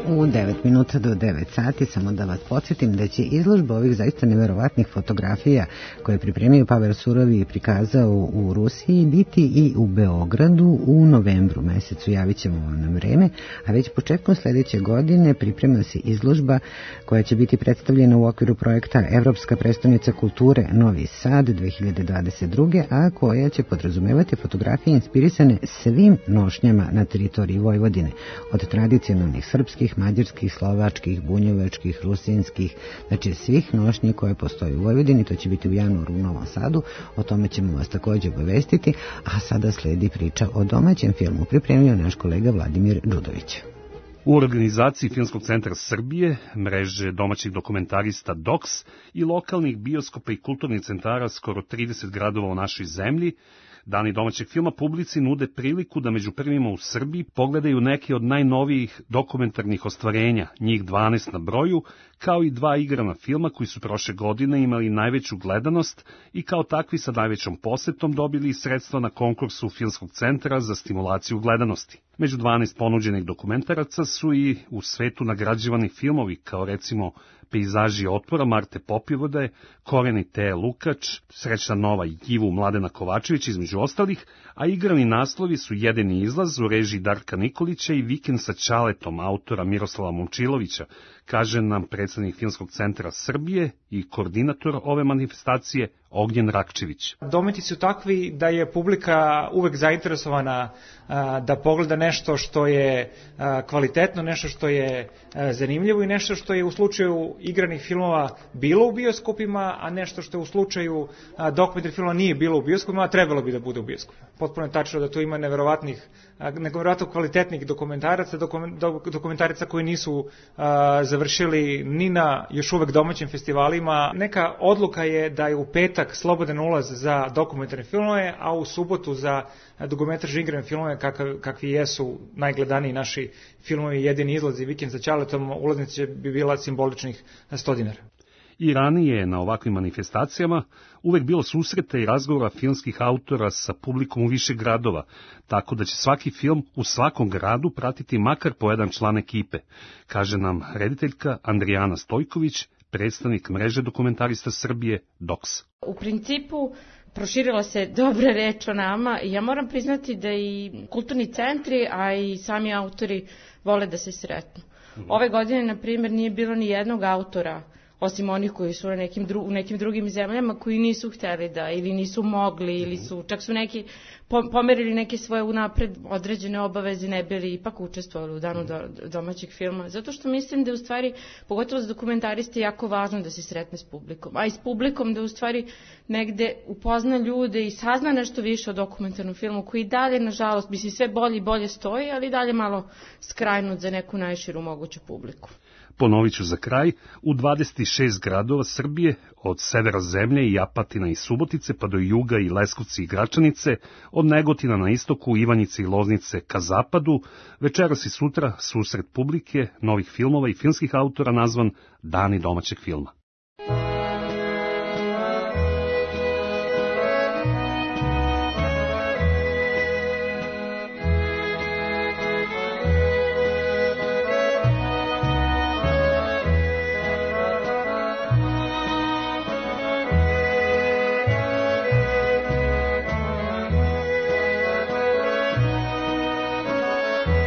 U devet minuta do devet sati, samo da vas podsjetim da će izložba ovih zaista neverovatnih fotografija koje je pripremio Pavel Surovi i prikazao u Rusiji biti i u Beogradu u novembru mesecu. Javit ćemo vam na vreme, a već početkom sledeće godine priprema se izložba koja će biti predstavljena u okviru projekta Evropska prestonica kulture Novi Sad dve hiljade dvadeset druge. a koja će podrazumevati fotografije inspirisane svim nošnjama na teritoriji Vojvodine, od tradicionalnih srpskih, mađarskih, slovačkih, bunjevačkih, rusinskih, znači svih nošnji koje postoje u Vojvodini. To će biti u januaru u Novom Sadu, o tome ćemo vas također obavestiti, a sada sledi priča o domaćem filmu, pripremio naš kolega Vladimir Đudović. U organizaciji Filmskog centra Srbije, mreže domaćih dokumentarista D O K S i lokalnih bioskopa i kulturnih centara skoro trideset gradova u našoj zemlji, Dani domaćeg filma publici nude priliku da među prvima u Srbiji pogledaju neke od najnovijih dokumentarnih ostvarenja, njih dvanaest na broju, kao i dva igrana filma koji su prošle godine imali najveću gledanost i kao takvi sa najvećom posetom dobili sredstva na konkursu Filmskog centra za stimulaciju gledanosti. Među dvanaest ponuđenih dokumentaraca su i u svetu nagrađivani filmovi, kao recimo Pejzaži otpora Marte Popivode, Koreni Teje Lukač, Srećna nova Jivu Mladena Kovačevića između ostalih, a igrani naslovi su Jedini izlaz u režiji Darka Nikolića i Vikend sa Ćaletom autora Miroslava Momčilovića, kaže nam predsednik Filmskog centra Srbije i koordinator ove manifestacije Ognjen Rakčević. Dometi su takvi da je publika uvek zainteresovana a, da pogleda nešto što je a, kvalitetno, nešto što je a, zanimljivo i nešto što je u slučaju igranih filmova bilo u bioskopima, a nešto što je u slučaju dokumentarnih filmova nije bilo u bioskopima, a trebalo bi da bude u bioskopima. Potpuno je tačno da tu ima neverovatnih, neverovatno kvalitetnih dokumentaraca, dokumentarica koji nisu a, završili ni na još uvek domaćim festivalima. Neka odluka je da je u petak slobodan ulaz za dokumentarne filmove, a u subotu za dugometražne igrane filmove kakav, kakvi jesu najgledaniji naši filmovi Jedini izlaz i Vikend sa Ćaletom, ulaznica bi bila simboličnih sto dinara. I ranije na ovakvim manifestacijama uvek bilo susreta i razgovora filmskih autora sa publikom u više gradova, tako da će svaki film u svakom gradu pratiti makar po jedan član ekipe, kaže nam rediteljka Andrijana Stojković, predstavnik mreže dokumentarista Srbije D O K S. U principu proširila se dobra reč o nama i ja moram priznati da i kulturni centri, a i sami autori vole da se sretnu. Ove godine, na primjer, nije bilo ni jednog autora, osim onih koji su na nekim dru, u nekim drugim zemljama, koji nisu hteli da, ili nisu mogli, ili su, čak su neki pomerili neke svoje unapred određene obaveze, ne bili ipak učestvovali u danu do, domaćeg filma. Zato što mislim da je u stvari, pogotovo za dokumentariste, jako važno da se sretne s publikom. A i s publikom da u stvari negde upozna ljude i sazna nešto više o dokumentarnom filmu, koji dalje, nažalost, bi si sve bolje i bolje stoji, ali dalje malo skrajnut za neku najširu moguću publiku. Ponovit ću za kraj, u dvadeset šest gradova Srbije, od severa zemlje i Apatina i Subotice pa do juga i Leskovci i Gračanice, od Negotina na istoku, Ivanjice i Loznice ka zapadu, večeras i sutra susret publike, novih filmova i filmskih autora nazvan Dani domaćeg filma.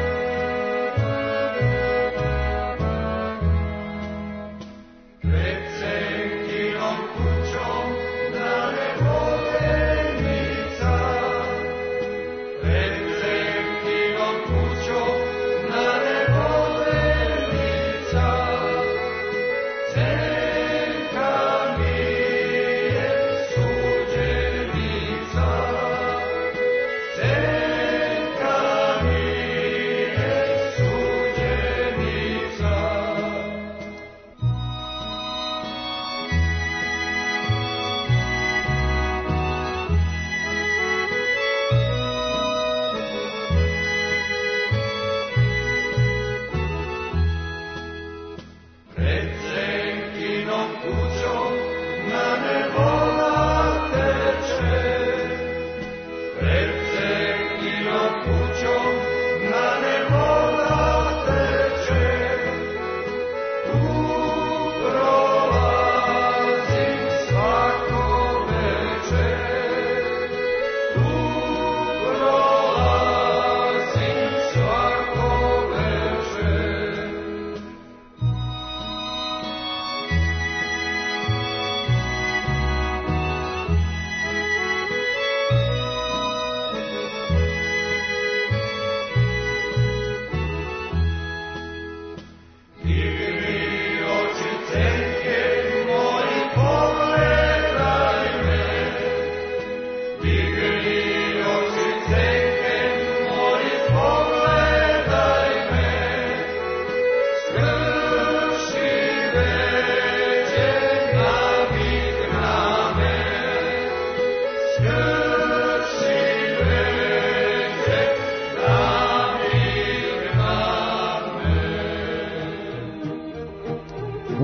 Let's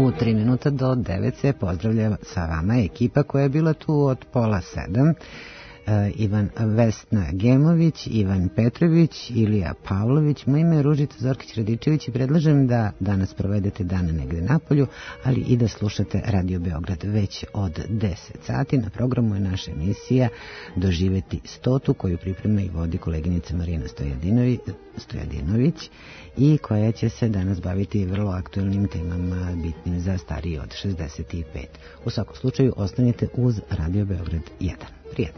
U tri minuta do devet se pozdravlja sa vama ekipa koja je bila tu od pola sedam. Ivan Vesna Gemović, Ivan Petrović, Ilija Pavlović, moje ime je Ružica Zorkić-Radičević i predlažem da danas provedete dan negde napolju, ali i da slušate Radio Beograd već od deset sati. Na programu je naša emisija Doživeti stotu, koju priprema i vodi koleginica Marina Stojadinović, Stojadinović i koja će se danas baviti vrlo aktualnim temama bitnim za stariji od šezdeset pet. U svakom slučaju ostanite uz Radio Beograd jedan. Prijetno.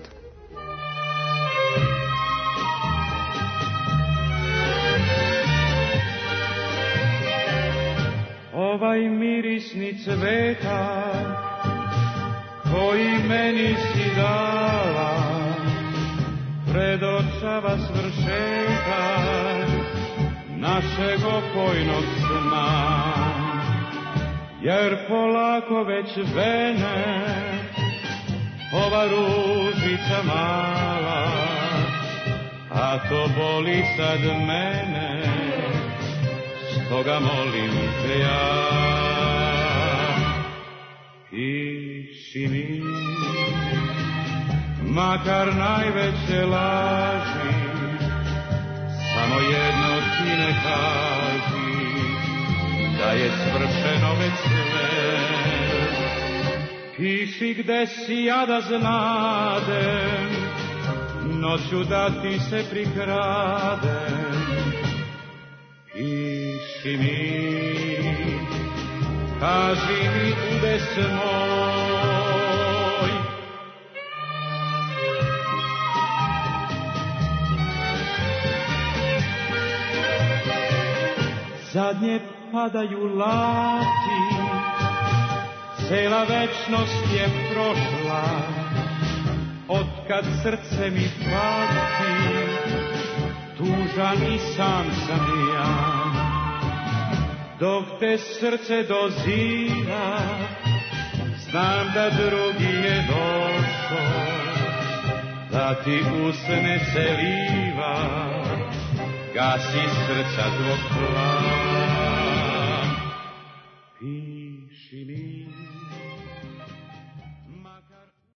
Ovaj mirisni cveta koji meni si dala predočava svršetak našeg opojnog sna, jer polako već vene ova ružica mala, a to boli sad mene, stoga molim te ja. Piši mi, makar najveće laži, samo jedno ti ne kaži, da je svršeno već sve. Piši gde si, ja da znadem, noću da ti se prikradem. Piši mi, kaži mi udes moj. Zadnje padaju lati, cela večnost je prošla, otkad srce mi pati, tužan i sam sam ja. Dok te srce dozira, znam da drugi je došao, da ti usne celiva, gasi srca tvog plava.